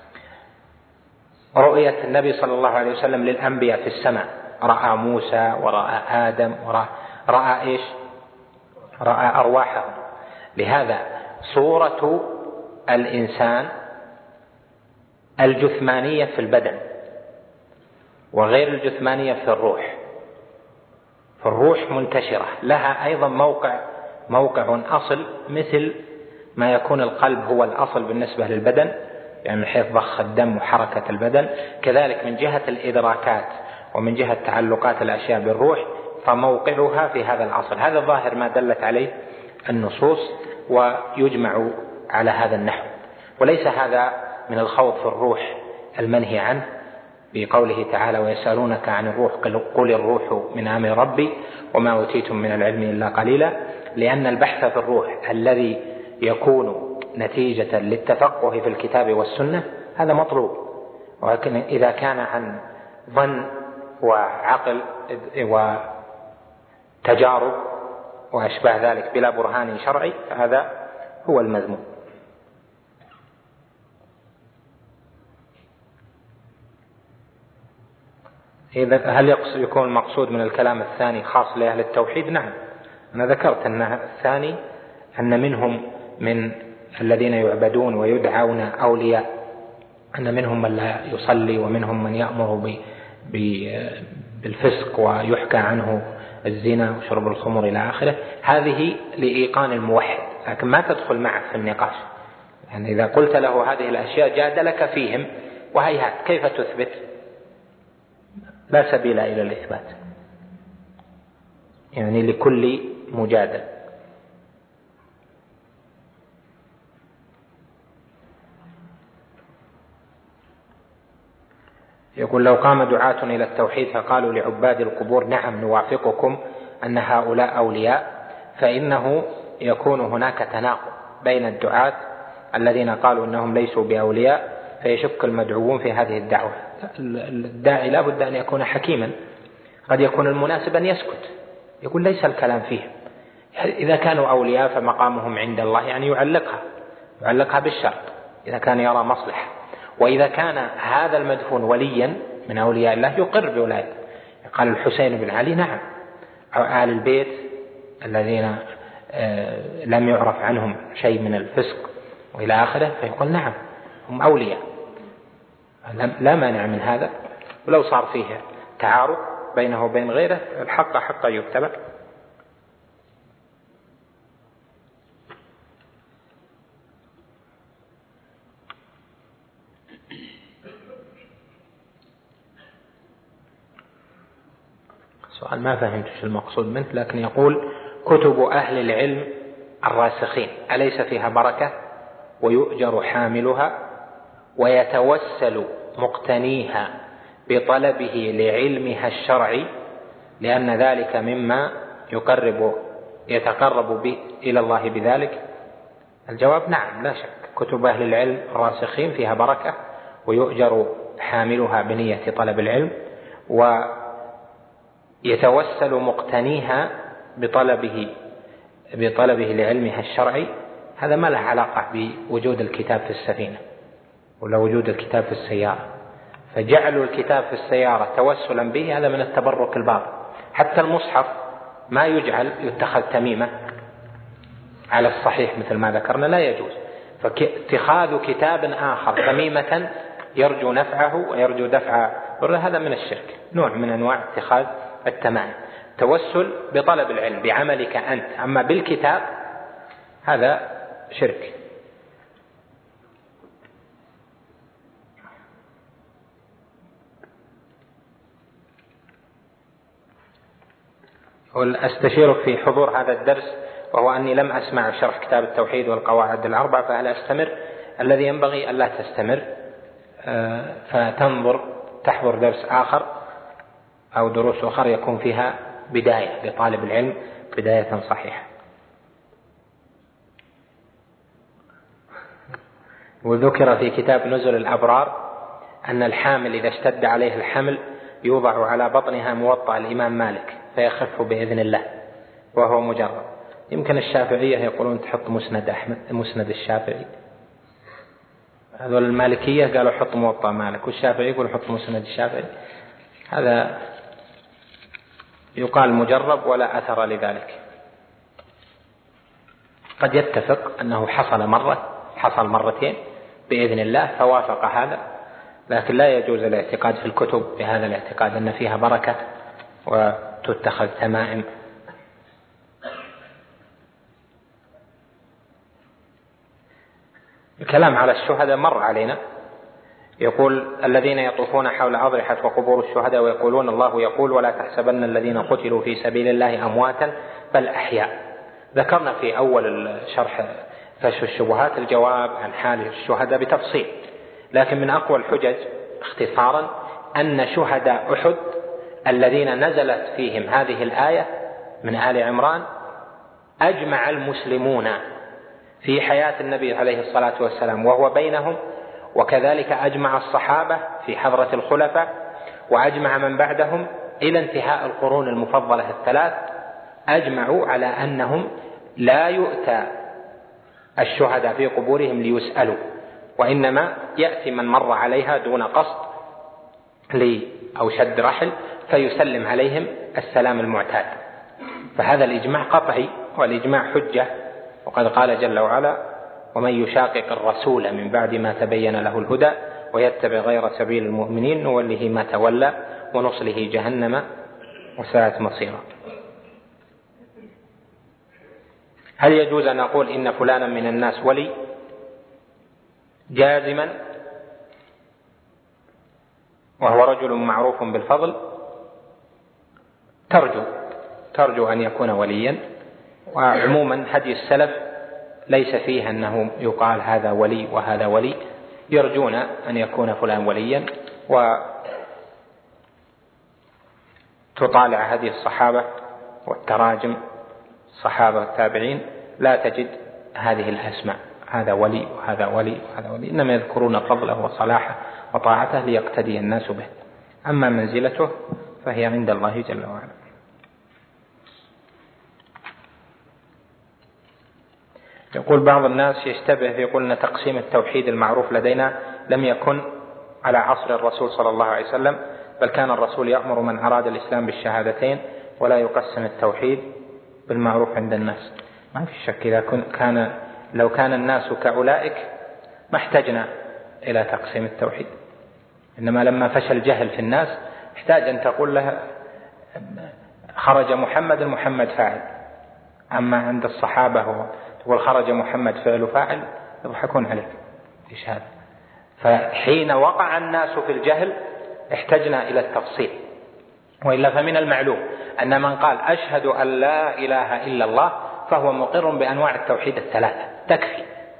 رؤية النبي صلى الله عليه وسلم للأنبياء في السماء، رأى موسى ورأى آدم ورأى رأى إيش؟ رأى أرواحهم. لهذا صورة الإنسان الجثمانية في البدن وغير الجثمانية في الروح، فالروح منتشرة لها أيضا موقع موقع أصل، مثل ما يكون القلب هو الأصل بالنسبة للبدن، يعني من حيث ضخ الدم وحركة البدن، كذلك من جهة الإدراكات ومن جهة تعلقات الأشياء بالروح فموقعها في هذا الأصل. هذا ظاهر ما دلت عليه النصوص، ويجمع على هذا النحو. وليس هذا من الخوض في الروح المنهي عنه بقوله تعالى: ويسألونك عن الروح قل الروح من أمر ربي وما أوتيتم من العلم إلا قليلا، لأن البحث في الروح الذي يكون نتيجة للتفقه في الكتاب والسنة هذا مطلوب. ولكن إذا كان عن ظن وعقل وتجارب وأشباه ذلك بلا برهان شرعي فهذا هو المذموم. إذا هل يقصد يكون المقصود من الكلام الثاني خاص لأهل التوحيد؟ نعم، أنا ذكرت أن الثاني أن منهم من الذين يعبدون ويدعون أولياء، أن منهم من لا يصلي ومنهم من يأمر بالفسق ويحكى عنه الزنا وشرب الخمر إلى آخره. هذه لإيقان الموحد، لكن ما تدخل معه في النقاش. يعني إذا قلت له هذه الأشياء جادلك فيهم، وهيهات كيف تثبت؟ لا سبيل إلى الإثبات، يعني لكل مجادل. يقول: لو قام دعاة إلى التوحيد فقالوا لعباد القبور: نعم نوافقكم أن هؤلاء أولياء، فإنه يكون هناك تناقض بين الدعاة الذين قالوا أنهم ليسوا بأولياء، فيشك المدعوون في هذه الدعوة. الداعي لا بد أن يكون حكيما، قد يكون المناسب أن يسكت، يقول ليس الكلام فيهم. إذا كانوا أولياء فمقامهم عند الله، يعني يعلقها يعلقها بالشرط إذا كان يرى مصلحة. وإذا كان هذا المدفون وليا من أولياء الله يقر بولايته. قال الحسين بن علي: نعم، آل البيت الذين لم يعرف عنهم شيء من الفسق وإلى آخره، فيقول نعم هم أولياء، لا مانع من هذا. ولو صار فيه تعارض بينه وبين غيره الحق حق يتبع. سؤال ما فهمت ايش المقصود منه، لكن يقول: كتب أهل العلم الراسخين أليس فيها بركة ويؤجر حاملها ويتوسل مقتنيها بطلبه لعلمها الشرعي، لأن ذلك مما يقرب يتقرب به إلى الله بذلك؟ الجواب: نعم، لا شك، كتب أهل العلم الراسخين فيها بركة ويؤجر حاملها بنية طلب العلم، ويتوسل مقتنيها بطلبه بطلبه لعلمها الشرعي. هذا ما له علاقة بوجود الكتاب في السفينة ولا وجود الكتاب في السيارة، فجعلوا الكتاب في السيارة توسلا به هذا من التبرك الباطل. حتى المصحف ما يجعل يتخذ تميمة على الصحيح مثل ما ذكرنا، لا يجوز. فاتخاذ كتاب آخر تميمة يرجو نفعه ويرجو دفع هذا من الشرك، نوع من أنواع اتخاذ التمائم. توسل بطلب العلم بعملك أنت، أما بالكتاب هذا شرك. أستشيرك في حضور هذا الدرس، وهو أني لم أسمع شرح كتاب التوحيد والقواعد الأربع، فهل أستمر؟ الذي ينبغي ألا تستمر فتنظر تحضر درس آخر أو دروس أخرى يكون فيها بداية لطالب العلم، بداية صحيحة. وذكر في كتاب نزل الأبرار أن الحامل إذا اشتد عليه الحمل يوضع على بطنها موطأ الإمام مالك فيخف بإذن الله، وهو مجرد. يمكن الشافعية يقولون تحط مسند أحمد، مسند الشافعي. هذول المالكية قالوا حط موطأ مالك، والشافعي يقول حط مسند الشافعي. هذا يقال مجرب ولا أثر لذلك. قد يتفق أنه حصل مرة، حصل مرتين بإذن الله فوافق هذا، لكن لا يجوز الاعتقاد في الكتب بهذا الاعتقاد أن فيها بركة وتتخذ تمائم. الكلام على الشهداء مر علينا. يقول الذين يطوفون حول أضرحة وقبور الشهداء ويقولون الله يقول ولا تحسبن الذين قتلوا في سبيل الله أمواتا بل أحياء. ذكرنا في أول الشرح كشف الشبهات الجواب عن حال الشهداء بتفصيل، لكن من أقوى الحجج اختصارا أن شهداء أحد الذين نزلت فيهم هذه الآية من آل عمران أجمع المسلمون في حياة النبي عليه الصلاة والسلام وهو بينهم، وكذلك أجمع الصحابة في حضرة الخلفاء، وأجمع من بعدهم إلى انتهاء القرون المفضلة الثلاث، أجمعوا على أنهم لا يؤتى الشهداء في قبورهم ليسألوا، وإنما يأتي من مر عليها دون قصد لي أو شد رحل فيسلم عليهم السلام المعتاد. فهذا الإجماع قطعي، والإجماع حجة، وقد قال جل وعلا ومن يشاقق الرسول من بعد ما تبين له الهدى ويتبع غير سبيل المؤمنين نوله ما تولى ونصله جهنم وساءت مصيرا. هل يجوز أن أقول إن فلانا من الناس ولي جازما وهو رجل معروف بالفضل؟ ترجو ترجو أن يكون وليا، وعموما هدي السلف ليس فيه أنه يقال هذا ولي وهذا ولي، يرجون أن يكون فلان وليا. وتطالع هذه الصحابة والتراجم الصحابة والتابعين لا تجد هذه الأسماء هذا ولي وهذا ولي وهذا ولي، إنما يذكرون فضله وصلاحه وطاعته ليقتدي الناس به، أما منزلته فهي عند الله جل وعلا. يقول بعض الناس يشتبه يقول أن تقسيم التوحيد المعروف لدينا لم يكن على عصر الرسول صلى الله عليه وسلم، بل كان الرسول يأمر من أراد الإسلام بالشهادتين ولا يقسم التوحيد بالمعروف عند الناس. ما في شك إذا كان لو كان الناس كأولئك ما احتجنا إلى تقسيم التوحيد، إنما لما فشل الجهل في الناس احتاج أن تقول له خرج محمد محمد فاعل، أما عند الصحابة هو تقول خرج محمد فعل فاعل يضحكون عليك إيش هذا. فحين وقع الناس في الجهل احتجنا إلى التفصيل، وإلا فمن المعلوم أن من قال أشهد أن لا إله إلا الله فهو مقر بأنواع التوحيد الثلاثة تكفي،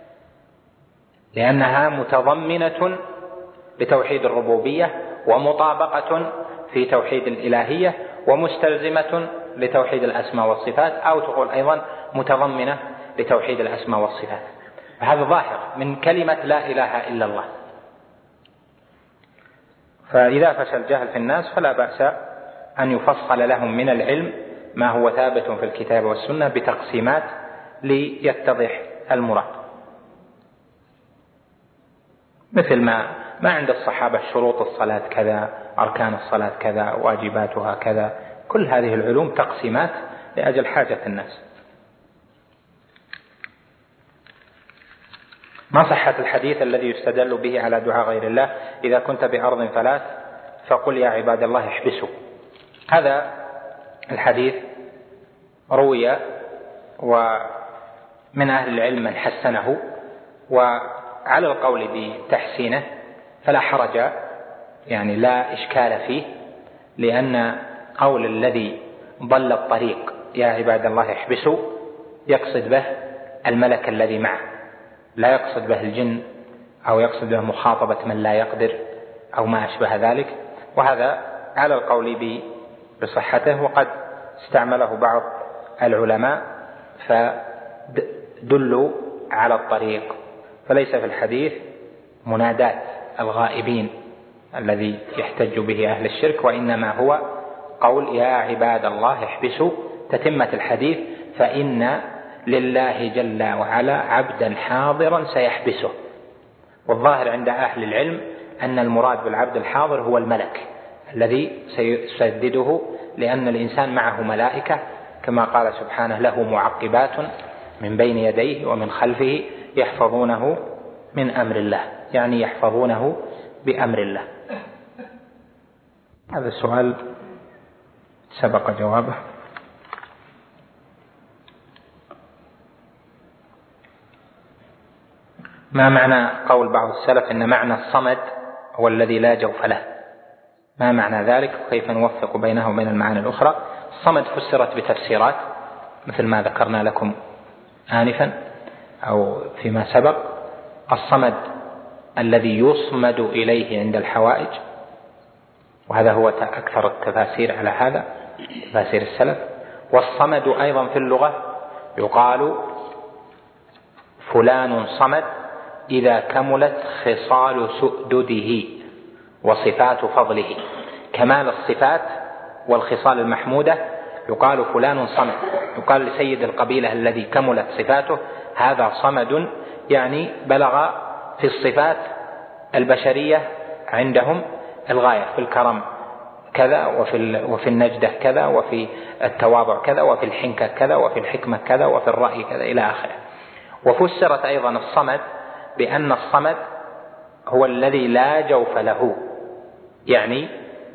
لأنها متضمنة لتوحيد الربوبية ومطابقة في توحيد الإلهية ومستلزمة لتوحيد الأسماء والصفات، أو تقول أيضا متضمنة لتوحيد الأسماء والصفات. فهذا ظاهر من كلمة لا إله إلا الله. فإذا فشل الجهل في الناس فلا بأس أن يفصل لهم من العلم ما هو ثابت في الكتاب والسنة بتقسيمات ليتضح المراد، مثل ما ما عند الصحابة شروط الصلاة كذا، أركان الصلاة كذا، واجباتها كذا. كل هذه العلوم تقسيمات لأجل حاجة الناس. ما صحة الحديث الذي يستدل به على دعاء غير الله إذا كنت بأرض فلات فقل يا عباد الله احبسوا؟ هذا الحديث روي ومن أهل العلم من حسنه، وعلى القول بتحسينه فلا حرج، يعني لا إشكال فيه، لأن قول الذي ضل الطريق يا عباد الله احبسوا يقصد به الملك الذي معه، لا يقصد به الجن أو يقصد به مخاطبة من لا يقدر أو ما أشبه ذلك. وهذا على القول بصحته، وقد استعمله بعض العلماء فدلوا على الطريق، فليس في الحديث منادات الغائبين الذي يحتج به أهل الشرك، وإنما هو قول يا عباد الله احبسوا تتمة الحديث، فإن لله جل وعلا عبدا حاضرا سيحبسه. والظاهر عند أهل العلم أن المراد بالعبد الحاضر هو الملك الذي سيسدده، لأن الإنسان معه ملائكة كما قال سبحانه له معقبات من بين يديه ومن خلفه يحفظونه من أمر الله، يعني يحفظونه بأمر الله. هذا السؤال سبق جوابه. ما معنى قول بعض السلف إن معنى الصمد هو الذي لا جوف له؟ ما معنى ذلك وكيف نوفق بينه وبين المعاني الأخرى؟ الصمد فسرت بتفسيرات مثل ما ذكرنا لكم آنفا أو فيما سبق. الصمد الذي يصمد إليه عند الحوائج، وهذا هو أكثر التفاسير على هذا، تفاسير السلف. والصمد أيضا في اللغة يقال فلان صمد إذا كملت خصال سؤدده وصفات فضله. كمال الصفات والخصال المحمودة يقال فلان صمد. يقال لسيد القبيلة الذي كملت صفاته هذا صمد، يعني بلغ في الصفات البشرية عندهم الغاية، في الكرم كذا، وفي وفي النجدة كذا، وفي التواضع كذا، وفي الحنكة كذا، وفي الحكمة كذا، وفي الرأي كذا إلى آخره. وفسرت أيضا الصمد بأن الصمد هو الذي لا جوف له، يعني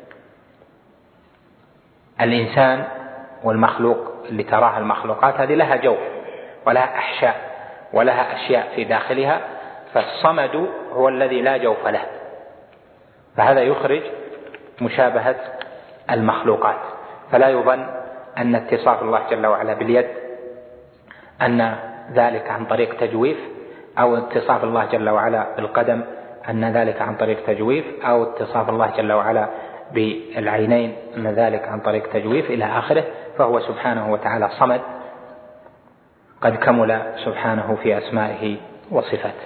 الإنسان والمخلوق اللي تراها المخلوقات هذه لها جوف ولها أحشاء ولها أشياء في داخلها، فالصمد هو الذي لا جوف له، فهذا يخرج مشابهة المخلوقات. فلا يظن أن اتصاف الله جل وعلا باليد أن ذلك عن طريق تجويف، أو اتصاف الله جل وعلا بالقدم أن ذلك عن طريق تجويف، أو اتصاف الله جل وعلا بالعينين أن ذلك عن طريق تجويف إلى آخره. فهو سبحانه وتعالى صمد قد كمل سبحانه في أسمائه وصفاته.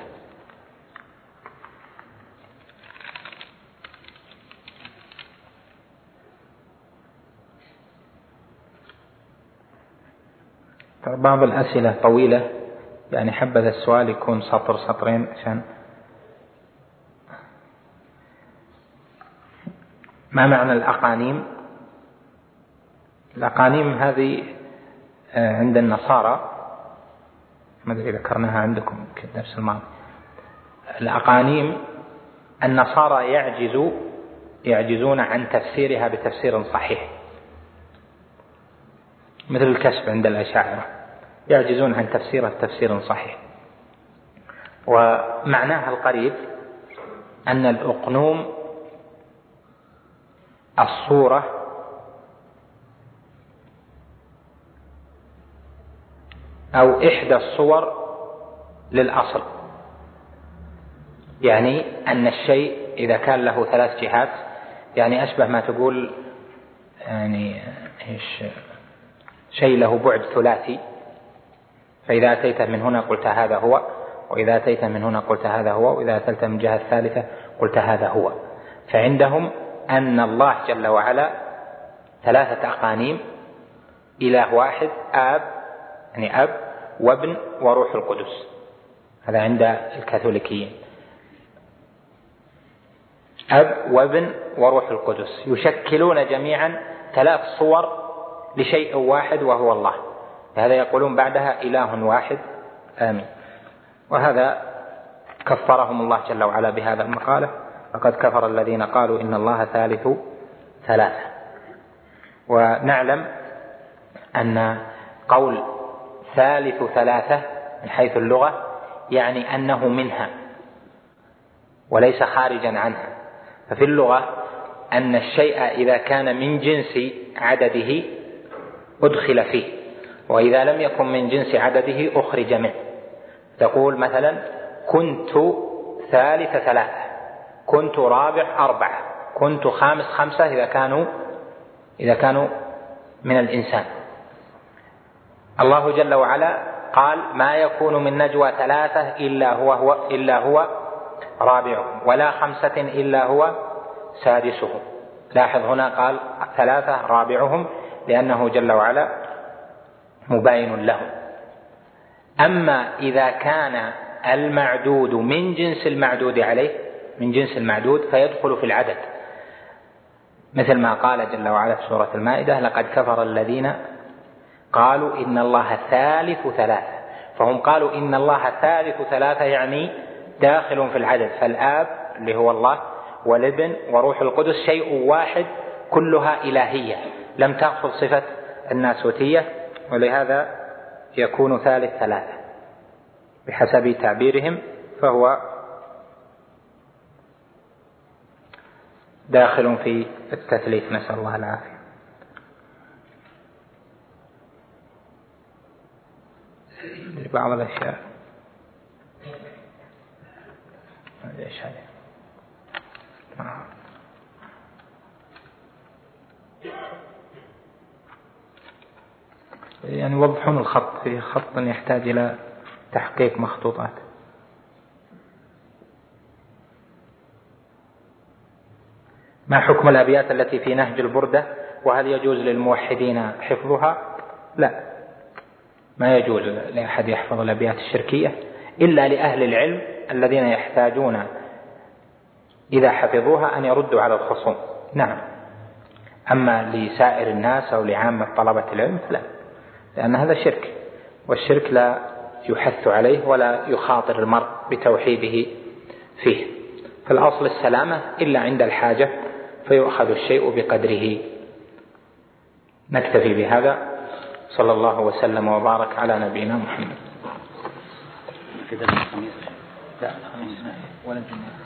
بعض الأسئلة طويلة، يعني حبذا السؤال يكون سطر سطرين عشان. ما معنى الأقانيم؟ الأقانيم هذه عند النصارى، ما أدري ذكرناها عندكم في الدرس الماضي. الأقانيم النصارى يعجزوا يعجزون عن تفسيرها بتفسير صحيح، مثل الكسب عند الأشاعرة يعجزون عن تفسيره تفسير صحيح. ومعناها القريب أن الأقنوم الصورة أو إحدى الصور للأصل، يعني أن الشيء إذا كان له ثلاث جهات، يعني أشبه ما تقول يعني إيش شيء له بعد ثلاثي، فإذا أتيت من هنا قلت هذا هو، وإذا أتيت من هنا قلت هذا هو، وإذا أتيت من الجهة الثالثة قلت هذا هو. فعندهم أن الله جل وعلا ثلاثة أقانيم، إله واحد، آب يعني أب وابن وروح القدس، هذا عند الكاثوليكيين. أب وابن وروح القدس يشكلون جميعا ثلاث صور لشيء واحد وهو الله، هذا يقولون بعدها إله واحد آمين. وهذا كفرهم الله جل وعلا بهذا المقالة: لقد كفر الذين قالوا إن الله ثالث ثلاثة. ونعلم أن قول ثالث ثلاثة من حيث اللغة يعني أنه منها وليس خارجا عنها. ففي اللغة أن الشيء إذا كان من جنس عدده أدخل فيه، وإذا لم يكن من جنس عدده أخرج منه. تقول مثلا كنت ثالث ثلاثة، كنت رابع أربعة، كنت خامس خمسة إذا كانوا إذا كانوا من الإنسان. الله جل وعلا قال: ما يكون من نجوى ثلاثة إلا هو, هو إلا هو رابعهم ولا خمسة إلا هو سادسهم. لاحظ هنا قال ثلاثة رابعهم لأنه جل وعلا مباين لهم. أما إذا كان المعدود من جنس المعدود عليه من جنس المعدود فيدخل في العدد، مثل ما قال جل وعلا في سورة المائدة: لقد كفر الذين قالوا إن الله ثالث ثلاثة. فهم قالوا إن الله ثالث ثلاثة يعني داخل في العدد، فالآب اللي هو الله والابن وروح القدس شيء واحد، كلها إلهية لم تأخذ صفة الناسوتية، ولهذا يكون ثالث ثلاثة بحسب تعبيرهم، فهو داخل في التثليث، نسأل الله العافية. بعض الأشياء ايش هذا؟ يعني وضحون الخط، في خط يحتاج إلى تحقيق مخطوطات. ما حكم الأبيات التي في نهج البردة، وهل يجوز للموحدين حفظها؟ لا، ما يجوز لأحد يحفظ الأبيات الشركية إلا لأهل العلم الذين يحتاجون إذا حفظوها أن يردوا على الخصوم. نعم، أما لسائر الناس أو لعامة طلبة العلم فلا، لأن هذا شرك، والشرك لا يحث عليه ولا يخاطر المرء بتوحيده فيه. فالأصل السلامة إلا عند الحاجة فيؤخذ الشيء بقدره. نكتفي بهذا، صلى الله وسلم وبارك على نبينا محمد. في درس الخميس لا الخميس ولا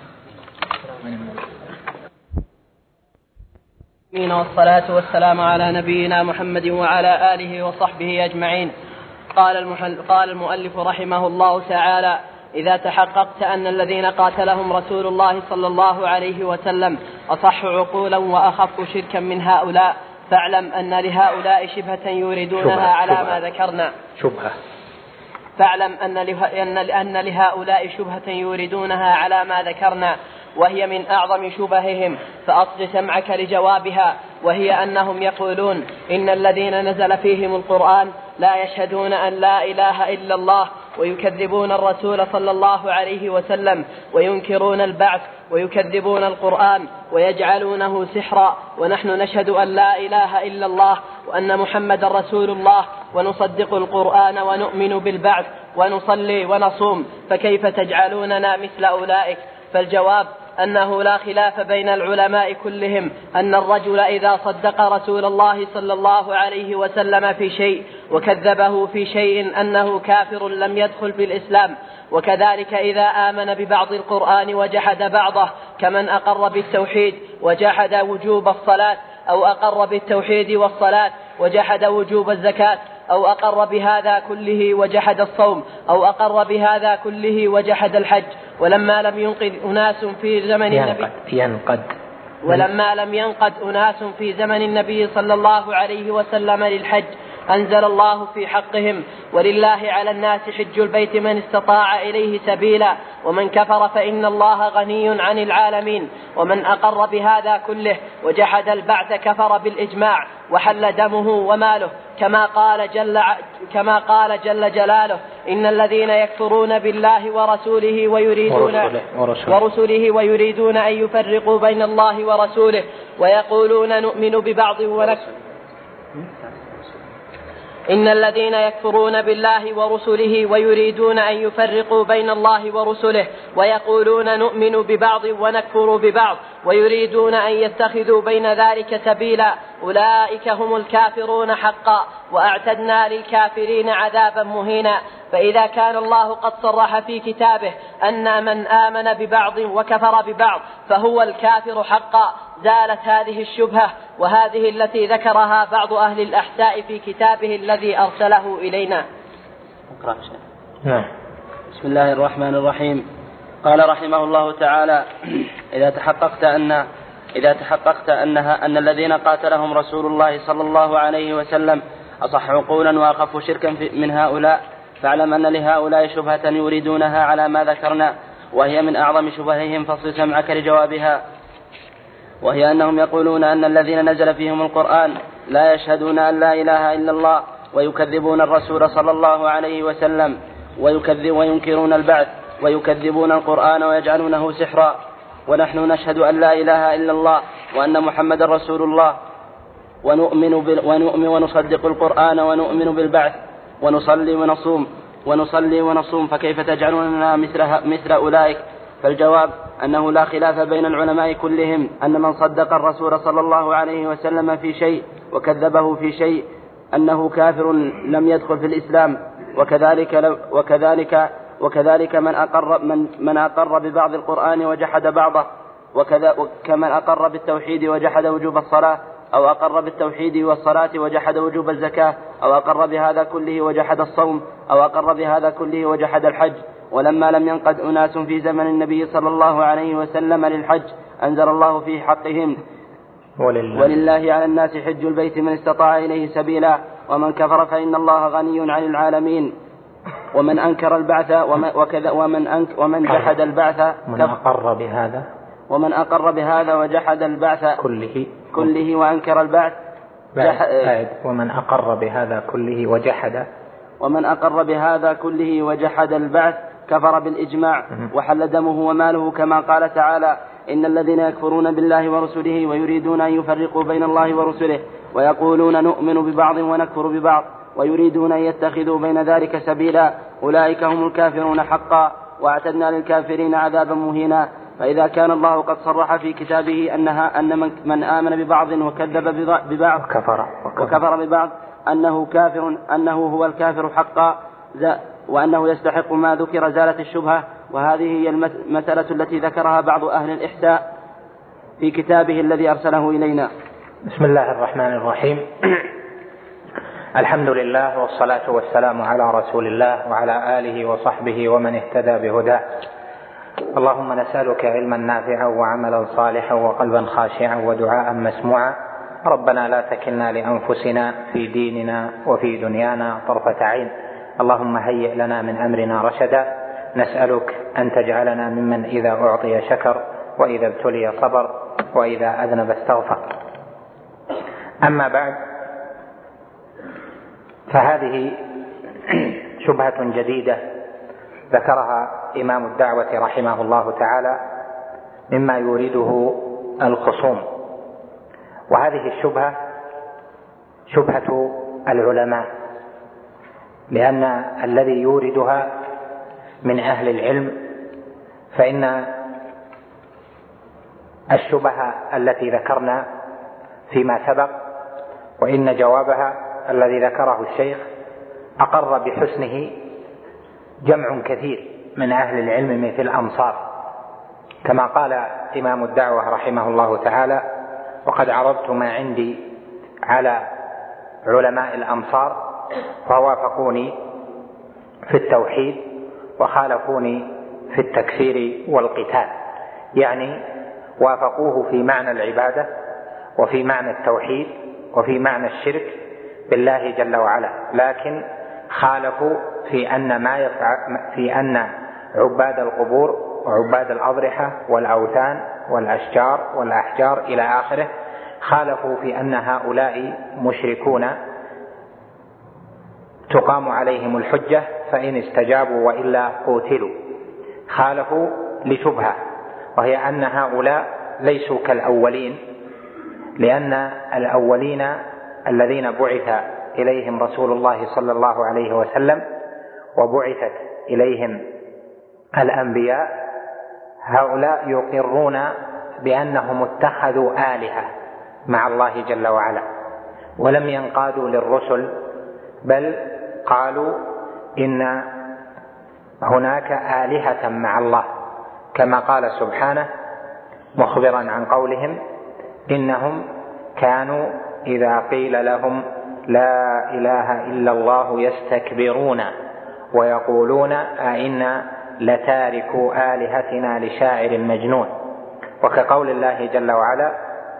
الجمعة. والصلاة والسلام على نبينا محمد وعلى آله وصحبه أجمعين. قال, المحل قال المؤلف رحمه الله تعالى: إذا تحققت أن الذين قاتلهم رسول الله صلى الله عليه وسلم أصح عقولا وأخف شركا من هؤلاء، فاعلم أن لهؤلاء شبهة يوردونها شبهة على شبهة ما ذكرنا شبهة فاعلم أن, له أن, أن لهؤلاء شبهة يوردونها على ما ذكرنا، وهي من أعظم شبههم، فأصغ سمعك لجوابها، وهي أنهم يقولون إن الذين نزل فيهم القرآن لا يشهدون أن لا إله إلا الله، ويكذبون الرسول صلى الله عليه وسلم، وينكرون البعث، ويكذبون القرآن، ويجعلونه سحرا، ونحن نشهد أن لا إله إلا الله وأن محمد رسول الله، ونصدق القرآن ونؤمن بالبعث، ونصلي ونصوم، فكيف تجعلوننا مثل أولئك؟ فالجواب أنه لا خلاف بين العلماء كلهم أن الرجل إذا صدق رسول الله صلى الله عليه وسلم في شيء وكذبه في شيء أنه كافر لم يدخل في الإسلام، وكذلك إذا آمن ببعض القرآن وجحد بعضه، كمن أقر بالتوحيد وجحد وجوب الصلاة، أو أقر بالتوحيد والصلاة وجحد وجوب الزكاة، أو أقر بهذا كله وجحد الصوم، أو أقر بهذا كله وجحد الحج. ولما لم ينقذ أناس في زمن النبي ينقد ولما لم ينقد أناس في زمن النبي صلى الله عليه وسلم للحج أنزل الله في حقهم: ولله على الناس حج البيت من استطاع إليه سبيلا، ومن كفر فإن الله غني عن العالمين. ومن أقر بهذا كله وجحد البعث كفر بالإجماع وحل دمه وماله، كما قال جل, كما قال جل جلاله: إن الذين يكفرون بالله ورسوله ويريدون, ورسوله, ورسوله, ورسوله ويريدون أن يفرقوا بين الله ورسوله ويقولون نؤمن ببعض ونكفر إن الذين يكفرون بالله ورسله ويريدون أن يفرقوا بين الله ورسله ويقولون نؤمن ببعض ونكفر ببعض ويريدون أن يتخذوا بين ذلك سبيلا، أولئك هم الكافرون حقا، وأعتدنا للكافرين عذابا مهينا. فإذا كان الله قد صرح في كتابه أن من آمن ببعض وكفر ببعض فهو الكافر حقا، زالت هذه الشبهة، وهذه التي ذكرها بعض أهل الأحساء في كتابه الذي أرسله إلينا. نعم. بسم الله الرحمن الرحيم. قال رحمه الله تعالى: إذا تحققت أن إذا تحققت أنها أن الذين قاتلهم رسول الله صلى الله عليه وسلم أصح عقولا وأخف شركا من هؤلاء، فاعلم أن لهؤلاء شبهة يريدونها على ما ذكرنا، وهي من أعظم شبههم، فاصل سمعك لجوابها، وهي أنهم يقولون أن الذين نزل فيهم القرآن لا يشهدون أن لا إله إلا الله، ويكذبون الرسول صلى الله عليه وسلم، ويكذب وينكرون البعث، ويكذبون القرآن ويجعلونه سحرا، ونحن نشهد أن لا إله إلا الله وأن محمد رسول الله، ونؤمن, بال ونؤمن ونصدق القرآن ونؤمن بالبعث، ونصلي ونصوم ونصلي ونصوم فكيف تجعلوننا مثل, مثل أولئك؟ فالجواب أنه لا خلاف بين العلماء كلهم أن من صدق الرسول صلى الله عليه وسلم في شيء وكذبه في شيء أنه كافر لم يدخل في الإسلام، وكذلك وكذلك وكذلك من أقر من من أقر ببعض القرآن وجحد بعضه، وكذا كمن أقر بالتوحيد وجحد وجوب الصلاة، أو أقر بالتوحيد والصلاة وجحد وجوب الزكاة، أو أقر بهذا كله وجحد الصوم، أو أقر بهذا كله وجحد الحج. ولما لم ينقد أناس في زمن النبي صلى الله عليه وسلم للحج أنزل الله في حقهم: ولله, ولله على الناس حج البيت من استطاع إليه سبيلا، ومن كفر فإن الله غني عن العالمين. ومن أنكر البعث وكذا ومن أنك ومن جحد البعث من أقر بهذا ومن أقر بهذا وجحد البعث كله كله وأنكر البعث ومن أقر بهذا كله وجحد ومن أقر بهذا كله وجحد البعث كفر بالإجماع وحل دمه وماله، كما قال تعالى: إن الذين يكفرون بالله ورسله ويريدون أن يفرقوا بين الله ورسله ويقولون نؤمن ببعض ونكفر ببعض ويريدون أن يتخذوا بين ذلك سبيلا، أولئك هم الكافرون حقا، واعتدنا للكافرين عذابا مهينا. فإذا كان الله قد صرح في كتابه أنها أن من, من آمن ببعض وكذب ببعض وكفر, وكفر, وكفر ببعض أنه كافر أنه هو الكافر حقا وأنه يستحق ما ذكر، زالت الشبهة. وهذه هي المسألة التي ذكرها بعض أهل الإحساء في كتابه الذي أرسله إلينا. بسم الله الرحمن الرحيم. الحمد لله والصلاة والسلام على رسول الله وعلى آله وصحبه ومن اهتدى بهداه. اللهم نسألك علما نافعا وعملا صالحا وقلبا خاشعا ودعاء مسموعا. ربنا لا تكلنا لأنفسنا في ديننا وفي دنيانا طرفة عين. اللهم هيئ لنا من أمرنا رشدا. نسألك أن تجعلنا ممن إذا أعطي شكر وإذا ابتلي صبر وإذا أذنب استغفر. أما بعد، فهذه شبهة جديدة ذكرها إمام الدعوة رحمه الله تعالى مما يريده الخصوم، وهذه الشبهة شبهة العلماء، لأن الذي يوردها من أهل العلم، فإن الشبهة التي ذكرنا فيما سبق وإن جوابها الذي ذكره الشيخ أقر بحسنه جمع كثير من أهل العلم مثل الأمصار، كما قال إمام الدعوة رحمه الله تعالى: وقد عرضت ما عندي على علماء الأمصار فوافقوني في التوحيد وخالفوني في التكفير والقتال، يعني وافقوه في معنى العبادة وفي معنى التوحيد وفي معنى الشرك بالله جل وعلا، لكن خالفوا في أن ما يفعل في أن عباد القبور وعباد الأضرحة والأوثان والأشجار والأحجار إلى آخره، خالفوا في أن هؤلاء مشركون تقام عليهم الحجة فإن استجابوا وإلا قتلوا. خالفوا لشبهة، وهي أن هؤلاء ليسوا كالأولين، لأن الأولين الذين بعث إليهم رسول الله صلى الله عليه وسلم وبعثت إليهم الأنبياء، هؤلاء يقرون بأنهم اتخذوا آلهة مع الله جل وعلا ولم ينقادوا للرسل، بل قالوا إن هناك آلهة مع الله، كما قال سبحانه مخبرا عن قولهم: إنهم كانوا إذا قيل لهم لا إله إلا الله يستكبرون ويقولون أئنا لتاركوا آلهتنا لشاعر مجنون. وكقول الله جل وعلا: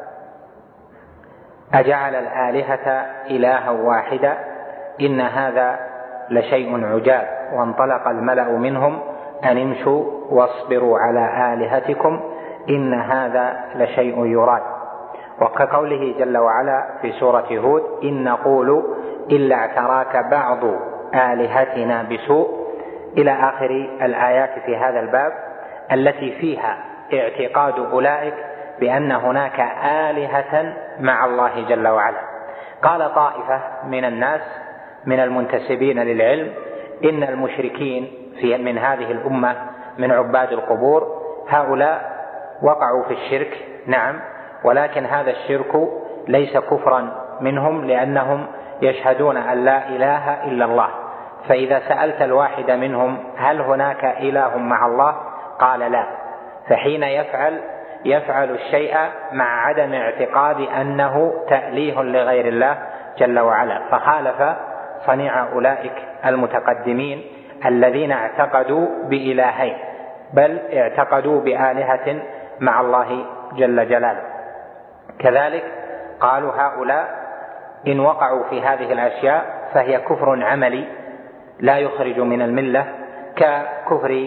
أجعل الآلهة إلها واحدا إن هذا لشيء عجاب وانطلق الملأ منهم أن امشوا واصبروا على آلهتكم إن هذا لشيء يراد. وكقوله جل وعلا في سورة هود: إن نقول إلا اعتراك بعض آلهتنا بسوء، إلى آخر الآيات في هذا الباب التي فيها اعتقاد أولئك بأن هناك آلهة مع الله جل وعلا. قال طائفة من الناس من المنتسبين للعلم إن المشركين في من هذه الأمة من عباد القبور هؤلاء وقعوا في الشرك، نعم، ولكن هذا الشرك ليس كفرا منهم، لأنهم يشهدون أن لا إله إلا الله. فإذا سألت الواحد منهم هل هناك إله مع الله؟ قال لا، فحين يفعل يفعل الشيء مع عدم اعتقاد أنه تأليه لغير الله جل وعلا، فخالف صنيع أولئك المتقدمين الذين اعتقدوا بإلهين، بل اعتقدوا بآلهة مع الله جل جلاله. كذلك قالوا هؤلاء إن وقعوا في هذه الأشياء فهي كفر عملي لا يخرج من الملة، ككفر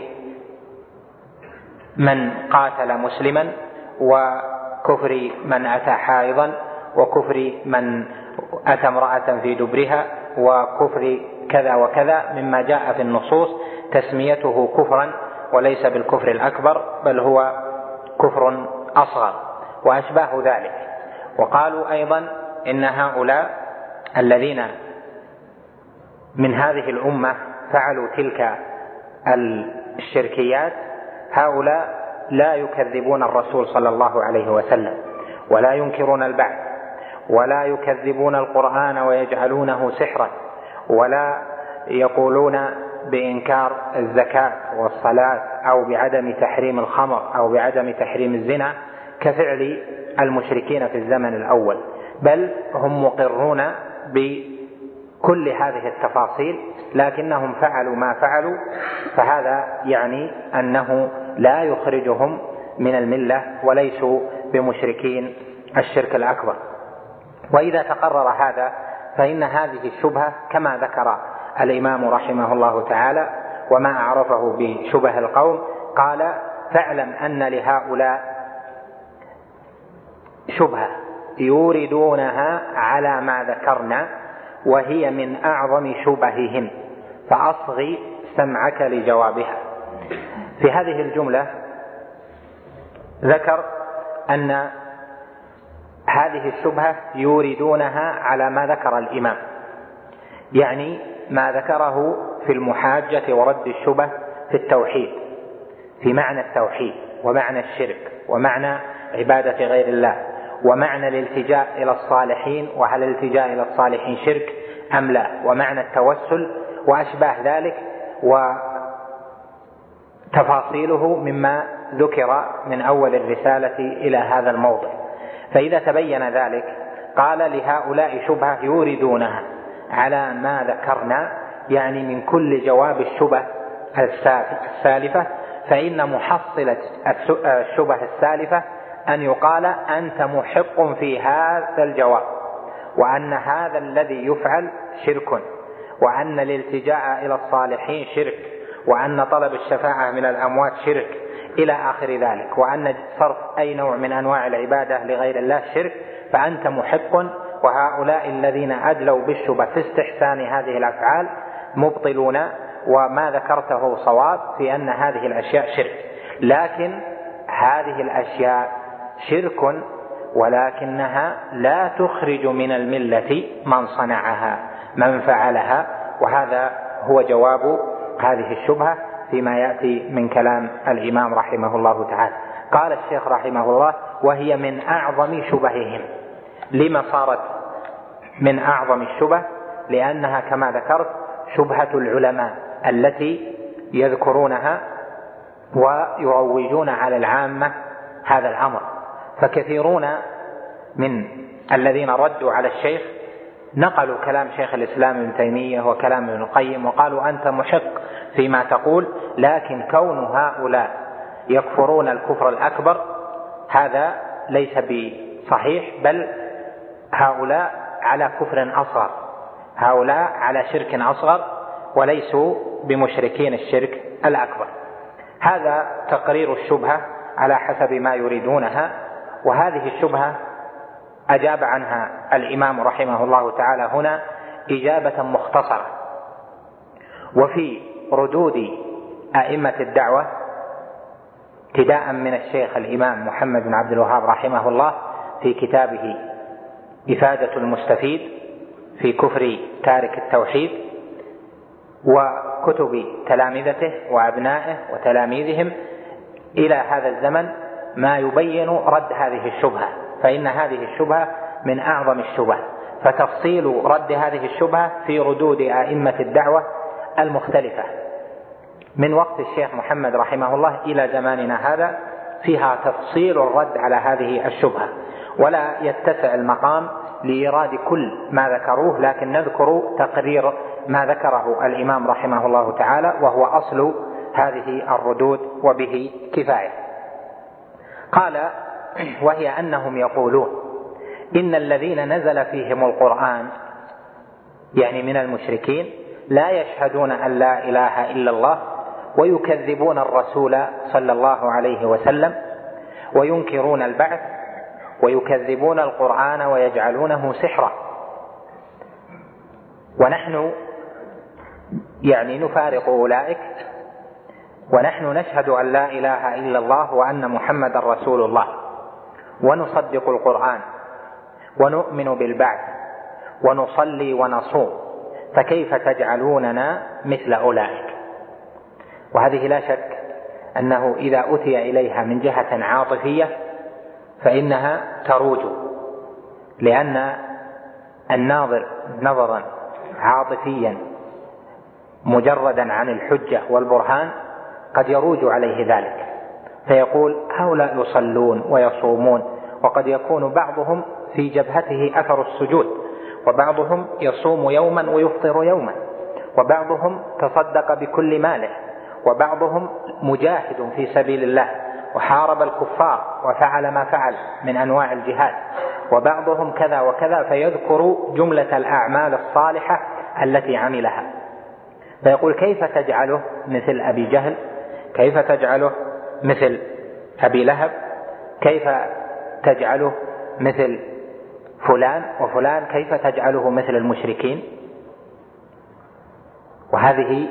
من قاتل مسلما، وكفر من أتى حائضا، وكفر من أتى امرأة في دبرها، وكفر كذا وكذا مما جاء في النصوص تسميته كفرا، وليس بالكفر الأكبر بل هو كفر أصغر وأشباه ذلك. وقالوا أيضا إن هؤلاء الذين من هذه الأمة فعلوا تلك الشركيات هؤلاء لا يكذبون الرسول صلى الله عليه وسلم، ولا ينكرون البعث، ولا يكذبون القرآن ويجعلونه سحرا، ولا يقولون بإنكار الزكاة والصلاة أو بعدم تحريم الخمر أو بعدم تحريم الزنا كفعل المشركين في الزمن الأول، بل هم مقرون بكل هذه التفاصيل، لكنهم فعلوا ما فعلوا، فهذا يعني أنه لا يخرجهم من الملة وليسوا بمشركين الشرك الأكبر. وإذا تقرر هذا فإن هذه الشبهة كما ذكر الإمام رحمه الله تعالى وما أعرفه بشبه القوم، قال: فاعلم أن لهؤلاء شبهة يوردونها على ما ذكرنا وهي من أعظم شبههم، فأصغي سمعك لجوابها. في هذه الجملة ذكر أن هذه الشبهة يوردونها على ما ذكر الإمام، يعني ما ذكره في المحاجة ورد الشبه في التوحيد، في معنى التوحيد ومعنى الشرك ومعنى عبادة غير الله ومعنى الالتجاء إلى الصالحين، وهل الالتجاء إلى الصالحين شرك أم لا، ومعنى التوسل وأشباه ذلك، وتفاصيله مما ذكر من أول الرسالة إلى هذا الموضع. فإذا تبين ذلك قال: لهؤلاء شبهة يوردونها على ما ذكرنا، يعني من كل جواب الشبه السالفة، فإن محصلة الشبه السالفة أن يقال: أنت محق في هذا الجواب، وأن هذا الذي يفعل شرك، وأن الالتجاء إلى الصالحين شرك، وأن طلب الشفاعة من الأموات شرك إلى آخر ذلك، وأن صرف أي نوع من أنواع العبادة لغير الله شرك، فأنت محق. وهؤلاء الذين أدلوا بالشبه في استحسان هذه الأفعال مبطلون، وما ذكرته صواب في أن هذه الأشياء شرك. لكن هذه الأشياء شرك، ولكنها لا تخرج من الملة من صنعها، من فعلها. وهذا هو جواب هذه الشبهة فيما يأتي من كلام الإمام رحمه الله تعالى. قال الشيخ رحمه الله: وهي من أعظم شبههم. لما صارت من أعظم الشبه؟ لأنها كما ذكرت شبهة العلماء التي يذكرونها ويروجون على العامة هذا الأمر. فكثيرون من الذين ردوا على الشيخ نقلوا كلام شيخ الإسلام ابن تيمية وكلام ابن القيم وقالوا أنت محق فيما تقول، لكن كون هؤلاء يكفرون الكفر الأكبر هذا ليس بصحيح، بل هؤلاء على كفر أصغر، هؤلاء على شرك أصغر، وليسوا بمشركين الشرك الأكبر. هذا تقرير الشبهة على حسب ما يريدونها. وهذه الشبهة أجاب عنها الإمام رحمه الله تعالى هنا إجابة مختصرة. وفي ردود أئمة الدعوة ابتداء من الشيخ الإمام محمد بن عبد الوهاب رحمه الله في كتابه إفادة المستفيد في كفر تارك التوحيد، وكتب تلامذته وأبنائه وتلاميذهم إلى هذا الزمن ما يبين رد هذه الشبهة، فإن هذه الشبهة من أعظم الشبه. فتفصيل رد هذه الشبهة في ردود أئمة الدعوة المختلفة من وقت الشيخ محمد رحمه الله إلى زماننا هذا فيها تفصيل الرد على هذه الشبهة، ولا يتسع المقام لإيراد كل ما ذكروه، لكن نذكر تقرير ما ذكره الإمام رحمه الله تعالى وهو أصل هذه الردود وبه كفاية. قال: وهي أنهم يقولون إن الذين نزل فيهم القرآن يعني من المشركين لا يشهدون أن لا إله إلا الله، ويكذبون الرسول صلى الله عليه وسلم، وينكرون البعث، ويكذبون القرآن ويجعلونه سحرا. ونحن يعني نفارق أولئك، ونحن نشهد أن لا إله إلا الله وأن محمد رسول الله، ونصدق القرآن، ونؤمن بالبعث، ونصلي ونصوم، فكيف تجعلوننا مثل أولئك؟ وهذه لا شك أنه إذا أتي إليها من جهة عاطفية فإنها تروج، لأن الناظر نظرا عاطفيا مجردا عن الحجة والبرهان قد يروج عليه ذلك، فيقول هؤلاء يصلون ويصومون، وقد يكون بعضهم في جبهته أثر السجود، وبعضهم يصوم يوما ويفطر يوما، وبعضهم تصدق بكل ماله، وبعضهم مجاهد في سبيل الله وحارب الكفار وفعل ما فعل من أنواع الجهاد، وبعضهم كذا وكذا، فيذكر جملة الأعمال الصالحة التي عملها، فيقول كيف تجعله مثل أبي جهل؟ كيف تجعله مثل أبي لهب؟ كيف تجعله مثل فلان وفلان؟ كيف تجعله مثل المشركين؟ وهذه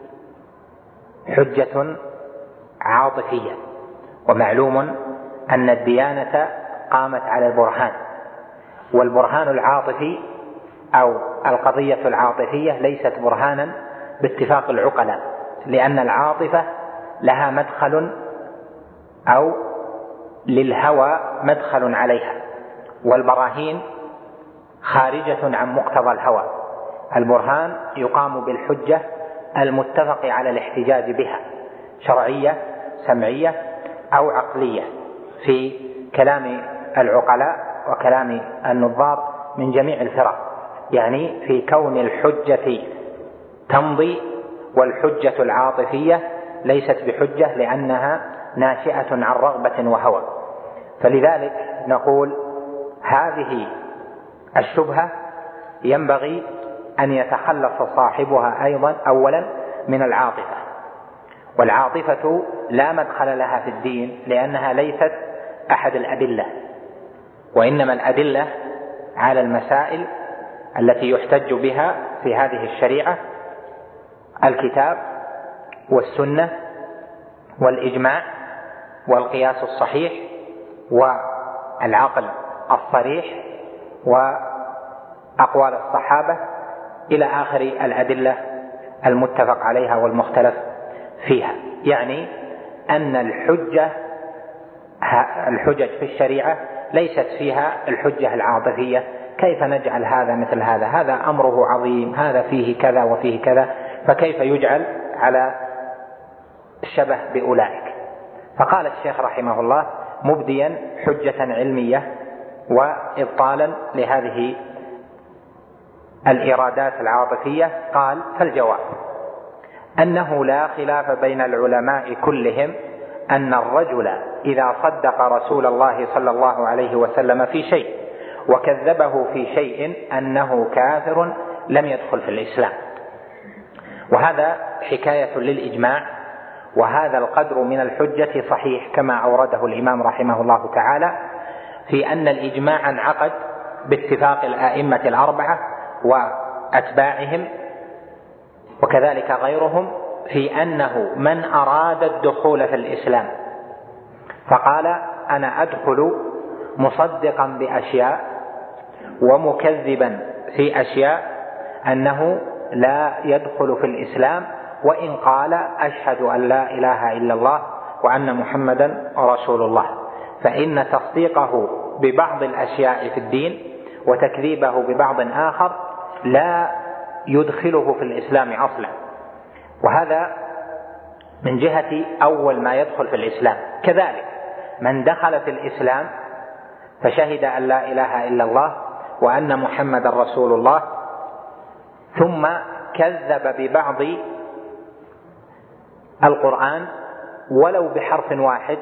حجة عاطفية، ومعلوم أن الديانة قامت على البرهان، والبرهان العاطفي أو القضية العاطفية ليست برهانا باتفاق العقلاء، لأن العاطفة لها مدخل أو للهوى مدخل عليها، والبراهين خارجة عن مقتضى الهوى. البرهان يقام بالحجة المتفق على الاحتجاج بها، شرعية سمعية أو عقلية، في كلام العقلاء وكلام النظار من جميع الفرق، يعني في كون الحجة تمضي، والحجة العاطفية ليست بحجة لأنها ناشئة عن رغبة وهوى. فلذلك نقول هذه الشبهة ينبغي أن يتخلص صاحبها أيضا أولا من العاطفة، والعاطفة لا مدخل لها في الدين لأنها ليست أحد الأدلة، وإنما الأدلة على المسائل التي يحتج بها في هذه الشريعة الكتاب والسنة والإجماع والقياس الصحيح والعقل الصريح وأقوال الصحابة إلى آخر الأدلة المتفق عليها والمختلف فيها. يعني أن الحجة الحجج في الشريعة ليست فيها الحجة العاطفية، كيف نجعل هذا مثل هذا، هذا أمره عظيم، هذا فيه كذا وفيه كذا، فكيف يجعل على الشبه بأولئك. فقال الشيخ رحمه الله مبديا حجة علمية وإبطالا لهذه الإرادات العاطفية، قال: فالجواب أنه لا خلاف بين العلماء كلهم أن الرجل إذا صدق رسول الله صلى الله عليه وسلم في شيء وكذبه في شيء أنه كافر لم يدخل في الإسلام. وهذا حكاية للإجماع، وهذا القدر من الحجة صحيح كما أورده الإمام رحمه الله تعالى في أن الإجماع انعقد باتفاق الآئمة الأربعة وأتباعهم وكذلك غيرهم في أنه من أراد الدخول في الإسلام فقال: أنا أدخل مصدقا بأشياء ومكذبا في أشياء، أنه لا يدخل في الإسلام وإن قال: أشهد أن لا إله إلا الله وأن محمدا رسول الله، فإن تصديقه ببعض الأشياء في الدين وتكذيبه ببعض آخر لا يدخله في الإسلام أصلا. وهذا من جهة أول ما يدخل في الإسلام. كذلك من دخل في الإسلام فشهد أن لا إله إلا الله وأن محمدا رسول الله ثم كذب ببعض القرآن ولو بحرف واحد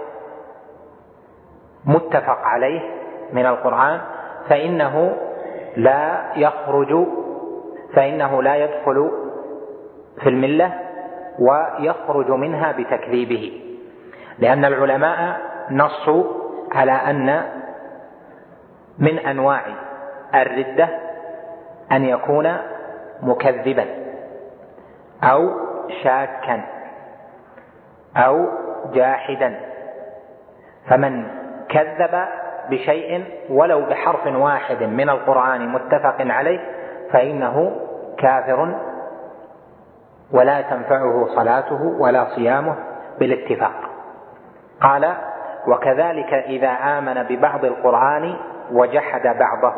متفق عليه من القرآن، فإنه لا يخرج فإنه لا يدخل في الملة ويخرج منها بتكذيبه، لأن العلماء نصوا على أن من أنواع الردة أن يكون مكذبا أو شاكا أو جاحدا، فمن كذب بشيء ولو بحرف واحد من القرآن متفق عليه فإنه كافر ولا تنفعه صلاته ولا صيامه بالاتفاق. قال: وكذلك إذا آمن ببعض القرآن وجحد بعضه.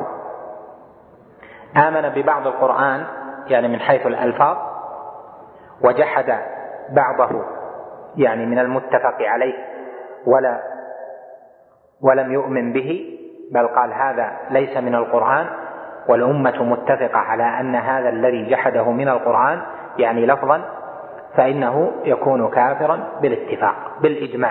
آمن ببعض القرآن يعني من حيث الألفاظ، وجحد بعضه يعني من المتفق عليه ولا ولم يؤمن به، بل قال هذا ليس من القرآن، والأمة متفقة على أن هذا الذي جحده من القرآن يعني لفظا، فإنه يكون كافرا بالاتفاق بالإجماع.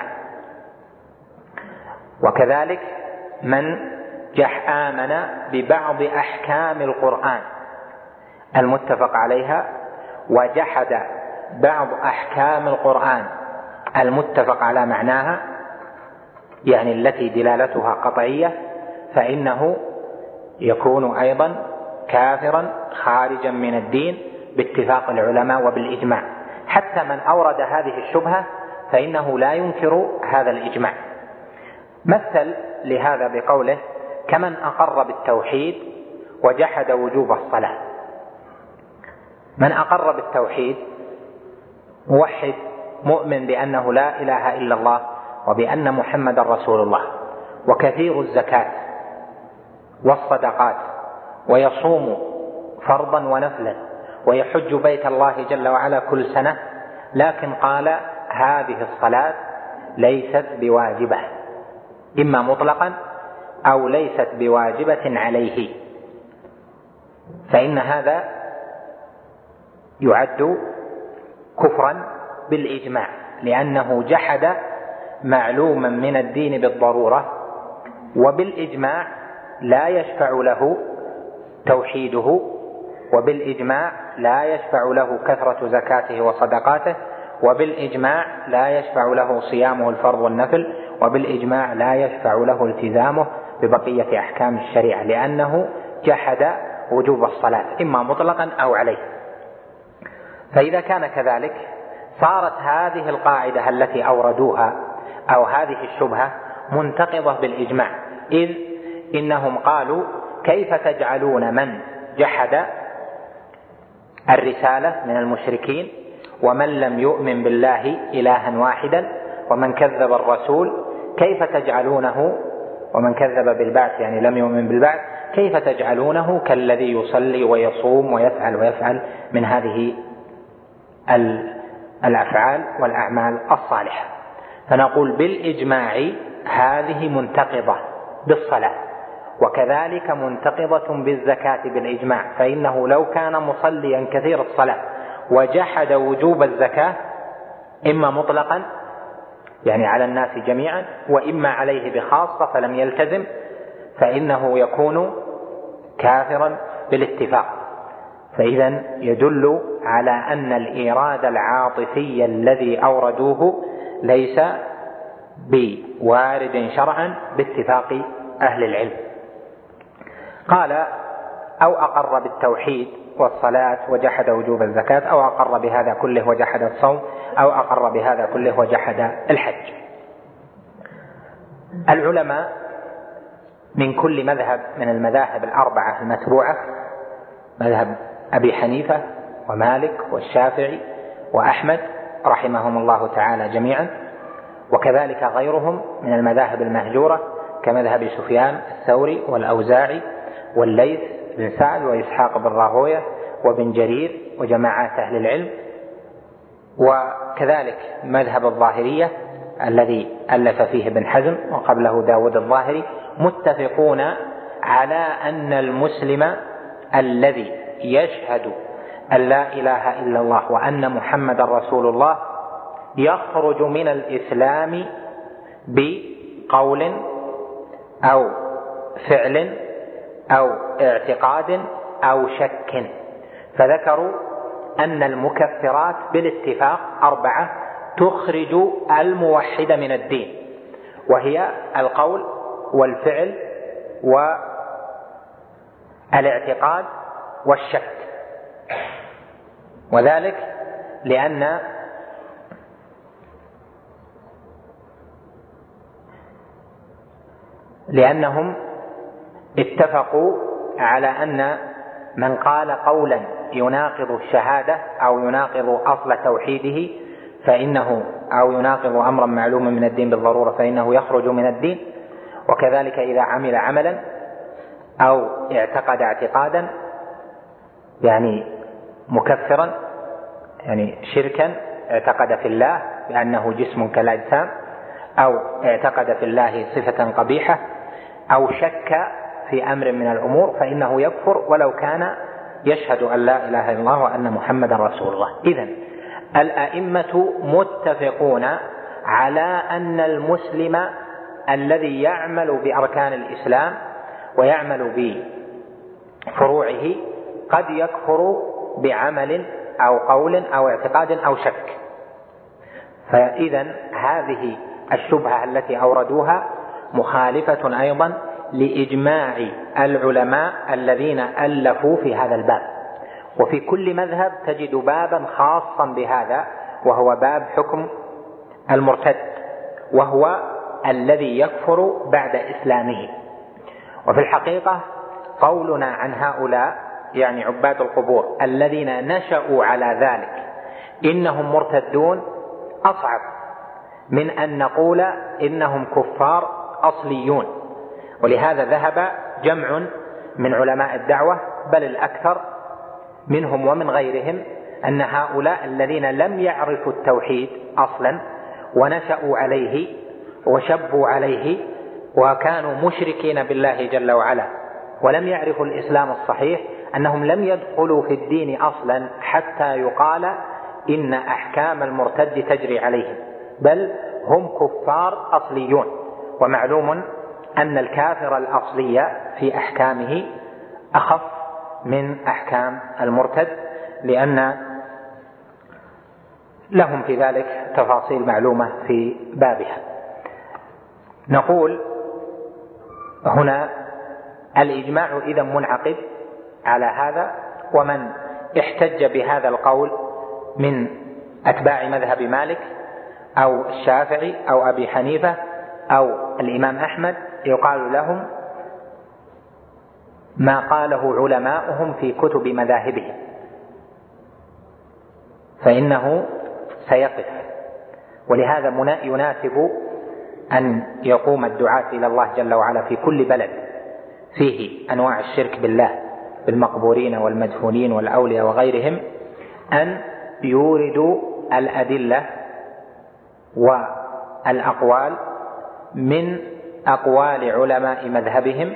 وكذلك من جح آمن ببعض أحكام القرآن المتفق عليها وجحد بعض أحكام القرآن المتفق على معناها يعني التي دلالتها قطعية، فإنه يكون أيضا كافرا خارجا من الدين باتفاق العلماء وبالإجماع. حتى من أورد هذه الشبهة فإنه لا ينكر هذا الإجماع. مثل لهذا بقوله: كمن أقر بالتوحيد وجحد وجوب الصلاة. من أقر بالتوحيد موحد مؤمن بأنه لا إله إلا الله وبأن محمد رسول الله، وكثير الزكاة والصدقات، ويصوم فرضا ونفلا، ويحج بيت الله جل وعلا كل سنة، لكن قال هذه الصلاة ليست بواجبة، إما مطلقا أو ليست بواجبة عليه، فإن هذا يعد كفرا بالإجماع، لأنه جحد معلوما من الدين بالضرورة، وبالإجماع لا يشفع له توحيده، وبالإجماع لا يشفع له كثرة زكاته وصدقاته، وبالإجماع لا يشفع له صيامه الفرض والنفل، وبالإجماع لا يشفع له التزامه ببقية أحكام الشريعة، لأنه جحد وجوب الصلاة إما مطلقا أو عليه. فإذا كان كذلك صارت هذه القاعدة التي أوردوها أو هذه الشبهة منتقضة بالإجماع، إذ إنهم قالوا: كيف تجعلون من جحد الرسالة من المشركين ومن لم يؤمن بالله إلها واحدا ومن كذب الرسول، كيف تجعلونه ومن كذب بالبعث يعني لم يؤمن بالبعث، كيف تجعلونه كالذي يصلي ويصوم ويفعل ويفعل من هذه الأفعال والأعمال الصالحة؟ فنقول بالإجماع هذه منتقضة بالصلاة، وكذلك منتقضة بالزكاة بالإجماع، فإنه لو كان مصليا كثير الصلاة وجحد وجوب الزكاة إما مطلقا يعني على الناس جميعا، وإما عليه بخاصة فلم يلتزم، فإنه يكون كافرا بالاتفاق. فإذا يدل على أن الإيراد العاطفي الذي أوردوه ليس بوارد شرعا باتفاق أهل العلم. قال: أو أقر بالتوحيد والصلاة وجحد وجوب الزكاة، أو أقر بهذا كله وجحد الصوم، أو أقر بهذا كله وجحد الحج. العلماء من كل مذهب من المذاهب الأربعة المتبوعة، مذهب أبي حنيفة ومالك والشافعي وأحمد رحمهم الله تعالى جميعا، وكذلك غيرهم من المذاهب المهجورة كمذهب سفيان الثوري والأوزاعي والليث بن سعد وإسحاق بن راهوية وابن جرير وجماعات أهل العلم، وكذلك مذهب الظاهرية الذي ألف فيه ابن حزم وقبله داود الظاهري، متفقون على أن المسلم الذي يشهد أن لا إله إلا الله وأن محمد رسول الله يخرج من الإسلام بقول أو فعل أو اعتقاد أو شك. فذكروا أن المكفرات بالاتفاق أربعة تخرج الموحد من الدين، وهي القول والفعل والاعتقاد والشك، وذلك لأن لأنهم اتفقوا على أن من قال قولا يناقض الشهادة أو يناقض أصل توحيده فإنه أو يناقض أمرا معلوما من الدين بالضرورة فإنه يخرج من الدين، وكذلك إذا عمل عملا أو اعتقد اعتقادا يعني مكفرا يعني شركا، اعتقد في الله بأنه جسم كالأجسام، أو اعتقد في الله صفة قبيحة، أو شك في أمر من الأمور، فإنه يكفر ولو كان يشهد أن لا إله إلا الله وأن محمدا رسول الله. إذن الأئمة متفقون على أن المسلم الذي يعمل بأركان الإسلام ويعمل بفروعه قد يكفر بعمل أو قول أو اعتقاد أو شك. فإذن هذه الشبهة التي أوردوها مخالفة أيضا لإجماع العلماء الذين ألفوا في هذا الباب، وفي كل مذهب تجد بابا خاصا بهذا، وهو باب حكم المرتد، وهو الذي يكفر بعد إسلامه. وفي الحقيقة قولنا عن هؤلاء يعني عباد القبور الذين نشأوا على ذلك إنهم مرتدون أصعب من أن نقول إنهم كفار أصليون. ولهذا ذهب جمع من علماء الدعوة بل الأكثر منهم ومن غيرهم أن هؤلاء الذين لم يعرفوا التوحيد أصلا ونشأوا عليه وشبوا عليه وكانوا مشركين بالله جل وعلا ولم يعرفوا الإسلام الصحيح، أنهم لم يدخلوا في الدين أصلا حتى يقال إن أحكام المرتد تجري عليهم، بل هم كفار أصليون. ومعلوم أن الكافر الأصلي في أحكامه أخف من أحكام المرتد، لأن لهم في ذلك تفاصيل معلومة في بابها. نقول هنا الإجماع إذا منعقد على هذا، ومن احتج بهذا القول من أتباع مذهب مالك أو الشافعي أو أبي حنيفة أو الإمام أحمد يقال لهم ما قاله علماؤهم في كتب مذاهبهم، فإنه سيقف. ولهذا يناسب أن يقوم الدعاة إلى الله جل وعلا في كل بلد فيه أنواع الشرك بالله بالمقبورين والمدفونين والأولياء وغيرهم أن يوردوا الأدلة والأقوال من أقوال علماء مذهبهم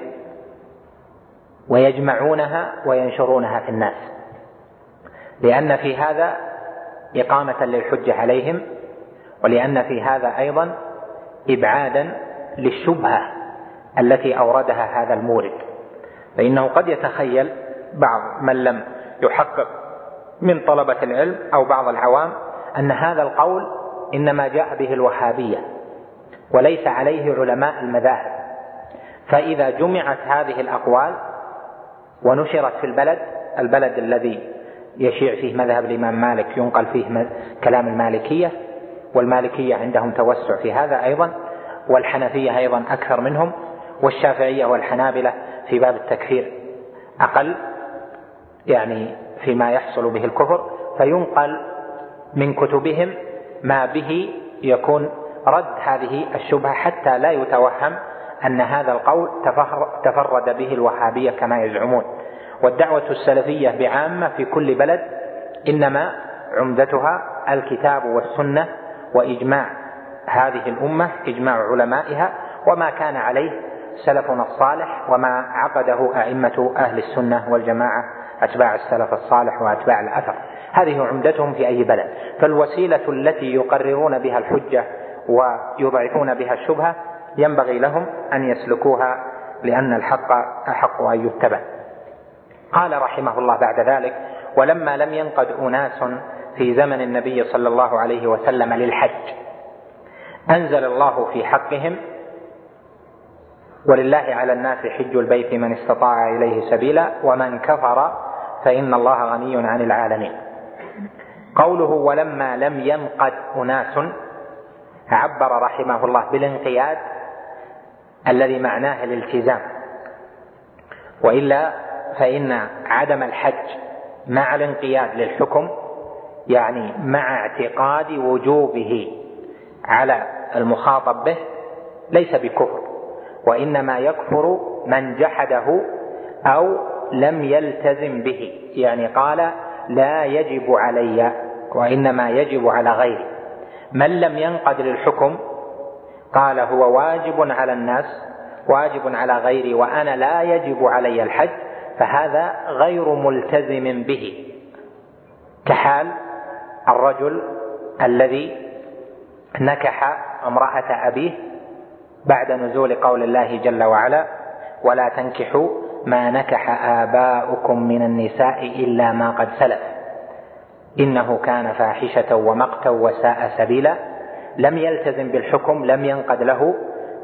ويجمعونها وينشرونها في الناس، لأن في هذا إقامة للحجة عليهم، ولأن في هذا أيضا إبعادا للشبهة التي أوردها هذا المورد. فإنه قد يتخيل بعض من لم يحقق من طلبة العلم أو بعض العوام أن هذا القول إنما جاء به الوهابية وليس عليه علماء المذاهب، فإذا جمعت هذه الأقوال ونشرت في البلد البلد الذي يشيع فيه مذهب الإمام مالك ينقل فيه كلام المالكية، والمالكية عندهم توسع في هذا أيضا، والحنفية أيضا أكثر منهم، والشافعية والحنابلة في باب التكفير أقل يعني فيما يحصل به الكفر، فينقل من كتبهم ما به يكون رد هذه الشبهة حتى لا يتوهم أن هذا القول تفرد به الوهابية كما يزعمون. والدعوة السلفية بعامة في كل بلد إنما عمدتها الكتاب والسنة وإجماع هذه الأمة، إجماع علمائها، وما كان عليه سلفنا الصالح وما عقده أئمة أهل السنة والجماعة أتباع السلف الصالح وأتباع الأثر. هذه عمدتهم في أي بلد. فالوسيلة التي يقررون بها الحجة ويضعفون بها الشبهة ينبغي لهم أن يسلكوها، لأن الحق أحق أن يتبع. قال رحمه الله بعد ذلك: ولما لم ينقد أناس في زمن النبي صلى الله عليه وسلم للحج أنزل الله في حقهم: ولله على الناس حج البيت من استطاع إليه سبيلا ومن كفر فإن الله غني عن العالمين. قوله ولما لم ينقد أناس عبر رحمه الله بالانقياد الذي معناه الالتزام، وإلا فإن عدم الحج مع الانقياد للحكم يعني مع اعتقاد وجوبه على المخاطب به ليس بكفر، وإنما يكفر من جحده أو لم يلتزم به، يعني قال لا يجب علي وإنما يجب على غيري. من لم ينقد للحكم قال هو واجب على الناس واجب على غيري وأنا لا يجب علي الحج، فهذا غير ملتزم به، كحال الرجل الذي نكح امرأة أبيه بعد نزول قول الله جل وعلا: ولا تنكحوا ما نكح آباؤكم من النساء إلا ما قد سلف إنه كان فاحشة ومقتا وساء سبيلا. لم يلتزم بالحكم، لم ينقد له،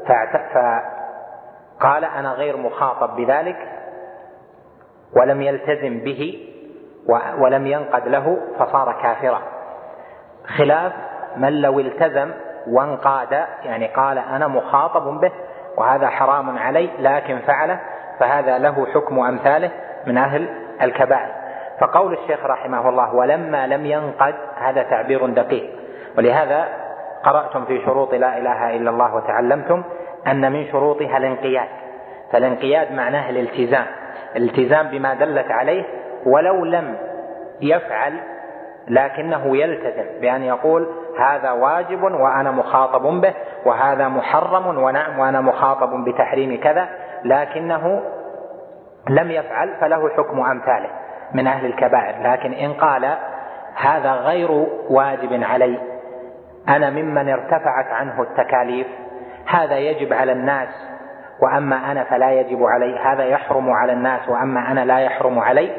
فقال أنا غير مخاطب بذلك ولم يلتزم به ولم ينقد له فصار كافرا، خلاف من لو التزم وانقاد يعني قال أنا مخاطب به وهذا حرام علي لكن فعله، فهذا له حكم أمثاله من أهل الكبائر. فقول الشيخ رحمه الله ولما لم ينقد هذا تعبير دقيق، ولهذا قرأتم في شروط لا إله إلا الله وتعلمتم أن من شروطها الانقياد، فالانقياد معناه الالتزام، الالتزام بما دلت عليه ولو لم يفعل لكنه يلتزم بأن يقول هذا واجب وأنا مخاطب به، وهذا محرم ونعم وأنا مخاطب بتحريم كذا، لكنه لم يفعل فله حكم أمثاله من أهل الكبائر. لكن إن قال هذا غير واجب علي، أنا ممن ارتفعت عنه التكاليف، هذا يجب على الناس وأما أنا فلا يجب علي، هذا يحرم على الناس وأما أنا لا يحرم علي،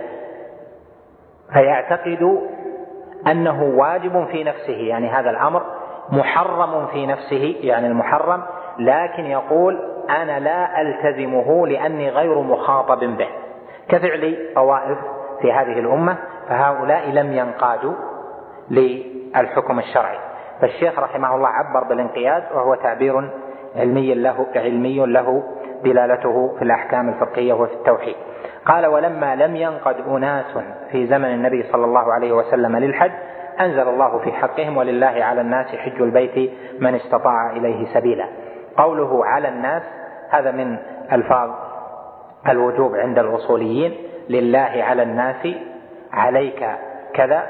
فيعتقد أنه واجب في نفسه، يعني هذا الأمر محرم في نفسه يعني المحرم، لكن يقول أنا لا ألتزمه لأني غير مخاطب به، كفعل طوائف في هذه الأمة، فهؤلاء لم ينقادوا للحكم الشرعي. فالشيخ رحمه الله عبر بالانقياد، وهو تعبير علمي له, علمي له دلالته في الأحكام الفقهية وفي التوحيد. قال ولما لم ينقد أناس في زمن النبي صلى الله عليه وسلم للحج أنزل الله في حقهم ولله على الناس حج البيت من استطاع إليه سبيلا. قوله على الناس هذا من ألفاظ الوجوب عند الأصوليين، لله على الناس، عليك كذا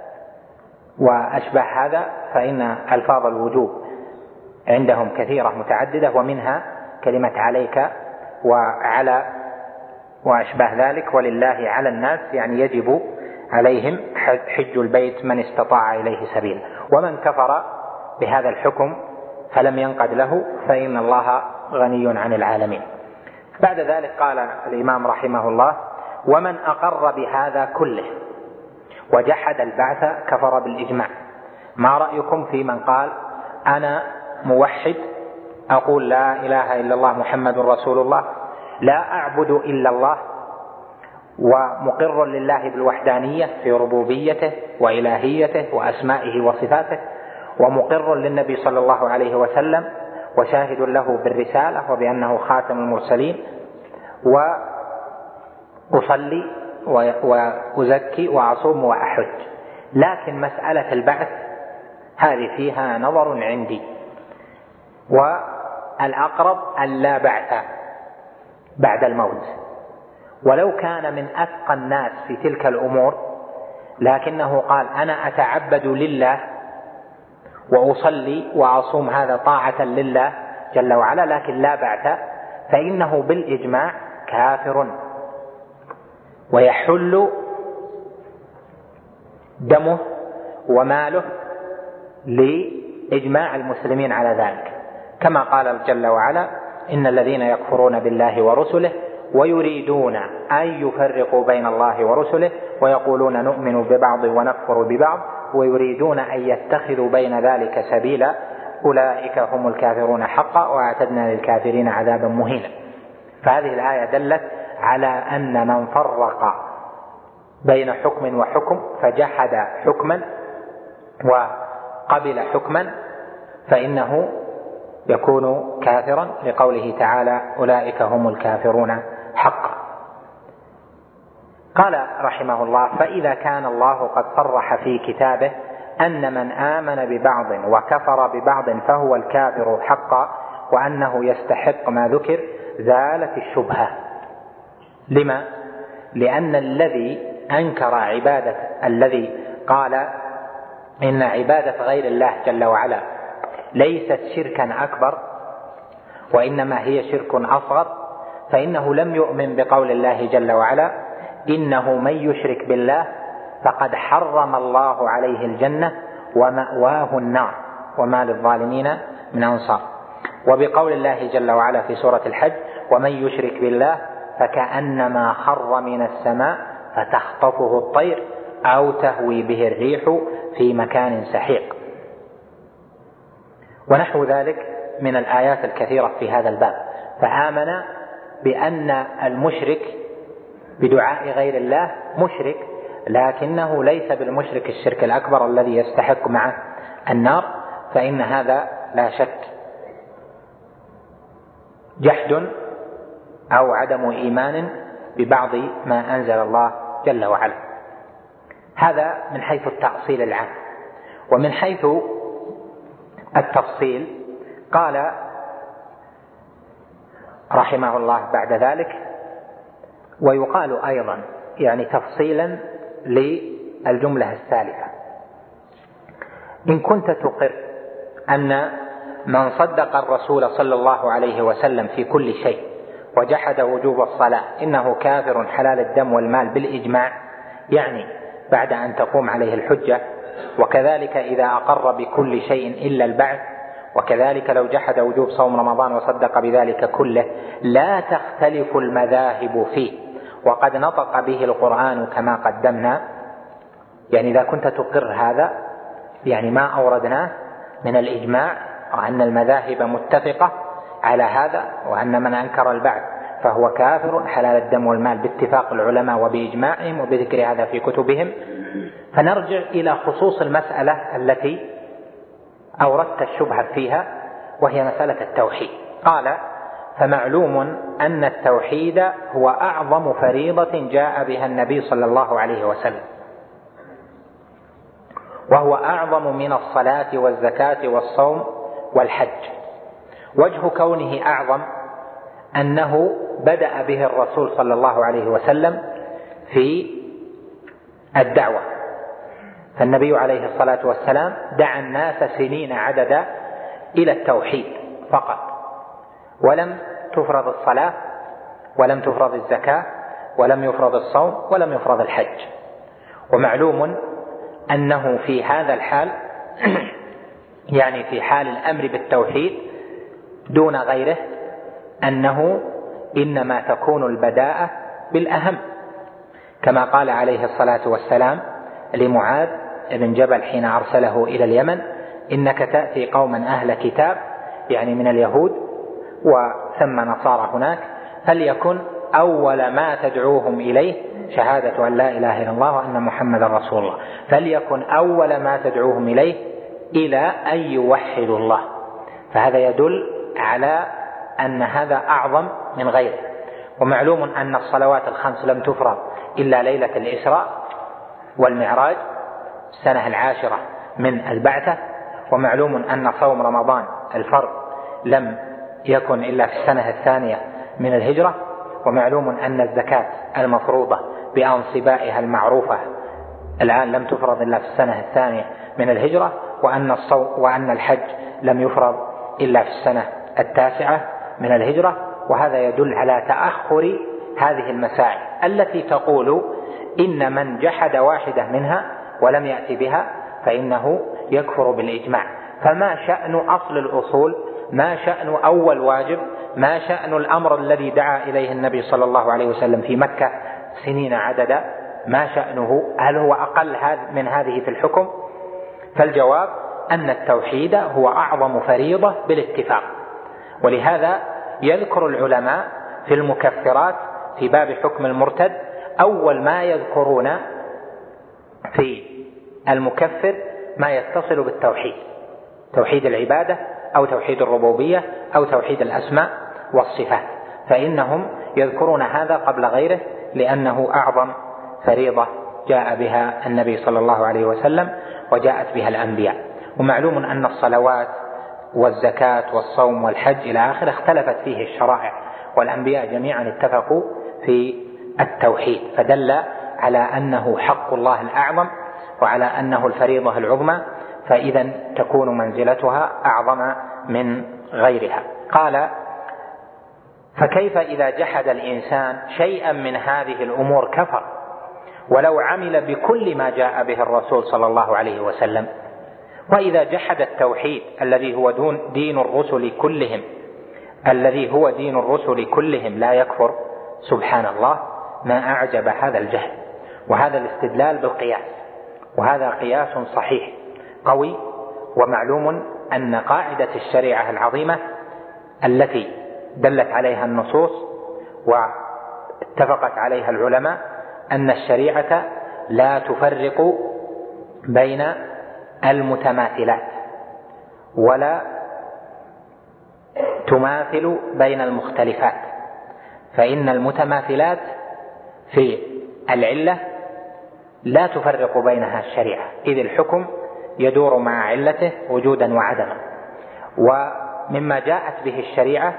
وأشبه هذا، فإن ألفاظ الوجوب عندهم كثيرة متعددة، ومنها كلمة عليك وعلى وأشبه ذلك. ولله على الناس يعني يجب عليهم حج البيت من استطاع إليه سبيلا. ومن كفر بهذا الحكم فلم ينقد له فإن الله غني عن العالمين. بعد ذلك قال الإمام رحمه الله ومن أقر بهذا كله وجحد البعث كفر بالإجماع. ما رأيكم في من قال أنا موحد أقول لا إله إلا الله محمد رسول الله، لا أعبد إلا الله، ومقر لله بالوحدانية في ربوبيته وإلهيته وأسمائه وصفاته، ومقر للنبي صلى الله عليه وسلم وشاهد له بالرسالة وبأنه خاتم المرسلين، وأصلي وأزكي وأصوم وأحج، لكن مسألة البعث هذه فيها نظر عندي، والأقرب أن لا بعث بعد الموت، ولو كان من أتقى الناس في تلك الأمور لكنه قال أنا أتعبد لله وأصلي وأصوم هذا طاعة لله جل وعلا لكن لا بعث، فإنه بالإجماع كافر ويحل دمه وماله لإجماع المسلمين على ذلك، كما قال جل وعلا إن الذين يكفرون بالله ورسله ويريدون أن يفرقوا بين الله ورسله ويقولون نؤمن ببعض ونكفر ببعض ويريدون أن يتخذوا بين ذلك سبيلا أولئك هم الكافرون حقا وأعتدنا للكافرين عذابا مهينا. فهذه الآية دلت على أن من فرق بين حكم وحكم فجحد حكما وقبل حكما فإنه يكون كافرا، لقوله تعالى أولئك هم الكافرون حقا. قال رحمه الله فإذا كان الله قد صرح في كتابه أن من آمن ببعض وكفر ببعض فهو الكافر حقا وأنه يستحق ما ذكر زالت الشبهة. لما؟ لأن الذي أنكر عبادة الذي قال إن عبادة غير الله جل وعلا ليست شركا أكبر وإنما هي شرك أصغر، فإنه لم يؤمن بقول الله جل وعلا إنه من يشرك بالله فقد حرم الله عليه الجنة ومأواه النار وما للظالمين من أنصار، وبقول الله جل وعلا في سورة الحج ومن يشرك بالله فكأنما خر من السماء فتخطفه الطير أو تهوي به الريح في مكان سحيق، ونحو ذلك من الآيات الكثيرة في هذا الباب. فآمن بأن المشرك بدعاء غير الله مشرك، لكنه ليس بالمشرك الشرك الأكبر الذي يستحق معه النار، فإن هذا لا شك جحد أو عدم إيمان ببعض ما أنزل الله جل وعلا. هذا من حيث التأصيل العام. ومن حيث التفصيل قال رحمه الله بعد ذلك ويقال أيضا يعني تفصيلا للجملة السالفة إن كنت تقر أن من صدق الرسول صلى الله عليه وسلم في كل شيء وجحد وجوب الصلاة إنه كافر حلال الدم والمال بالإجماع، يعني بعد أن تقوم عليه الحجة، وكذلك إذا أقر بكل شيء إلا البعث وكذلك لو جحد وجوب صوم رمضان وصدق بذلك كله لا تختلف المذاهب فيه، وقد نطق به القرآن كما قدمنا. يعني إذا كنت تقر هذا يعني ما أوردناه من الإجماع وأن المذاهب متفقة على هذا، وأن من أنكر البعث فهو كافر حلال الدم والمال باتفاق العلماء وبإجماعهم وبذكر هذا في كتبهم، فنرجع إلى خصوص المسألة التي أوردت الشبهة فيها، وهي مسألة التوحيد. قال: فمعلوم أن التوحيد هو أعظم فريضة جاء بها النبي صلى الله عليه وسلم، وهو أعظم من الصلاة والزكاة والصوم والحج. وجه كونه أعظم أنه بدأ به الرسول صلى الله عليه وسلم في الدعوة، فالنبي عليه الصلاة والسلام دعا الناس سنين عددا إلى التوحيد فقط، ولم تفرض الصلاة ولم تفرض الزكاة ولم يفرض الصوم ولم يفرض الحج. ومعلوم أنه في هذا الحال يعني في حال الأمر بالتوحيد دون غيره أنه إنما تكون البداءة بالأهم، كما قال عليه الصلاة والسلام لمعاذ بن جبل حين أرسله إلى اليمن: إنك تأتي قوما أهل كتاب، يعني من اليهود وثم نصارى هناك، فليكن أول ما تدعوهم إليه شهادة أن لا إله إلا الله وأن محمد رسول الله، فليكن أول ما تدعوهم إليه إلى أن يوحدوا الله. فهذا يدل على أن هذا أعظم من غيره. ومعلوم أن الصلوات الخمس لم تفرض إلا ليلة الإسراء والمعراج السنة العاشرة من البعثة. ومعلوم أن صوم رمضان الفرض لم يكن إلا في السنة الثانية من الهجرة. ومعلوم أن الزكاة المفروضة بأنصبائها المعروفة الآن لم تفرض إلا في السنة الثانية من الهجرة. وأن الصوم وأن الحج لم يفرض إلا في السنة التاسعة من الهجرة. وهذا يدل على تأخر هذه المسائل التي تقول إن من جحد واحدة منها ولم يأتي بها فإنه يكفر بالإجماع. فما شأن أصل الأصول؟ ما شأن أول واجب؟ ما شأن الأمر الذي دعا إليه النبي صلى الله عليه وسلم في مكة سنين عددا؟ ما شأنه؟ هل هو أقل من هذه في الحكم؟ فالجواب أن التوحيد هو أعظم فريضة بالاتفاق. ولهذا يذكر العلماء في المكفرات في باب حكم المرتد أول ما يذكرون في المكفر ما يتصل بالتوحيد، توحيد العبادة أو توحيد الربوبية أو توحيد الأسماء والصفات، فإنهم يذكرون هذا قبل غيره لأنه أعظم فريضة جاء بها النبي صلى الله عليه وسلم وجاءت بها الأنبياء. ومعلوم أن الصلوات والزكاة والصوم والحج إلى آخره اختلفت فيه الشرائع، والأنبياء جميعا اتفقوا في التوحيد، فدل على أنه حق الله الأعظم وعلى أنه الفريضة العظمى، فإذا تكون منزلتها أعظم من غيرها. قال: فكيف إذا جحد الإنسان شيئا من هذه الأمور كفر ولو عمل بكل ما جاء به الرسول صلى الله عليه وسلم؟ وإذا جحد التوحيد الذي هو دين الرسل كلهم الذي هو دين الرسل كلهم لا يكفر؟ سبحان الله، ما أعجب هذا الجهل. وهذا الاستدلال بالقياس، وهذا قياس صحيح قوي. ومعلوم أن قاعدة الشريعة العظيمة التي دلت عليها النصوص واتفقت عليها العلماء أن الشريعة لا تفرق بين المتماثلات ولا تماثل بين المختلفات، فإن المتماثلات في العلة لا تفرق بينها الشريعة، إذ الحكم يدور مع علته وجودا وعدما. ومما جاءت به الشريعة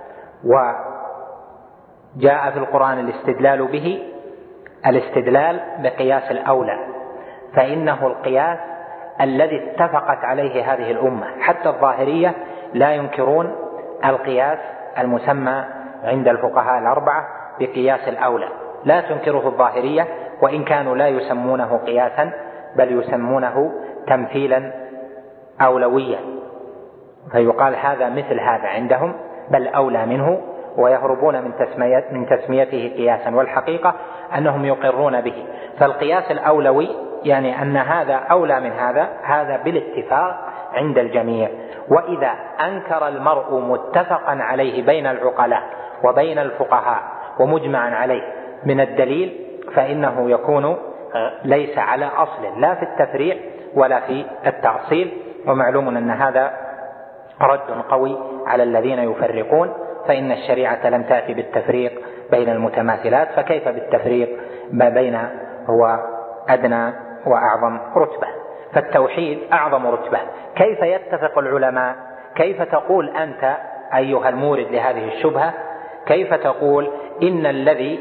وجاء في القرآن الاستدلال به الاستدلال بقياس الأولى، فإنه القياس الذي اتفقت عليه هذه الأمة. حتى الظاهرية لا ينكرون القياس المسمى عند الفقهاء الأربعة بقياس الأولى، لا تنكره الظاهرية، وإن كانوا لا يسمونه قياسا بل يسمونه تمثيلا أولويا. فيقال هذا مثل هذا عندهم بل أولى منه، ويهربون من تسمية من تسميته قياسا، والحقيقة أنهم يقرون به. فالقياس الأولوي يعني أن هذا أولى من هذا، هذا بالاتفاق عند الجميع. وإذا أنكر المرء متفقا عليه بين العقلاء وبين الفقهاء ومجمعا عليه من الدليل فإنه يكون ليس على أصل لا في التفريع ولا في التأصيل. ومعلوم أن هذا رد قوي على الذين يفرقون، فإن الشريعة لم تأتي بالتفريق بين المتماثلات، فكيف بالتفريق ما بين هو أدنى وأعظم رتبة؟ فالتوحيد أعظم رتبة. كيف يتفق العلماء؟ كيف تقول أنت أيها المورد لهذه الشبهة، كيف تقول إن الذي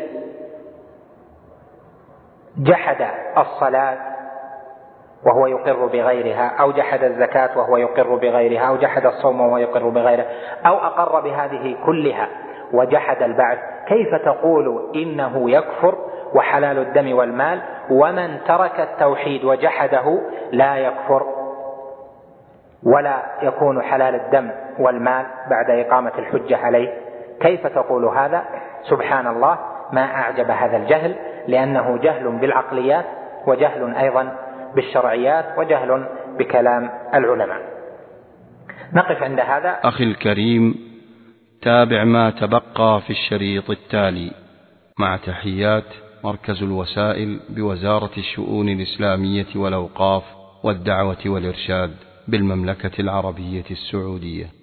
جحد الصلاة وهو يقر بغيرها، أو جحد الزكاة وهو يقر بغيرها، أو جحد الصوم وهو يقر بغيره، أو أقر بهذه كلها وجحد البعث، كيف تقول إنه يكفر وحلال الدم والمال، ومن ترك التوحيد وجحده لا يكفر ولا يكون حلال الدم والمال بعد إقامة الحجة عليه؟ كيف تقول هذا؟ سبحان الله، ما أعجب هذا الجهل، لأنه جهل بالعقليات وجهل أيضا بالشرعيات وجهل بكلام العلماء. نقف عند هذا. أخي الكريم، تابع ما تبقى في الشريط التالي. مع تحيات مركز الوسائل بوزارة الشؤون الإسلامية والأوقاف والدعوة والإرشاد بالمملكة العربية السعودية.